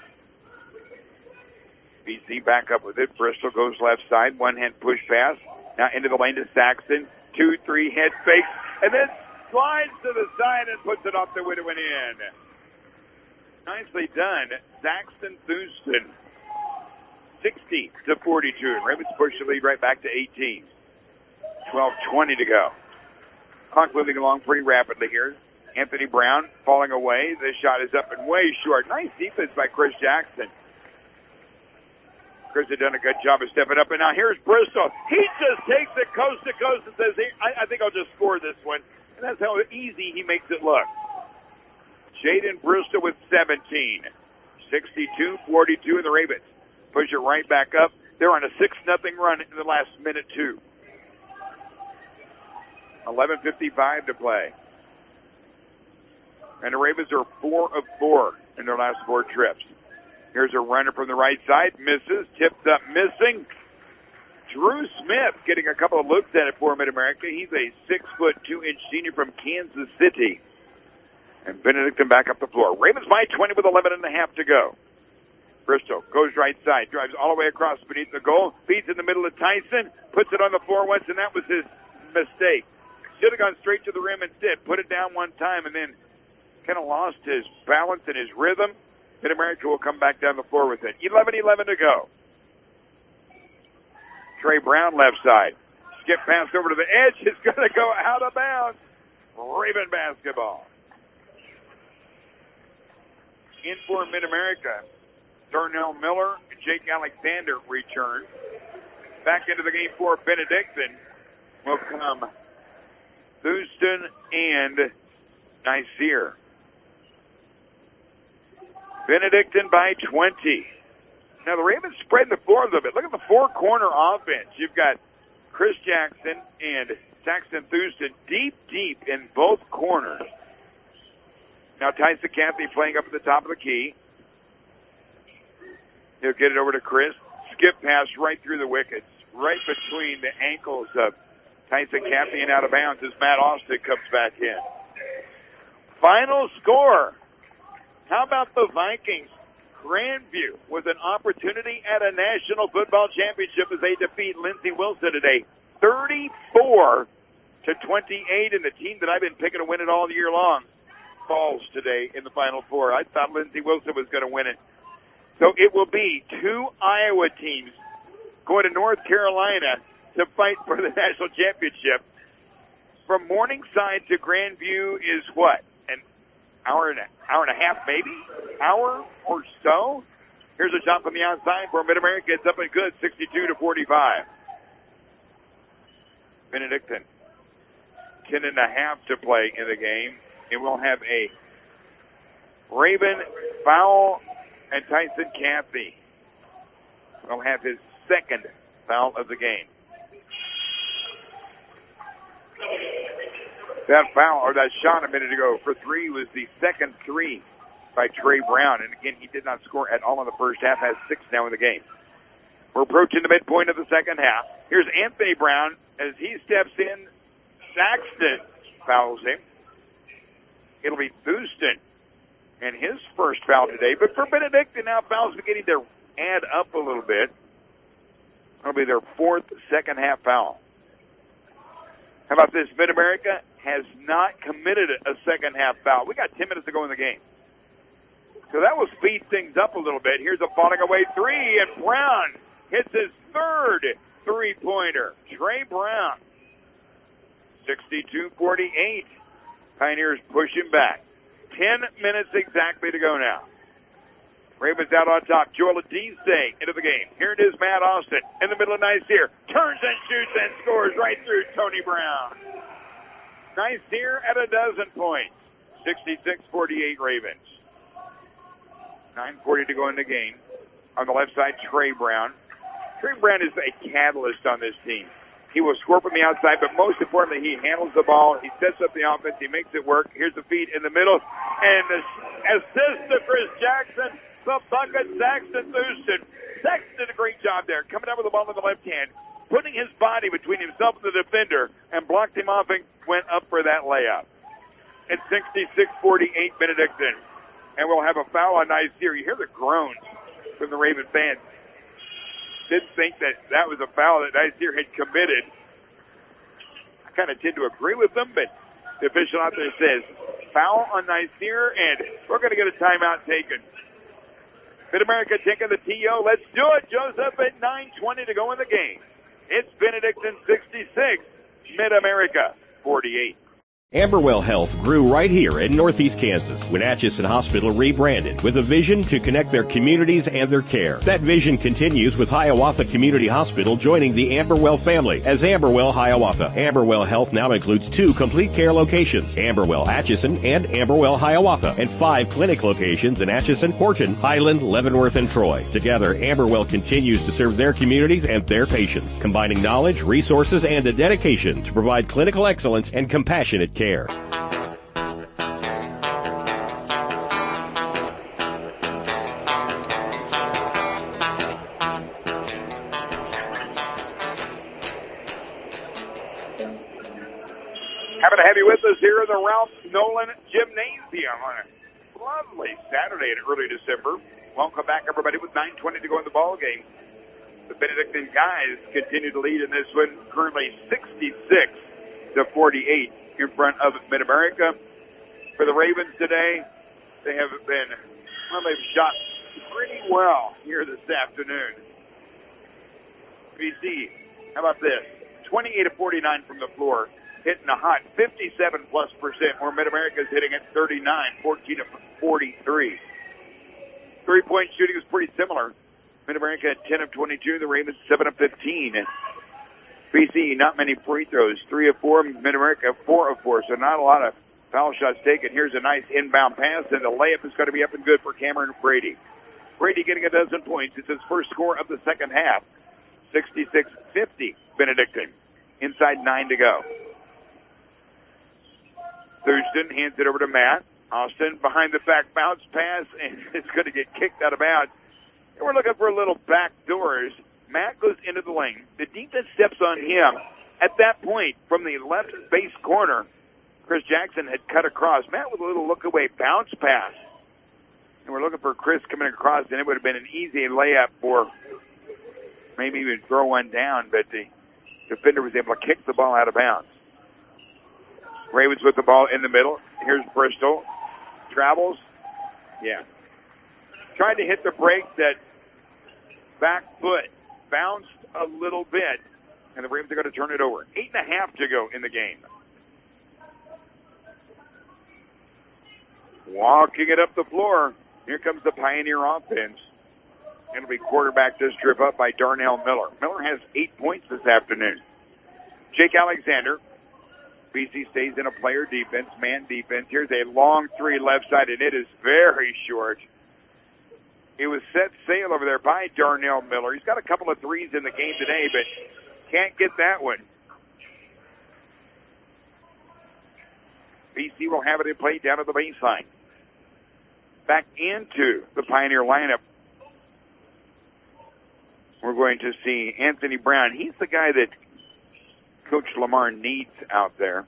B C back up with it. Bristol goes left side. One-hand push pass. Now into the lane to Saxton. Two, three, head fake. And then slides to the side and puts it off the window and in. Nicely done. Saxton Thurston. sixty to forty-two. And Ravens push the lead right back to eighteen. twelve twenty to go. Clock moving along pretty rapidly here. Anthony Brown falling away. This shot is up and way short. Nice defense by Chris Jackson. Chris had done a good job of stepping up. And now here's Bristol. He just takes it coast to coast and says, hey, I, I think I'll just score this one. And that's how easy he makes it look. Jaden Bristol with seventeen. sixty-two forty-two in the Ravens. Push it right back up. They're on a six nothing run in the last minute, too. eleven fifty-five to play. And the Ravens are four of four in their last four trips. Here's a runner from the right side. Misses. Tipped up missing. Drew Smith getting a couple of looks at it for Mid-America. He's a six foot two inch senior from Kansas City. And Benedictine back up the floor. Ravens by twenty with eleven and a half to go. Bristol goes right side. Drives all the way across beneath the goal. Feeds in the middle of Tyson. Puts it on the floor once, and that was his mistake. Should have gone straight to the rim instead. Put it down one time and then kind of lost his balance and his rhythm. Mid-America will come back down the floor with it. eleven eleven to go. Trey Brown left side. Skip pass over to the edge. It's going to go out of bounds. Raven basketball. In for Mid-America. Darnell Miller and Jake Alexander return. Back into the game for Benedictine will come Houston and Nicaire. Benedictine by twenty. Now the Ravens spread the floor a little bit. Look at the four-corner offense. You've got Chris Jackson and Saxton Thurston deep, deep in both corners. Now Tyson Cathy playing up at the top of the key. He'll get it over to Chris. Skip pass right through the wickets, right between the ankles of Tyson Cathy and out of bounds as Matt Austin comes back in. Final score. How about the Vikings? Grandview with an opportunity at a National Football Championship as they defeat Lindsey Wilson today, thirty-four to twenty-eight, and the team that I've been picking to win it all year long balls today in the Final Four. I thought Lindsey Wilson was going to win it. So it will be two Iowa teams going to North Carolina to fight for the national championship. From Morningside to Grandview is what? An hour and a hour and a half, maybe? Hour or so? Here's a shot from the outside where Mid-America gets up and good, sixty-two to forty-five. Benedictine, ten and a half to play in the game. And we'll have a Raven foul, and Tyson Cathy will have his second foul of the game. That foul, or that shot a minute ago for three, was the second three by Trey Brown. And again, he did not score at all in the first half, has six now in the game. We're approaching the midpoint of the second half. Here's Anthony Brown as he steps in. Saxton fouls him. It'll be Houston and his first foul today. But for Benedictine, now fouls beginning to add up a little bit. It'll be their fourth second half foul. How about this? Mid-America has not committed a second half foul. We got ten minutes to go in the game. So that will speed things up a little bit. Here's a falling away three, and Brown hits his third three-pointer. Trey Brown, sixty-two forty-eight. Pioneers pushing back. Ten minutes exactly to go now. Ravens out on top. Joel Adise into the game. Here it is, Matt Austin in the middle of Nicaire. Turns and shoots and scores right through Tony Brown. Nicaire at a dozen points. sixty-six forty-eight Ravens. nine forty to go in the game. On the left side, Trey Brown. Trey Brown is a catalyst on this team. He will score from the outside, but most importantly, he handles the ball. He sets up the offense. He makes it work. Here's the feed in the middle. And the assist to Chris Jackson. The bucket, Saxton Houston. Saxton did a great job there, coming up with the ball in the left hand, putting his body between himself and the defender, and blocked him off and went up for that layup. It's sixty-six forty-eight Benedictine. And we'll have a foul on Nicaire. You hear the groans from the Raven fans. Didn't think that that was a foul that Nicaire had committed. I kind of tend to agree with them, but the official out there says foul on Nicaire, and we're going to get a timeout taken. Mid-America taking the T O. Let's do it, Joseph, at nine twenty to go in the game. It's Benedictine sixty-six, Mid-America forty-eight. Amberwell Health grew right here in Northeast Kansas when Atchison Hospital rebranded with a vision to connect their communities and their care. That vision continues with Hiawatha Community Hospital joining the Amberwell family as Amberwell Hiawatha. Amberwell Health now includes two complete care locations, Amberwell Atchison and Amberwell Hiawatha, and five clinic locations in Atchison, Horton, Highland, Leavenworth, and Troy. Together, Amberwell continues to serve their communities and their patients, combining knowledge, resources, and a dedication to provide clinical excellence and compassionate care. Care. Have to have you with us here in the Ralph Nolan Gymnasium on a lovely Saturday in early December. Welcome back, everybody, with nine twenty to go in the ball game. The Benedictine guys continue to lead in this one, currently sixty-six to forty-eight. In front of Mid-America. For the Ravens today, they have been, well, they've shot pretty well here this afternoon. B C, how about this? twenty-eight of forty-nine from the floor, hitting a hot fifty-seven plus percent, where Mid-America's hitting at thirty-nine, fourteen of forty-three. Three-point shooting is pretty similar. Mid-America at ten of twenty-two, the Ravens seven of fifteen. B C, not many free throws. Three of four. Mid-America, four of four. So not a lot of foul shots taken. Here's a nice inbound pass, and the layup is going to be up and good for Cameron Brady. Brady getting a dozen points. It's his first score of the second half. sixty-six fifty, Benedictine. Inside nine to go. Thurston hands it over to Matt. Austin behind the back bounce pass, and it's going to get kicked out of bounds. And we're looking for a little back doors. Matt goes into the lane. The defense steps on him. At that point, from the left base corner, Chris Jackson had cut across. Matt with a little look-away bounce pass. And we're looking for Chris coming across, and it would have been an easy layup for maybe even throw one down, but the defender was able to kick the ball out of bounds. Ravens with the ball in the middle. Here's Bristol. travels. Yeah. Tried to hit the brake. That back foot bounced a little bit, and the Ravens are going to turn it over. Eight and a half to go in the game. Walking it up the floor. Here comes the Pioneer offense. It'll be quarterback this trip up by Darnell Miller. Miller has eight points this afternoon. Jake Alexander. B C stays in a player defense, man defense. Here's a long three left side, and it is very short. It was set sail over there by Darnell Miller. He's got a couple of threes in the game today, but can't get that one. B C will have it in play down at the baseline. Back into the Pioneer lineup. We're going to see Anthony Brown. He's the guy that Coach Lamar needs out there.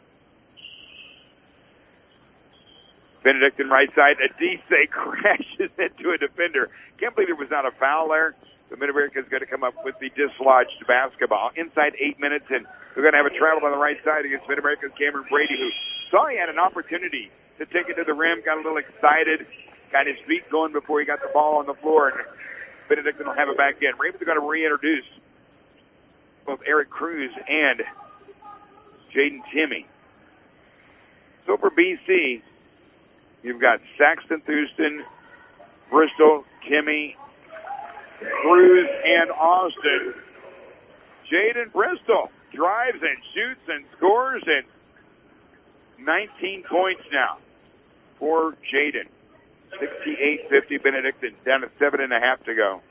Benedictine right side. Adise crashes into a defender. Can't believe there was not a foul there. The Mid-America is going to come up with the dislodged basketball. Inside eight minutes, and we're going to have a travel on the right side against Mid-America's Cameron Brady, who saw he had an opportunity to take it to the rim, got a little excited, got his feet going before he got the ball on the floor, and Benedictine will have it back in. Ravens are going to reintroduce both Eric Cruz and Jaden Timmy. So for B C, you've got Saxton Thurston, Bristol, Timmy, Cruz, and Austin. Jaden Bristol drives and shoots and scores, and nineteen points now for Jaden. sixty-eight fifty Benedictine, down to seven and a half to go.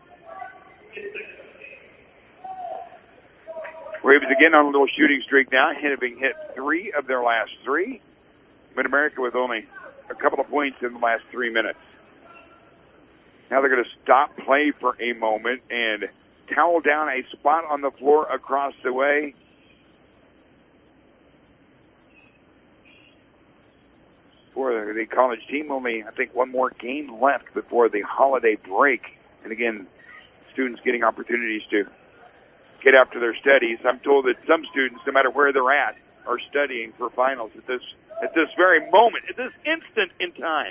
Ravens again on a little shooting streak now, having hit three of their last three. Mid-America with only a couple of points in the last three minutes. Now they're going to stop play for a moment and towel down a spot on the floor across the way. For the college team, only, I think, one more game left before the holiday break. And again, students getting opportunities to get after their studies. I'm told that some students, no matter where they're at, are studying for finals at this at this very moment, at this instant in time.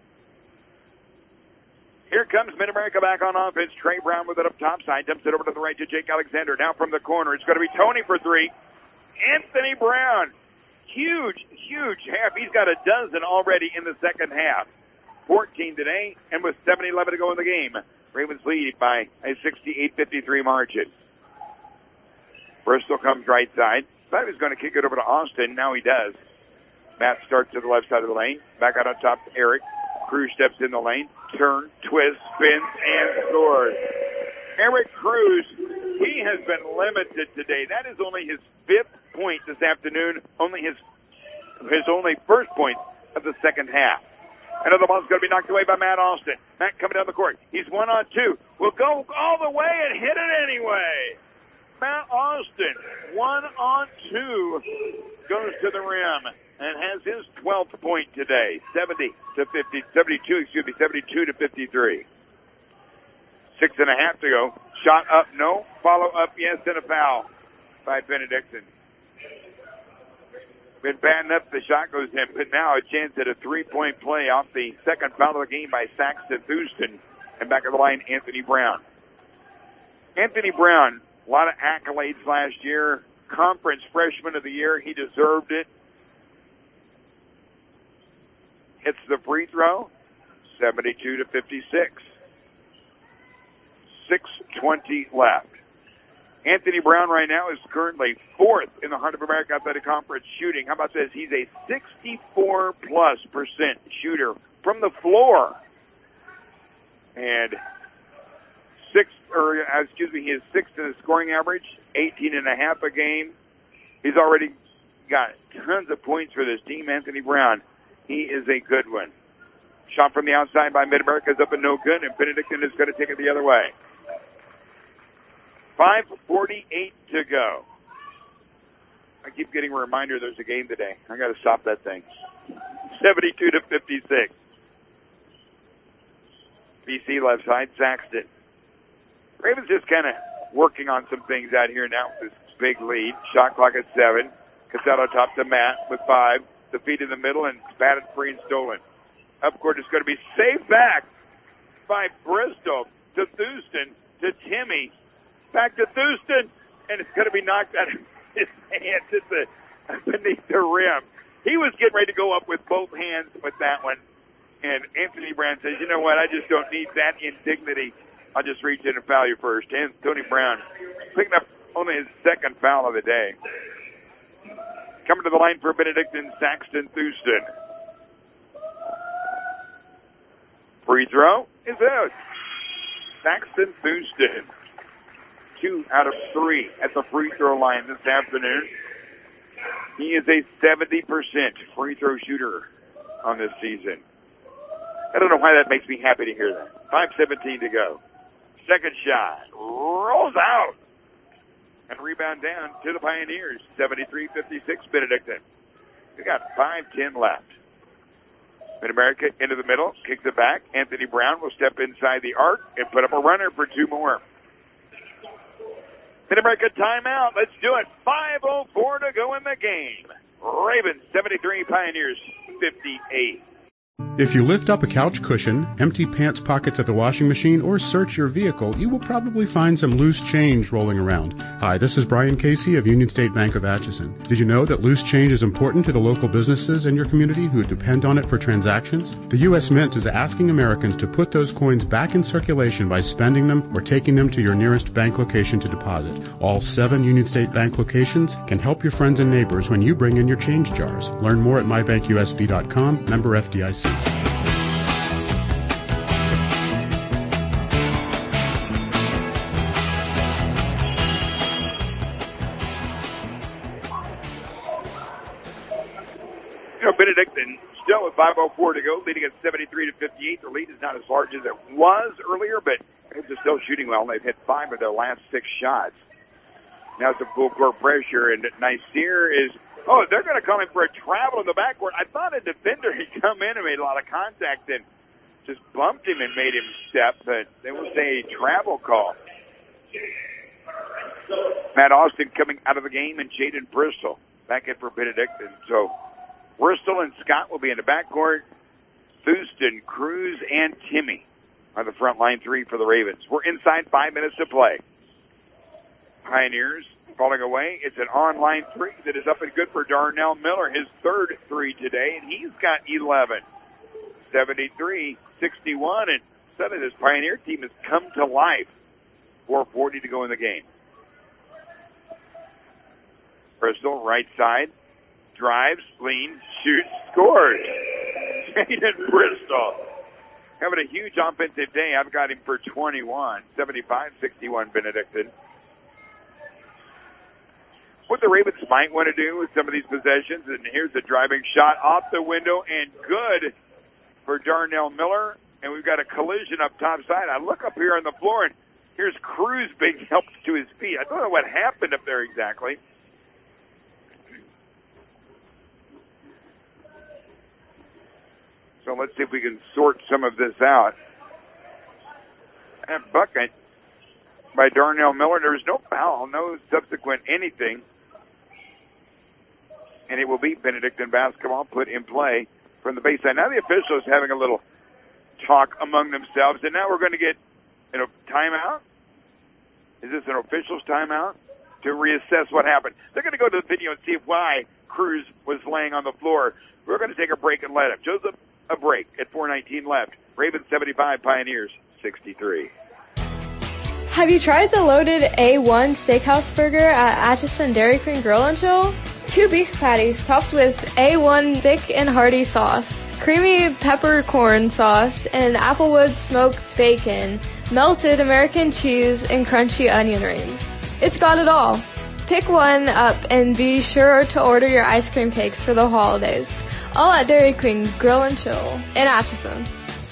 Here comes Mid-America back on offense. Trey Brown with it up top side. Dumps it over to the right to Jake Alexander. Now from the corner, it's going to be Tony for three. Anthony Brown. Huge, huge half. He's got a dozen already in the second half. fourteen today, and with seven eleven to go in the game. Ravens lead by a sixty-eight fifty-three margin. Bristol comes right side. Thought he was going to kick it over to Austin. Now he does. Matt starts to the left side of the lane. Back out on top to Eric. Cruz steps in the lane. Turn, twist, spins, and scores. Eric Cruz, he has been limited today. That is only his fifth point this afternoon. Only his his only first point of the second half. Another ball's going to be knocked away by Matt Austin. Matt coming down the court. He's one on two. Will go all the way and hit it anyway. Matt Austin, one on two, goes to the rim and has his twelfth point today. seventy to fifty, seventy-two, excuse me, seventy-two to fifty-three. Six and a half to go. Shot up, no. Follow up, yes, and a foul by Benedictine. Been batting up, the shot goes in, but now a chance at a three-point play off the second foul of the game by Saxton Thurston. And back of the line, Anthony Brown. Anthony Brown, a lot of accolades last year. Conference Freshman of the Year, he deserved it. Hits the free throw, seventy-two to fifty-six. six twenty left. Anthony Brown right now is currently fourth in the Heart of America Athletic Conference shooting. How about this? He's a sixty-four plus percent shooter from the floor. And six, or excuse me, he is sixth in the scoring average, eighteen and a half a game. He's already got tons of points for this team, Anthony Brown. He is a good one. Shot from the outside by Mid-America is up and no good, and Benedictine is going to take it the other way. five forty-eight to go. I keep getting a reminder there's a game today. I got to stop that thing. seventy-two to fifty-six. B C left side, Saxton. Ravens just kind of working on some things out here now with this big lead. Shot clock at seven. Casello top to Matt with five. The feet in the middle and batted free and stolen. Up court is going to be saved back by Bristol to Thurston to Timmy. Back to Thurston, and it's going to be knocked out of his hands at the, beneath the rim. He was getting ready to go up with both hands with that one. And Anthony Brown says, you know what, I just don't need that indignity. I'll just reach in and foul you first. And Tony Brown picking up only his second foul of the day. Coming to the line for Benedictine, Saxton Thurston. Free throw is out. Saxton Thurston, two out of three at the free throw line this afternoon. He is a seventy percent free throw shooter on this season. I don't know why that makes me happy to hear that. five seventeen to go. Second shot. Rolls out. And rebound down to the Pioneers. seventy-three fifty-six Benedictine. We got five ten left. Mid-America into the middle. Kicks it back. Anthony Brown will step inside the arc and put up a runner for two more. Mid-America timeout. Let's do it. five oh four to go in the game. Ravens seventy-three, Pioneers fifty-eight. If you lift up a couch cushion, empty pants pockets at the washing machine, or search your vehicle, you will probably find some loose change rolling around. Hi, this is Brian Casey of Union State Bank of Atchison. Did you know that loose change is important to the local businesses in your community who depend on it for transactions? The U S Mint is asking Americans to put those coins back in circulation by spending them or taking them to your nearest bank location to deposit. All seven Union State Bank locations can help your friends and neighbors when you bring in your change jars. Learn more at my bank U S B dot com, member F D I C. Benedictine still with five oh four to go, leading at seventy-three to fifty-eight. The lead is not as large as it was earlier, but they're still shooting well. They've hit five of their last six shots. Now some full court pressure, and Nicer is, oh, they're going to call him for a travel in the backcourt. I thought a defender had come in and made a lot of contact and just bumped him and made him step, but they will say a travel call. Matt Austin coming out of the game, and Jaden Bristol back in for Benedictine. So Bristol and Scott will be in the backcourt. Thurston, Cruz, and Timmy are the front line three for the Ravens. We're inside five minutes to play. Pioneers falling away. It's an online three that is up and good for Darnell Miller, his third three today, and he's got eleven. seventy-three sixty-one, and suddenly this Pioneer team has come to life. four forty to go in the game. Bristol, right side. Drives, leans, shoots, scores. Jaden Bristol having a huge offensive day. I've got him for twenty-one. seventy-five sixty-one Benedictine. What the Ravens might want to do with some of these possessions, and here's a driving shot off the window and good for Darnell Miller. And we've got a collision up top side. I look up here on the floor, and here's Cruz being helped to his feet. I don't know what happened up there exactly. So let's see if we can sort some of this out. That bucket by Darnell Miller. There was no foul, no subsequent anything. And it will be Benedictine basketball put in play from the baseline. Now the officials having a little talk among themselves. And now we're going to get you know, timeout. Is this an official's timeout? To reassess what happened. They're going to go to the video and see why Cruz was laying on the floor. We're going to take a break and let him. Joseph, a break at four nineteen left. Ravens seventy-five, Pioneers sixty-three. Have you tried the loaded A one Steakhouse Burger at Atchison Dairy Queen Grill and Chill? Two beef patties topped with A one thick and hearty sauce, creamy peppercorn sauce, and applewood smoked bacon, melted American cheese, and crunchy onion rings. It's got it all. Pick one up and be sure to order your ice cream cakes for the holidays. All at Dairy Queen Grill and Chill in Atchison.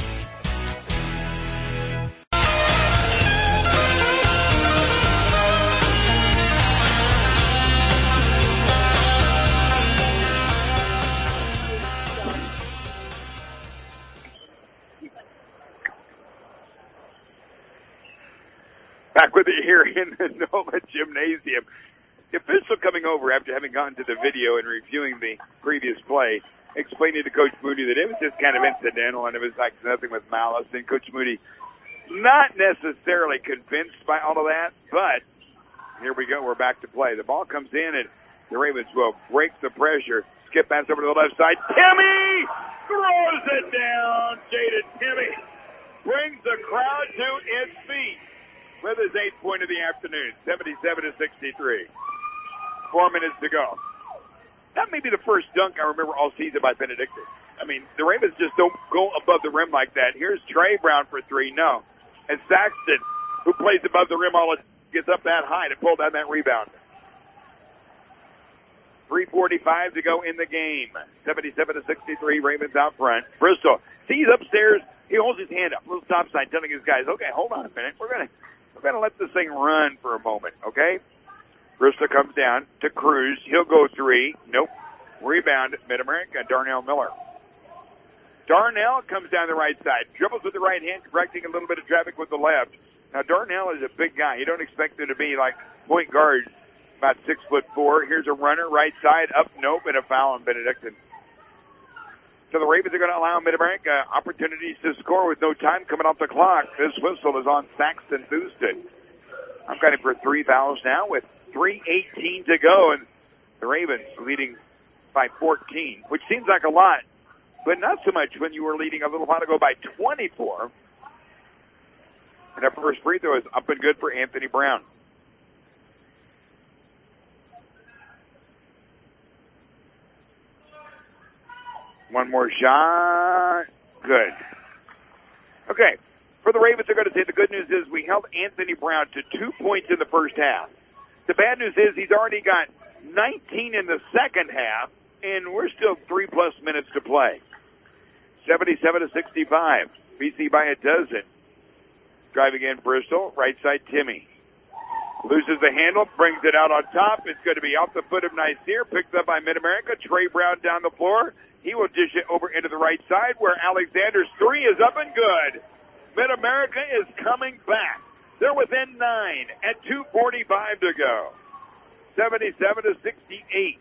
Back with you here in the NOLA Gymnasium. The official coming over after having gone to the video and reviewing the previous play explaining to Coach Moody that it was just kind of incidental and it was like nothing with malice. And Coach Moody not necessarily convinced by all of that, but here we go. We're back to play. The ball comes in and the Ravens will break the pressure. Skip pass over to the left side. Timmy throws it down. Jaden Timmy brings the crowd to its feet with his eighth point of the afternoon, seventy-seven to sixty-three. Four minutes to go. That may be the first dunk I remember all season by Benedictine. I mean, the Ravens just don't go above the rim like that. Here's Trey Brown for three. No. And Saxton, who plays above the rim all the gets up that high to pull down that rebound. three forty-five to go in the game. seventy-seven to sixty-three, Ravens out front. Bristol, see, he's upstairs. He holds his hand up, little stop sign, telling his guys, okay, hold on a minute. We're going to we're gonna let this thing run for a moment, okay? Bristol comes down to Cruz. He'll go three. Nope. Rebound, Mid-America, Darnell Miller. Darnell comes down the right side, dribbles with the right hand, correcting a little bit of traffic with the left. Now, Darnell is a big guy. You don't expect him to be like point guard, about six foot four. Here's a runner, right side, up, nope, and a foul on Benedictine. So the Ravens are going to allow Mid-America opportunities to score with no time coming off the clock. This whistle is on Saxton Thurston. I'm counting for three fouls now with three eighteen to go, and the Ravens leading by fourteen, which seems like a lot, but not so much when you were leading a little while ago by twenty-four. And our first free throw is up and good for Anthony Brown. One more shot. Good. Okay. For the Ravens, they're going to say the good news is we held Anthony Brown to two points in the first half. The bad news is he's already got nineteen in the second half, and we're still three-plus minutes to play. seventy-seven to sixty-five. B C by a dozen. Driving in Bristol, right side Timmy. Loses the handle, brings it out on top. It's going to be off the foot of Nicaire, picked up by Mid-America. Trey Brown down the floor. He will dish it over into the right side where Alexander's three is up and good. Mid-America is coming back. They're within nine at two forty-five to go. seventy-seven to sixty-eight.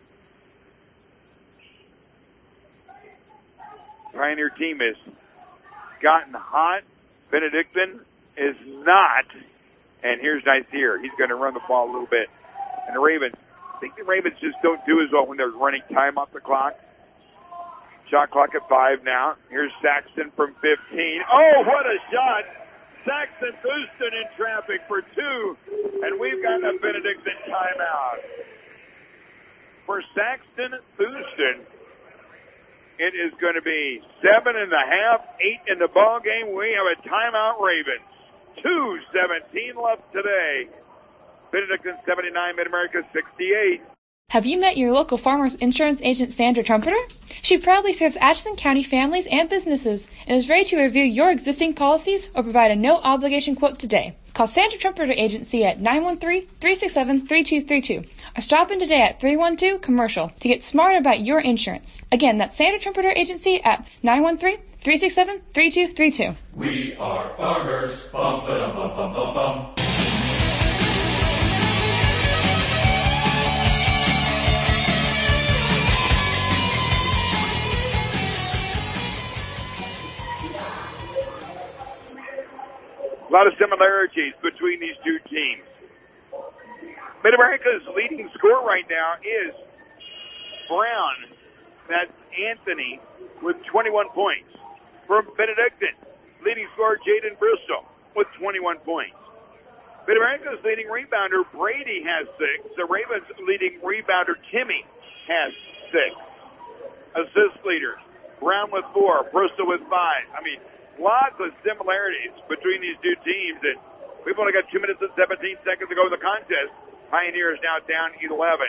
Pioneer team has gotten hot. Benedictine is not. And here's Nicaire. He's going to run the ball a little bit. And the Ravens, I think the Ravens just don't do as well when they're running time off the clock. Shot clock at five now. Here's Saxton from fifteen. Oh, what a shot. Saxton Thurston in traffic for two, and we've got a Benedictine timeout. For Saxton Thurston, it is going to be seven and a half, eight in the ball game. We have a timeout, Ravens. two seventeen left today. Benedictine seventy-nine, Mid-America sixty-eight. Have you met your local Farmers Insurance agent, Sandra Trumpeter? She proudly serves Atchison County families and businesses and is ready to review your existing policies or provide a no-obligation quote today. Call Sandra Trumpeter Agency at nine one three, three six seven, three two three two or stop in today at three one two Commercial to get smarter about your insurance. Again, that's Sandra Trumpeter Agency at nine one three, three six seven, three two three two. We are farmers. Bum, ba-dum, bum, bum, bum, bum. A lot of similarities between these two teams. Mid-America's leading scorer right now is Brown. That's Anthony with twenty-one points. From Benedictine, leading scorer Jaden Bristol with twenty-one points. Mid-America's leading rebounder Brady has six. The Ravens' leading rebounder Timmy has six. Assist leaders, Brown with four, Bristol with five. I mean, lots of similarities between these two teams, and we've only got two minutes and seventeen seconds to go in the contest. Pioneers now down eleven.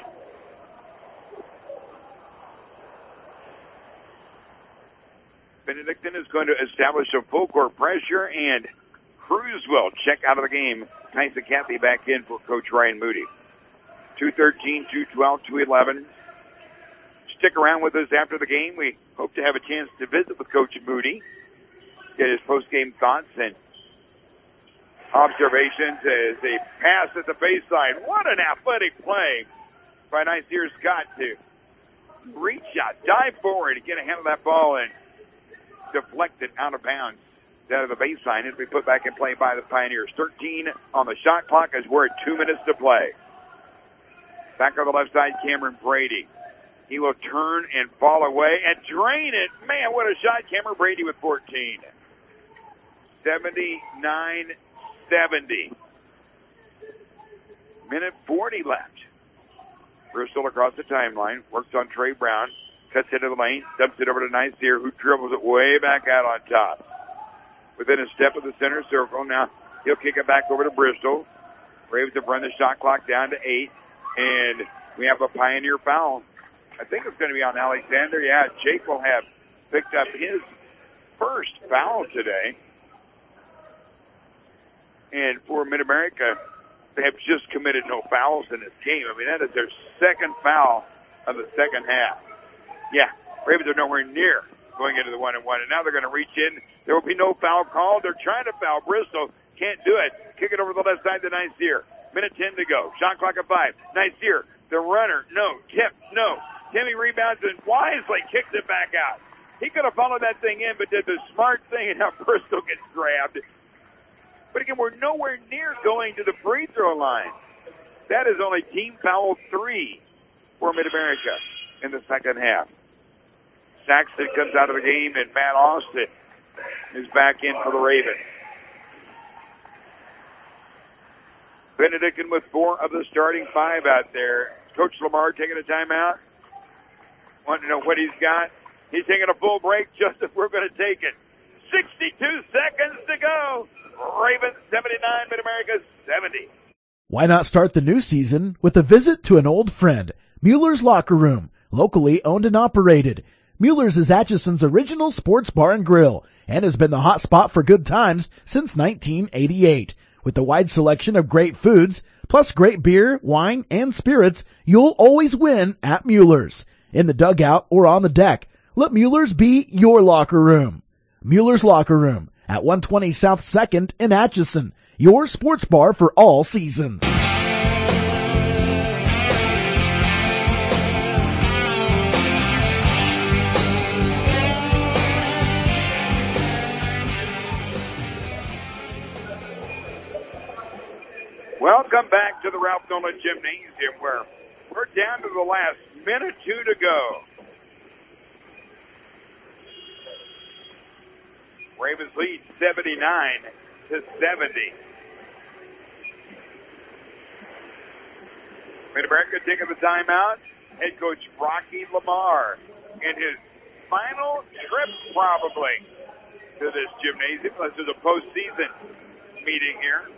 Benedictine is going to establish a full court pressure, and Cruz will check out of the game. Tyson Cathy back in for Coach Ryan Moody. two thirteen, two twelve, two eleven. Stick around with us after the game. We hope to have a chance to visit with Coach Moody, get his post-game thoughts and observations as a pass at the baseline. What an athletic play by Nicaire Scott to reach out, dive forward, get a hand on that ball, and deflect it out of bounds down to the baseline. It'll be put back in play by the Pioneers. thirteen on the shot clock as we're at two minutes to play. Back on the left side, Cameron Brady. He will turn and fall away and drain it. Man, what a shot. Cameron Brady with fourteen. seventy-nine seventy. Minute forty left. Bristol across the timeline. Works on Trey Brown. Cuts into the lane. Dumps it over to Niceer, who dribbles it way back out on top. Within a step of the center circle. Now he'll kick it back over to Bristol. Braves have run the shot clock down to eight. And we have a Pioneer foul. I think it's going to be on Alexander. Yeah, Jake will have picked up his first foul today. And for Mid-America, they have just committed no fouls in this game. I mean, that is their second foul of the second half. Yeah, Ravens are nowhere near going into the one and one. And now they're going to reach in. There will be no foul called. They're trying to foul Bristol. Can't do it. Kick it over the left side to Niceer. Minute ten to go. Shot clock at five. Niceer, the runner. No. Tip. No. Timmy rebounds and wisely kicks it back out. He could have followed that thing in, but did the smart thing, and now Bristol gets grabbed. But again, we're nowhere near going to the free throw line. That is only team foul three for Mid-America in the second half. Saxton comes out of the game, and Matt Austin is back in for the Ravens. Benedictine with four of the starting five out there. Coach Lamar taking a timeout. Want to know what he's got? He's taking a full break. Justin, we're going to take it. sixty-two seconds to go. Ravens seventy-nine, Mid-America seventy. Why not start the new season with a visit to an old friend, Mueller's Locker Room, locally owned and operated. Mueller's is Atchison's original sports bar and grill and has been the hot spot for good times since nineteen eighty-eight. With a wide selection of great foods, plus great beer, wine, and spirits, you'll always win at Mueller's. In the dugout or on the deck, let Mueller's be your locker room. Mueller's Locker Room at one twenty South second in Atchison, your sports bar for all seasons. Welcome back to the Ralph Nolan Gymnasium, where we're down to the last minute two to go. Ravens lead seventy-nine to seventy. Mid-America taking the timeout. Head coach Rocky Lamar in his final trip probably to this gymnasium. This is a postseason meeting here.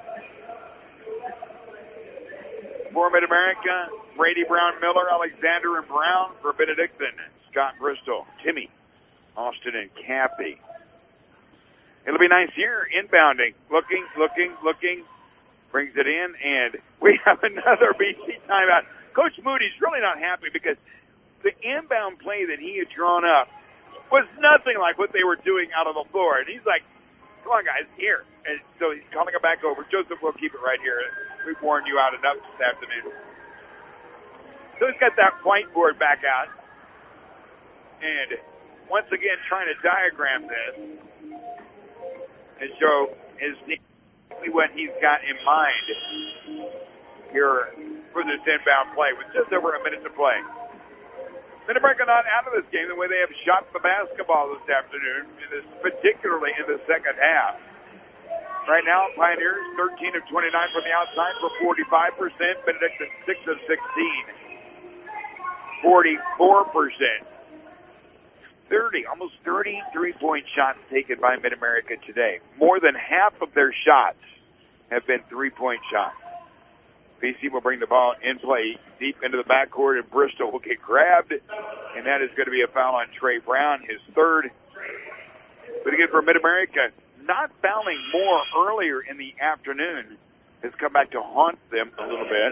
For Mid-America, Brady, Brown, Miller, Alexander, and Brown. For Benedictine, Scott Bristol, Timmy, Austin, and Cappy. It'll be nice here, inbounding. Looking, looking, looking. Brings it in, and we have another B C timeout. Coach Moody's really not happy because the inbound play that he had drawn up was nothing like what they were doing out on the floor. And he's like, come on, guys, here. And so he's calling it back over. Joseph, we'll keep it right here. We've worn you out enough this afternoon. So he's got that whiteboard back out. And once again, trying to diagram this and show his what he's got in mind here for this inbound play with just over a minute to play. Mid-America not out of this game the way they have shot the basketball this afternoon, in this, particularly in the second half. Right now, Pioneers thirteen of twenty-nine from the outside for forty-five percent. Benedictine six of sixteen, forty-four percent. thirty, almost thirty three-point shots taken by Mid-America today. More than half of their shots have been three-point shots. P C will bring the ball in play deep into the backcourt, and Bristol will get grabbed, and that is going to be a foul on Trey Brown, his third. But again, for Mid-America, not fouling more earlier in the afternoon has come back to haunt them a little bit,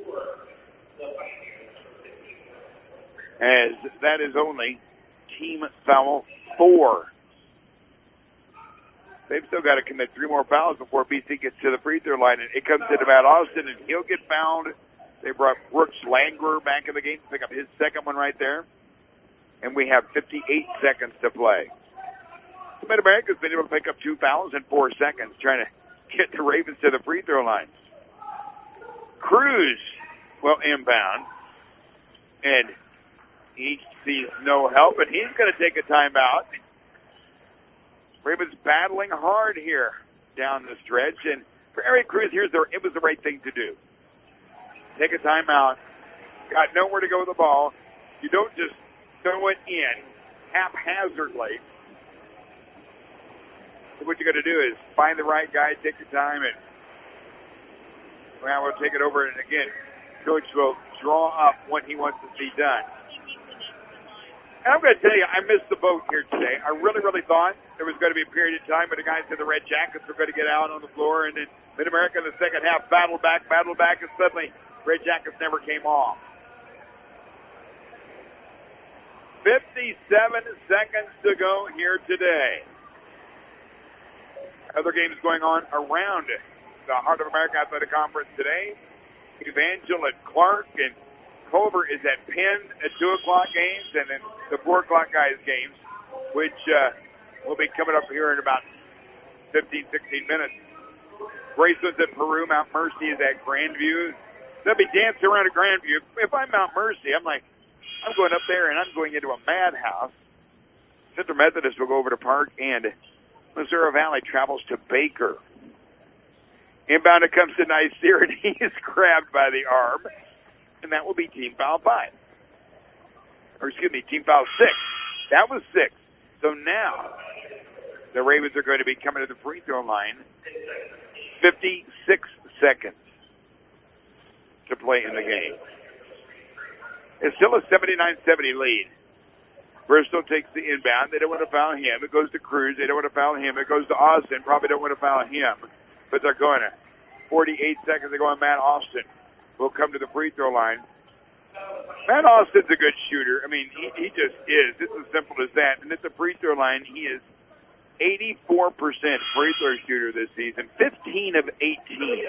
as that is only team foul four. They've still got to commit three more fouls before B C gets to the free throw line. And it comes to Matt Austin, and he'll get fouled They brought Brooks Langer back in the game to pick up his second one right there. And we have fifty-eight seconds to play. Mid-America's been able to pick up two fouls in four seconds, trying to get the Ravens to the free throw line. Cruz will inbound, and he sees no help, and he's going to take a timeout. Ravens battling hard here down the stretch, and for Eric Cruz, here's the, it was the right thing to do. Take a timeout. Got nowhere to go with the ball. You don't just throw it in haphazardly. What you got to do is find the right guy, take your time, and well, we'll take it over. And again, Coach will draw up what he wants to see done. And I'm going to tell you, I missed the boat here today. I really, really thought there was going to be a period of time where the guys in the Red Jackets were going to get out on the floor, and then Mid-America in the second half battled back, battled back, and suddenly Red Jackets never came off. fifty-seven seconds to go here today. Other games going on around the Heart of America Athletic Conference today. Evangel at Clark, and Culver is at Penn at two o'clock games, and then the four o'clock guys games, which uh, will be coming up here in about fifteen, sixteen minutes. Graceland's at Peru. Mount Mercy is at Grandview. They'll be dancing around at Grandview. If I'm Mount Mercy, I'm like, I'm going up there, and I'm going into a madhouse. Central Methodist will go over to Park, and Missouri Valley travels to Baker. Inbound, it comes to Nicer, and he is grabbed by the arm, and that will be team foul five. Or excuse me, team foul six. That was six. So now the Ravens are going to be coming to the free throw line. fifty-six seconds to play in the game. It's still a seventy-nine seventy lead. Bristol takes the inbound. They don't want to foul him. It goes to Cruz. They don't want to foul him. It goes to Austin. Probably don't want to foul him. But they're going to. forty-eight seconds to go on. Matt Austin will come to the free throw line. Matt Austin's a good shooter. I mean, he, he just is. It's as simple as that. And at the free throw line, he is eighty-four percent free throw shooter this season. fifteen of eighteen.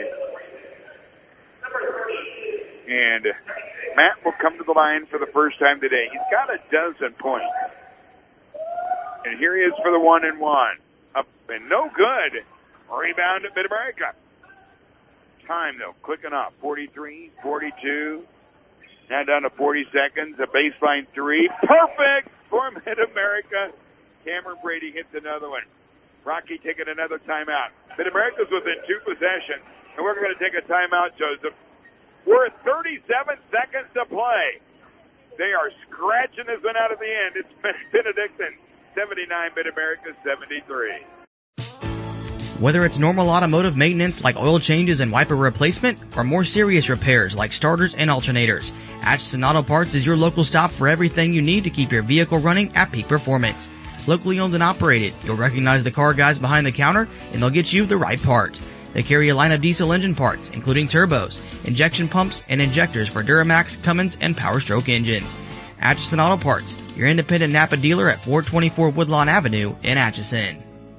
And Matt will come to the line for the first time today. He's got a dozen points. And here he is for the one and one. Up and no good. Rebound at Mid-America. Time, though, clicking up. forty-three, forty-two. Now down to forty seconds. A baseline three. Perfect for Mid-America. Cameron Brady hits another one. Rocky taking another timeout. Mid-America's within two possessions. And we're going to take a timeout, Joseph. We're at thirty-seven seconds to play. They are scratching this one out of the end. It's Benedictine seventy-nine, Mid-America seventy-three. Whether it's normal automotive maintenance like oil changes and wiper replacement, or more serious repairs like starters and alternators, Atchison Auto Parts is your local stop for everything you need to keep your vehicle running at peak performance. Locally owned and operated, you'll recognize the car guys behind the counter, and they'll get you the right parts. They carry a line of diesel engine parts, including turbos, injection pumps, and injectors for Duramax, Cummins, and Power Stroke engines. Atchison Auto Parts, your independent Napa dealer at four twenty-four Woodlawn Avenue in Atchison.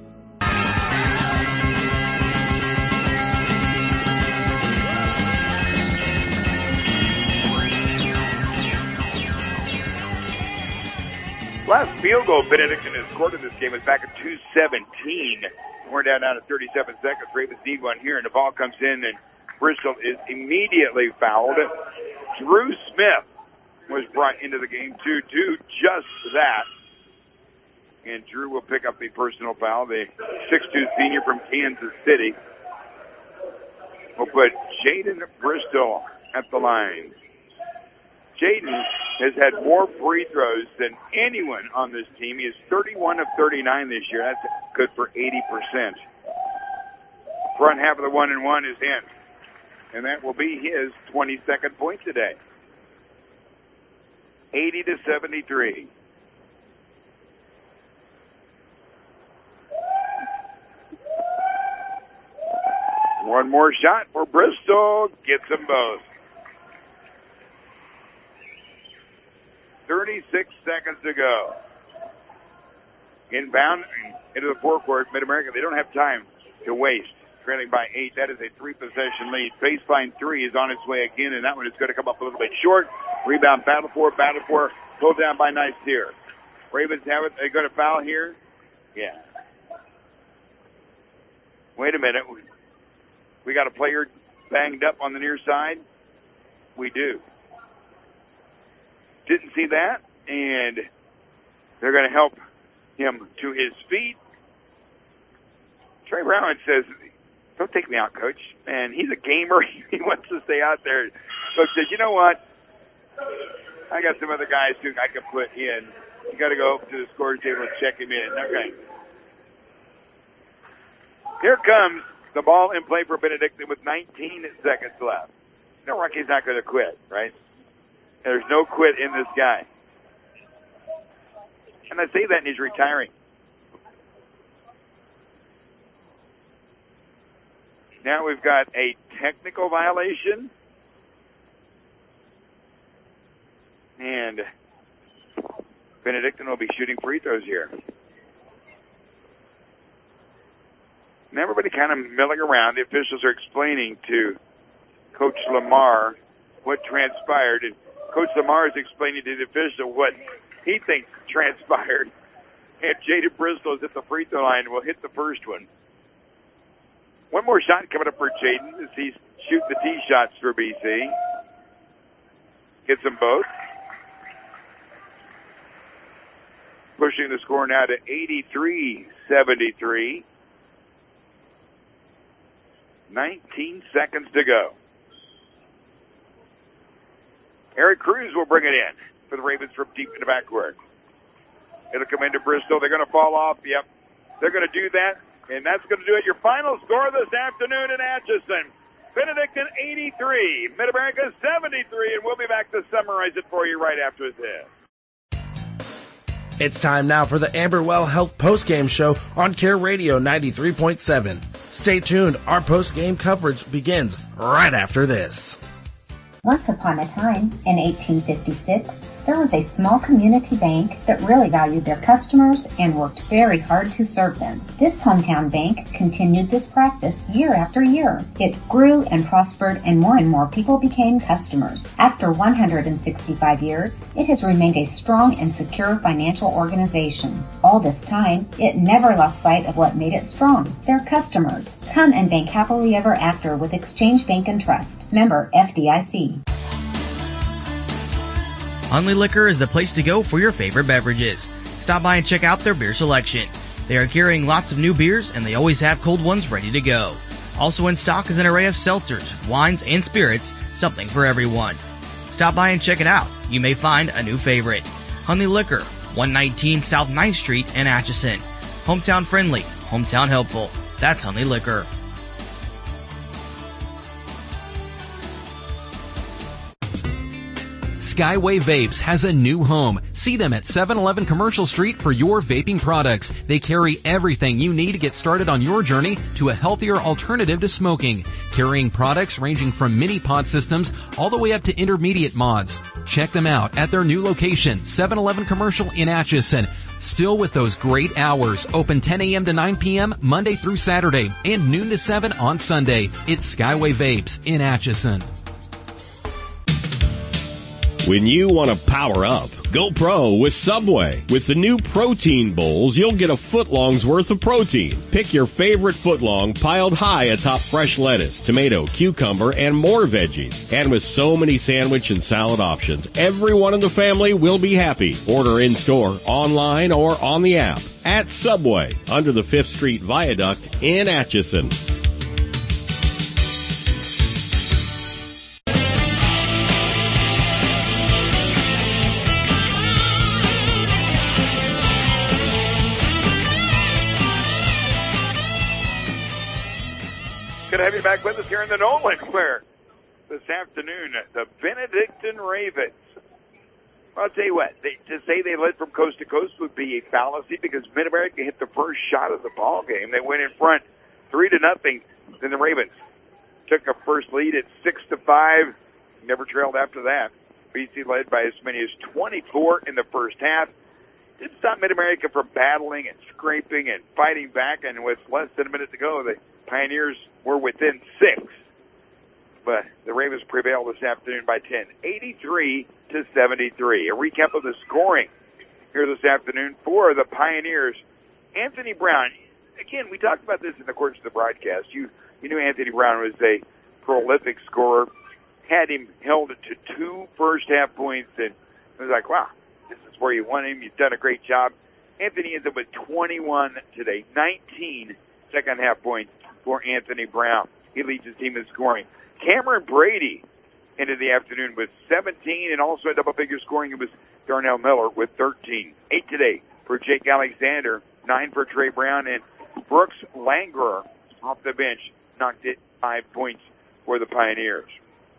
Last field goal Benedictine has scored in this game is back at two seventeen. We're down now to thirty-seven seconds. Ravens need one here, and the ball comes in, and Bristol is immediately fouled. Drew Smith was brought into the game to do just that. And Drew will pick up the personal foul. The six two senior from Kansas City will put Jaden Bristol at the line. Jaden has had more free throws than anyone on this team. He is thirty-one of thirty-nine this year. That's good for eighty percent. Front half of the one and one is in. And that will be his twenty-second point today. eighty to seventy-three. One more shot for Bristol. Gets them both. thirty-six seconds to go. Inbound into the forecourt, Mid-America. They don't have time to waste. trailing by eight. That is a three-possession lead. Baseline three is on its way again, and that one is going to come up a little bit short. Rebound, battle for, battle for, pulled down by Nicaire. Ravens have it. They're going to foul here. Yeah. Wait a minute. We got a player banged up on the near side. We do. Didn't see that, and they're going to help him to his feet. Trey Brown says, don't take me out, Coach. And he's a gamer. He wants to stay out there. Coach says, you know what? I got some other guys who I can put in. You got to go up to the scorer's table and check him in. Okay. Here comes the ball in play for Benedictine with nineteen seconds left. You know, Rocky's not going to quit, right? There's no quit in this guy. And I say that, and he's retiring. Now we've got a technical violation. And Benedictine will be shooting free throws here. And everybody kind of milling around. The officials are explaining to Coach Lamar what transpired. And Coach Lamar is explaining to the official what he thinks transpired. And Jaden Bristol is at the free throw line and will hit the first one. One more shot coming up for Jaden as he's shooting the tee shots for B C. Gets them both. Pushing the score now to eighty-three seventy-three. nineteen seconds to go. Eric Cruz will bring it in for the Ravens from deep in the backcourt. It'll come into Bristol. They're going to fall off. Yep. They're going to do that. And that's going to do it. Your final score this afternoon in Atchison. Benedictine eighty-three, Mid-America seventy-three. And we'll be back to summarize it for you right after this. It's time now for the Amberwell Health Postgame Show on Care Radio ninety-three point seven. Stay tuned. Our postgame coverage begins right after this. Once upon a time, in eighteen fifty-six, there was a small community bank that really valued their customers and worked very hard to serve them. This hometown bank continued this practice year after year. It grew and prospered, and more and more people became customers. After one hundred sixty-five years, it has remained a strong and secure financial organization. All this time, it never lost sight of what made it strong, their customers. Come and bank happily ever after with Exchange Bank and Trust. Member F D I C. Hunley Liquor is the place to go for your favorite beverages. Stop by and check out their beer selection. They are carrying lots of new beers, and they always have cold ones ready to go. Also in stock is an array of seltzers, wines, and spirits, something for everyone. Stop by and check it out. You may find a new favorite. Hunley Liquor, one nineteen South ninth Street in Atchison. Hometown friendly, hometown helpful. That's Hunley Liquor. Skyway Vapes has a new home. See them at seven eleven Commercial Street for your vaping products. They carry everything you need to get started on your journey to a healthier alternative to smoking, carrying products ranging from mini pod systems all the way up to intermediate mods. Check them out at their new location, seven eleven Commercial in Atchison. Still with those great hours, open ten a.m. to nine p.m. Monday through Saturday and noon to seven on Sunday. It's Skyway Vapes in Atchison. When you want to power up, go pro with Subway. With the new protein bowls, you'll get a footlong's worth of protein. Pick your favorite footlong piled high atop fresh lettuce, tomato, cucumber, and more veggies. And with so many sandwich and salad options, everyone in the family will be happy. Order in-store, online, or on the app. At Subway, under the fifth Street Viaduct in Atchison. Good to have you back with us here in the Nolan, where this afternoon the Benedictine Ravens. Well, I'll tell you what, they, to say they led from coast to coast would be a fallacy because Mid-America hit the first shot of the ball game. They went in front three to nothing. Then the Ravens took a first lead at six to five. Never trailed after that. B C led by as many as twenty-four in the first half. Didn't stop Mid-America from battling and scraping and fighting back. And with less than a minute to go, they Pioneers were within six, but the Ravens prevailed this afternoon by ten, eighty-three to seventy-three. A recap of the scoring here this afternoon for the Pioneers. Anthony Brown, again, we talked about this in the course of the broadcast. You you knew Anthony Brown was a prolific scorer, had him held to two first-half points, and it was like, wow, this is where you want him. You've done a great job. Anthony ends up with twenty-one today, nineteen second-half points for Anthony Brown. He leads his team in scoring. Cameron Brady ended the afternoon with seventeen, and also a double-figure scoring. It was Darnell Miller with thirteen. Eight today for Jake Alexander, nine for Trey Brown, and Brooks Langerer off the bench knocked it five points for the Pioneers.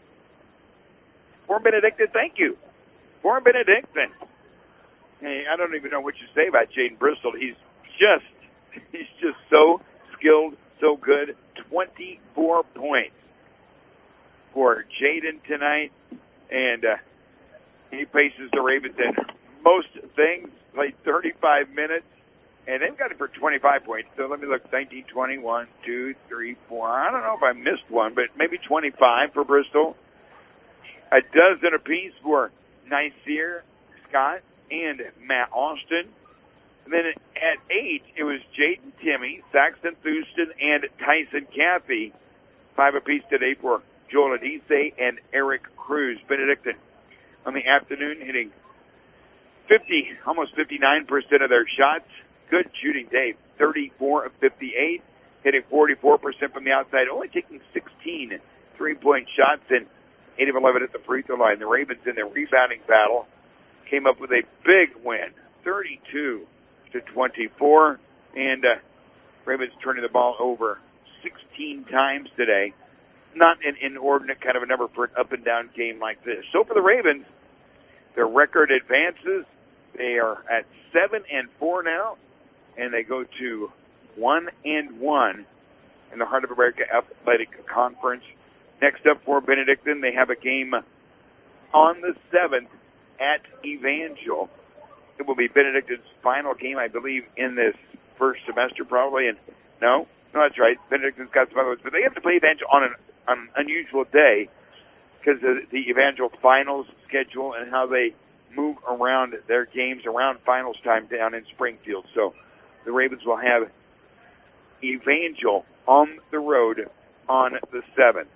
For Benedictine, thank you. For Benedictine. Hey, I don't even know what you say about Jaden Bristol. He's just, he's just so skilled, so good. twenty-four points for Jaden tonight, and uh, he faces the Ravens in most things, played thirty-five minutes, and they've got him for twenty-five points. So let me look, nineteen, twenty, one, two, three, four. I don't know if I missed one, but maybe twenty-five for Bristol. A dozen apiece for Nasir Scott and Matt Austin. And then at eight, it was Jaden Timmy, Saxton Thurston, and Tyson Caffey. Five apiece today for Joel Adise and Eric Cruz. Benedictine on the afternoon hitting fifty, almost fifty-nine percent of their shots. Good shooting day, thirty-four of fifty-eight, hitting forty-four percent from the outside, only taking sixteen three-point shots and eight of eleven at the free throw line. The Ravens in their rebounding battle came up with a big win, thirty-two to twenty-four, and uh, Ravens turning the ball over sixteen times today. Not an inordinate kind of a number for an up-and-down game like this. So for the Ravens, their record advances. They are at seven and four now, and they go to one and one in the Heart of America Athletic Conference. Next up for Benedictine, they have a game on the seventh at Evangel. It will be Benedictine's final game, I believe, in this first semester, probably. And no, no, that's right. Benedictine's got some other ones, but they have to play Evangel on an, on an unusual day because of the Evangel finals schedule and how they move around their games around finals time down in Springfield. So the Ravens will have Evangel on the road on the seventh.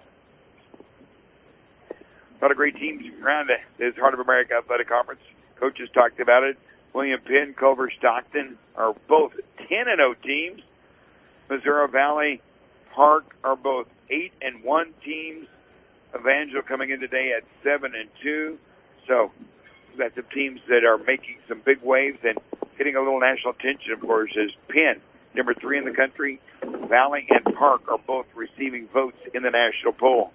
A lot of great teams around this Heart of America Athletic Conference. Coaches talked about it. William Penn, Culver Stockton are both ten and oh teams. Missouri Valley, Park are both eight and one teams. Evangel coming in today at seven and two. So that's the teams that are making some big waves and getting a little national attention, of course, is Penn, number three in the country. Valley and Park are both receiving votes in the national poll.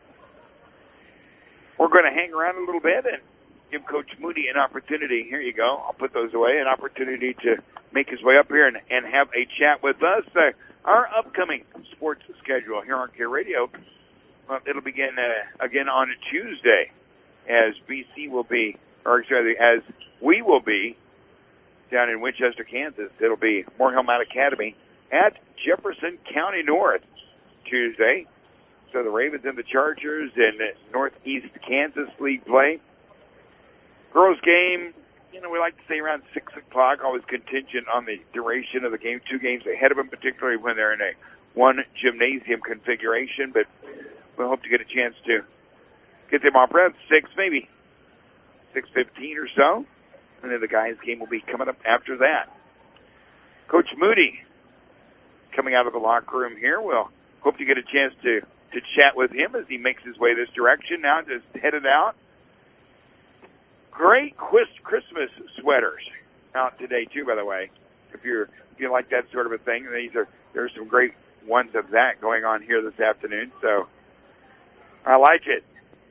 We're going to hang around a little bit and give Coach Moody an opportunity. Here you go. I'll put those away. An opportunity to make his way up here and, and have a chat with us. Uh, our upcoming sports schedule here on Care Radio, well, it'll begin uh, again on a Tuesday as B C will be, or sorry, as we will be down in Winchester, Kansas. It'll be Morehill Mount Academy at Jefferson County North Tuesday. So the Ravens and the Chargers in Northeast Kansas League play. Girls game, you know, we like to say around six o'clock, always contingent on the duration of the game. Two games ahead of them, particularly when they're in a one gymnasium configuration. But we'll hope to get a chance to get them off around six, maybe six fifteen or so. And then the guys' game will be coming up after that. Coach Moody coming out of the locker room here. We'll hope to get a chance to to chat with him as he makes his way this direction. Now just headed out. Great Christmas sweaters out today too, by the way. If you're if you like that sort of a thing, these are there's some great ones of that going on here this afternoon. So I like it.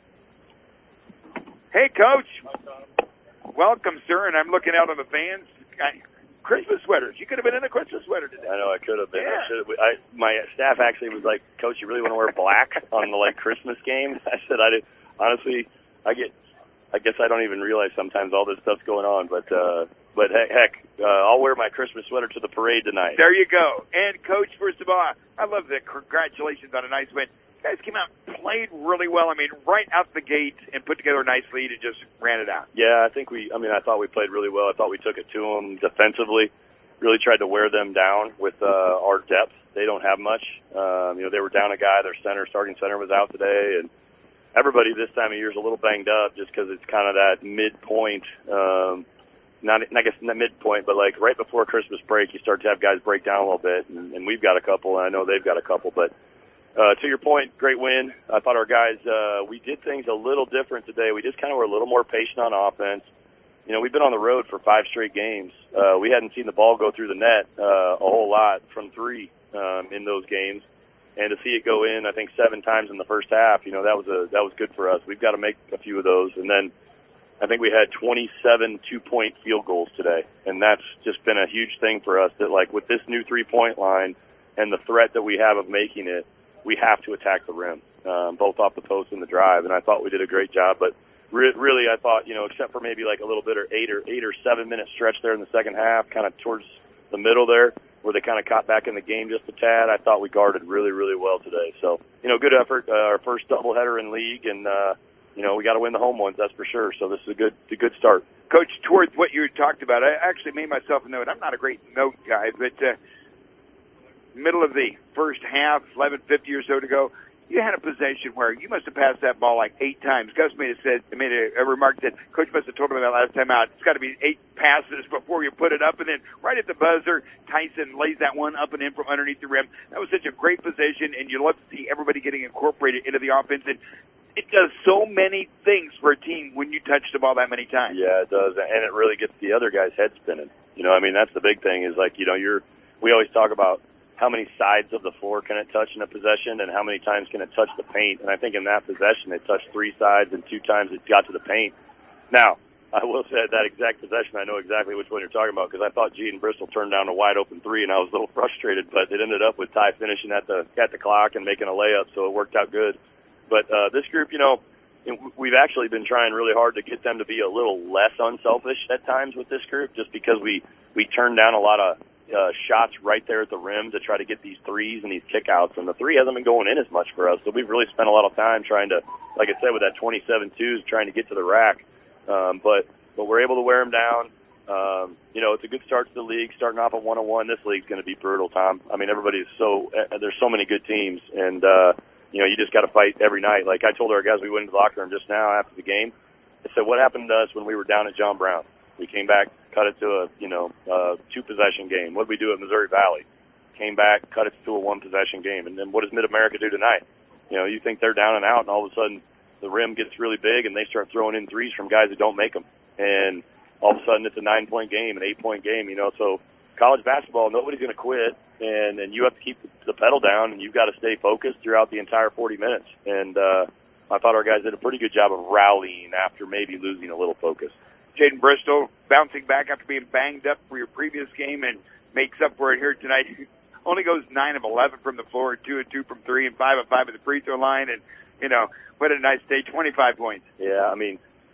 Hey, Coach. Welcome, sir. And I'm looking out on the fans. I, Christmas sweaters. You could have been in a Christmas sweater today. I know I could have been. Yeah. I should have. I, my staff actually was like, "Coach, you really want to wear black on the like Christmas game?" I said, "I did." Honestly, I get. I guess I don't even realize sometimes all this stuff's going on, but uh, But heck, heck uh, I'll wear my Christmas sweater to the parade tonight. There you go. And, Coach, first of all, I love the congratulations on a nice win. You guys came out and played really well. I mean, right out the gate and put together a nice lead and just ran it out. Yeah, I think we, I mean, I thought we played really well. I thought we took it to them defensively, really tried to wear them down with uh, our depth. They don't have much. Um, you know, they were down a guy. Their center, starting center was out today. And everybody this time of year is a little banged up just because it's kind of that midpoint, um, not, I guess not midpoint, but like right before Christmas break, you start to have guys break down a little bit. And, and we've got a couple, and I know they've got a couple, but Uh, to your point, great win. I thought our guys, uh, we did things a little different today. We just kind of were a little more patient on offense. You know, we've been on the road for five straight games. Uh, we hadn't seen the ball go through the net uh, a whole lot from three um, in those games. And to see it go in, I think, seven times in the first half, you know, that was a that was good for us. We've got to make a few of those. And then I think we had twenty-seven two-point field goals today. And that's just been a huge thing for us that, like, with this new three-point line and the threat that we have of making it, we have to attack the rim, um, both off the post and the drive. And I thought we did a great job. But re- really, I thought, you know, except for maybe like a little bit or eight or eight or seven minute stretch there in the second half, kind of towards the middle there, where they kind of caught back in the game just a tad, I thought we guarded really, really well today. So, you know, good effort. Uh, our first doubleheader in league, and uh, you know, we got to win the home ones, that's for sure. So this is a good, a good start. Coach, towards what you talked about, I actually made myself a note. I'm not a great note guy, but. Uh, middle of the first half, eleven fifty or so to go, you had a possession where you must have passed that ball like eight times. Gus made, said, made a, a remark that Coach must have told him that last time out. It's got to be eight passes before you put it up. And then right at the buzzer, Tyson lays that one up and in from underneath the rim. That was such a great possession, and you love to see everybody getting incorporated into the offense. And it does so many things for a team when you touch the ball that many times. Yeah, it does, and it really gets the other guy's head spinning. You know, I mean, that's the big thing is, like, you know, you're we always talk about how many sides of the floor can it touch in a possession and how many times can it touch the paint. And I think in that possession it touched three sides and two times it got to the paint. Now, I will say that exact possession, I know exactly which one you're talking about because I thought Jaden Bristol turned down a wide open three and I was a little frustrated, but it ended up with Ty finishing at the at the clock and making a layup, so it worked out good. But uh, this group, you know, we've actually been trying really hard to get them to be a little less unselfish at times with this group just because we, we turn down a lot of Uh, shots right there at the rim to try to get these threes and these kickouts, and the three hasn't been going in as much for us. So we've really spent a lot of time trying to, like I said, with that twenty-seven twos, trying to get to the rack. Um, but but we're able to wear them down. Um, you know, it's a good start to the league. Starting off at one oh one, this league's going to be brutal, Tom. I mean, everybody's so uh, there's so many good teams, and uh, you know, you just got to fight every night. Like I told our guys, we went into the locker room just now after the game. I said, what happened to us when we were down at John Brown? We came back, cut it to a, you know, uh, two-possession game. What did we do at Missouri Valley? Came back, cut it to a one-possession game. And then what does Mid-America do tonight? You know, you think they're down and out, and all of a sudden the rim gets really big, and they start throwing in threes from guys that don't make them. And all of a sudden it's a nine-point game, an eight-point game, you know. So college basketball, nobody's going to quit, and, and you have to keep the pedal down, and you've got to stay focused throughout the entire forty minutes. And uh, I thought our guys did a pretty good job of rallying after maybe losing a little focus. Jaden Bristol bouncing back after being banged up for your previous game and makes up for it here tonight. Only goes nine of eleven from the floor, two of two from three, and five of five at the free throw line. And, you know, what a nice day, twenty-five points. Yeah, I mean,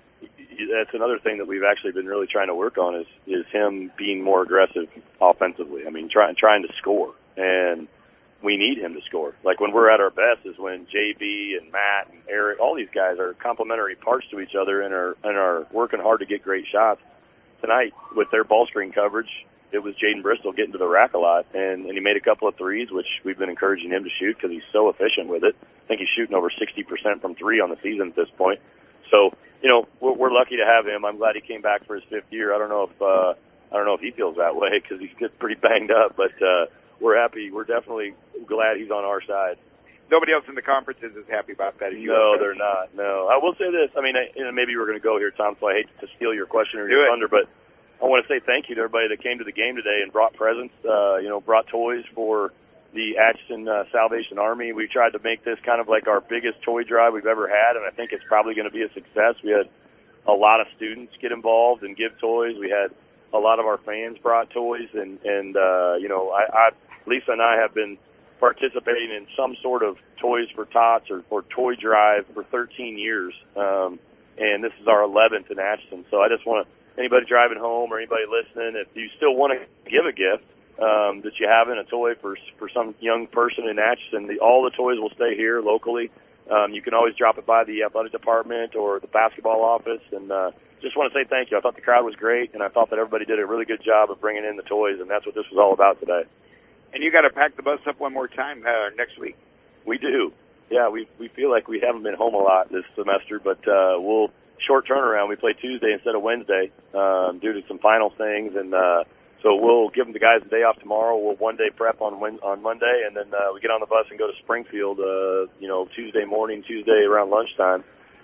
that's another thing that we've actually been really trying to work on is, is him being more aggressive offensively. I mean, trying trying to score. And we need him to score. Like when we're at our best is when J B and Matt and Eric, all these guys are complementary parts to each other and are and are working hard to get great shots. Tonight, with their ball screen coverage, it was Jaden Bristol getting to the rack a lot, and, and he made a couple of threes, which we've been encouraging him to shoot because he's so efficient with it. I think he's shooting over sixty percent from three on the season at this point. So, you know, we're, we're lucky to have him. I'm glad he came back for his fifth year. I don't know if uh, I don't know if he feels that way because he's getting pretty banged up, but uh, we're happy. We're definitely glad he's on our side. Nobody else in the conference is as happy about that as you. No, they're not. No. I will say this. I mean, I, you know, maybe we're going to go here, Tom, so I hate to steal your question or your thunder, but I want to say thank you to everybody that came to the game today and brought presents, uh, you know, brought toys for the Atchison uh, Salvation Army. We tried to make this kind of like our biggest toy drive we've ever had, and I think it's probably going to be a success. We had a lot of students get involved and give toys. We had a lot of our fans brought toys, and, and uh, you know, I, I, Lisa and I have been participating in some sort of Toys for Tots or, or toy drive for thirteen years, um, and this is our eleventh in Atchison. So I just want to anybody driving home or anybody listening, if you still want to give a gift um, that you haven't, a toy for for some young person in Atchison, the, all the toys will stay here locally. Um, you can always drop it by the athletic department or the basketball office. And uh, just want to say thank you. I thought the crowd was great, and I thought that everybody did a really good job of bringing in the toys, and that's what this was all about today. And you got to pack the bus up one more time uh, next week. We do. Yeah, we we feel like we haven't been home a lot this semester, but uh, we'll short turnaround. We play Tuesday instead of Wednesday um, due to some final things, and uh, so we'll give them the guys a day off tomorrow. We'll one day prep on on Monday, and then uh, we get on the bus and go to Springfield. Uh, you know, Tuesday morning, Tuesday around lunchtime.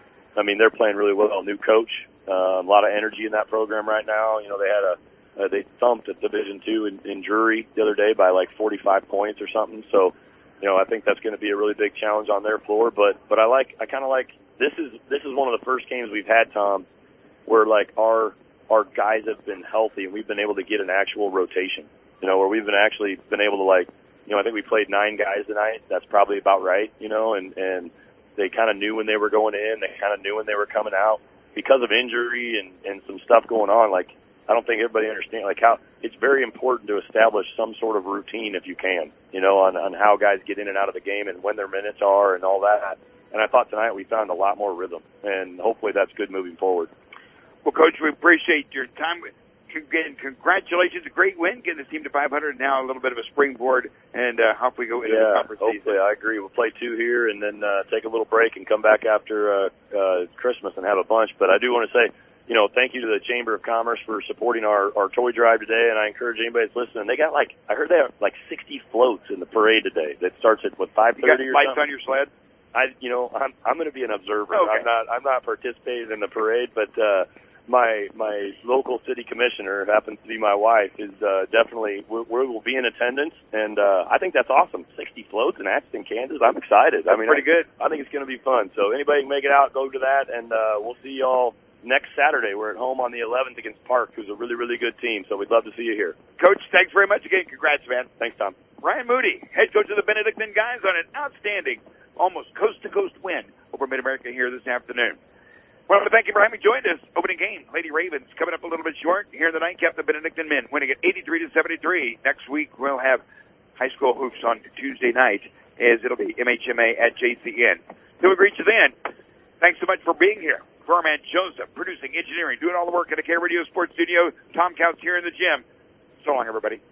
I mean, they're playing really well. New coach, uh, a lot of energy in that program right now. You know, they had a uh, they thumped at Division Two in, in Drury the other day by like forty-five points or something. So, you know, I think that's going to be a really big challenge on their floor. But but I like I kind of like this is this is one of the first games we've had, Tom, where like our our guys have been healthy and we've been able to get an actual rotation. You know, where we've been actually been able to like, you know, I think we played nine guys tonight. That's probably about right. You know, and and they kind of knew when they were going in. They kind of knew when they were coming out because of injury and and some stuff going on. Like, I don't think everybody understands, like, how it's very important to establish some sort of routine if you can, you know, on, on how guys get in and out of the game and when their minutes are and all that. And I thought tonight we found a lot more rhythm, and hopefully that's good moving forward. Well, Coach, we appreciate your time. Again, congratulations. A great win, getting the team to five hundred. Now a little bit of a springboard, and uh, hopefully go into yeah, the conference hopefully, season. I agree. We'll play two here and then uh, take a little break and come back after uh, uh, Christmas and have a bunch. But I do want to say, you know, thank you to the Chamber of Commerce for supporting our, our toy drive today, and I encourage anybody that's listening. They got like, I heard they have like sixty floats in the parade today that starts at, what, five thirty or lights something? on your sled? I, you know, I'm I'm going to be an observer. Okay. I'm not I'm not participating in the parade, but uh, my my local city commissioner, who happens to be my wife, is uh, definitely we will be in attendance, and uh, I think that's awesome. sixty floats in Atchison, Kansas. I'm excited. That's I mean, pretty I, good. I think it's going to be fun. So anybody can make it out, go to that, and uh, we'll see y'all next Saturday. We're at home on the eleventh against Park, who's a really, really good team. So we'd love to see you here. Coach, thanks very much again. Congrats, man. Thanks, Tom. Ryan Moody, head coach of the Benedictine guys, on an outstanding, almost coast-to-coast win over Mid-America here this afternoon. Well, thank you for having joined us. Opening game, Lady Ravens coming up a little bit short here in the nightcap. The Benedictine men winning at eighty-three to seventy-three. Next week we'll have high school hoops on Tuesday night, as it'll be M H M A at J C N. Till we reach you then, thanks so much for being here. For our man Joseph, producing, engineering, doing all the work in the K Radio Sports Studio. Tom Couch here in the gym. So long, everybody.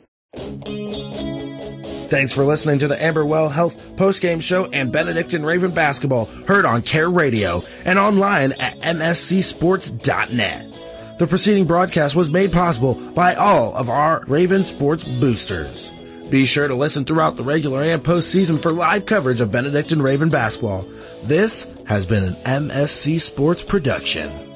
Thanks for listening to the Amberwell Health postgame show and Benedictine Raven basketball, heard on Care Radio and online at M S C sports dot net. The preceding broadcast was made possible by all of our Raven Sports boosters. Be sure to listen throughout the regular and postseason for live coverage of Benedictine Raven basketball. This has been an M S C Sports production.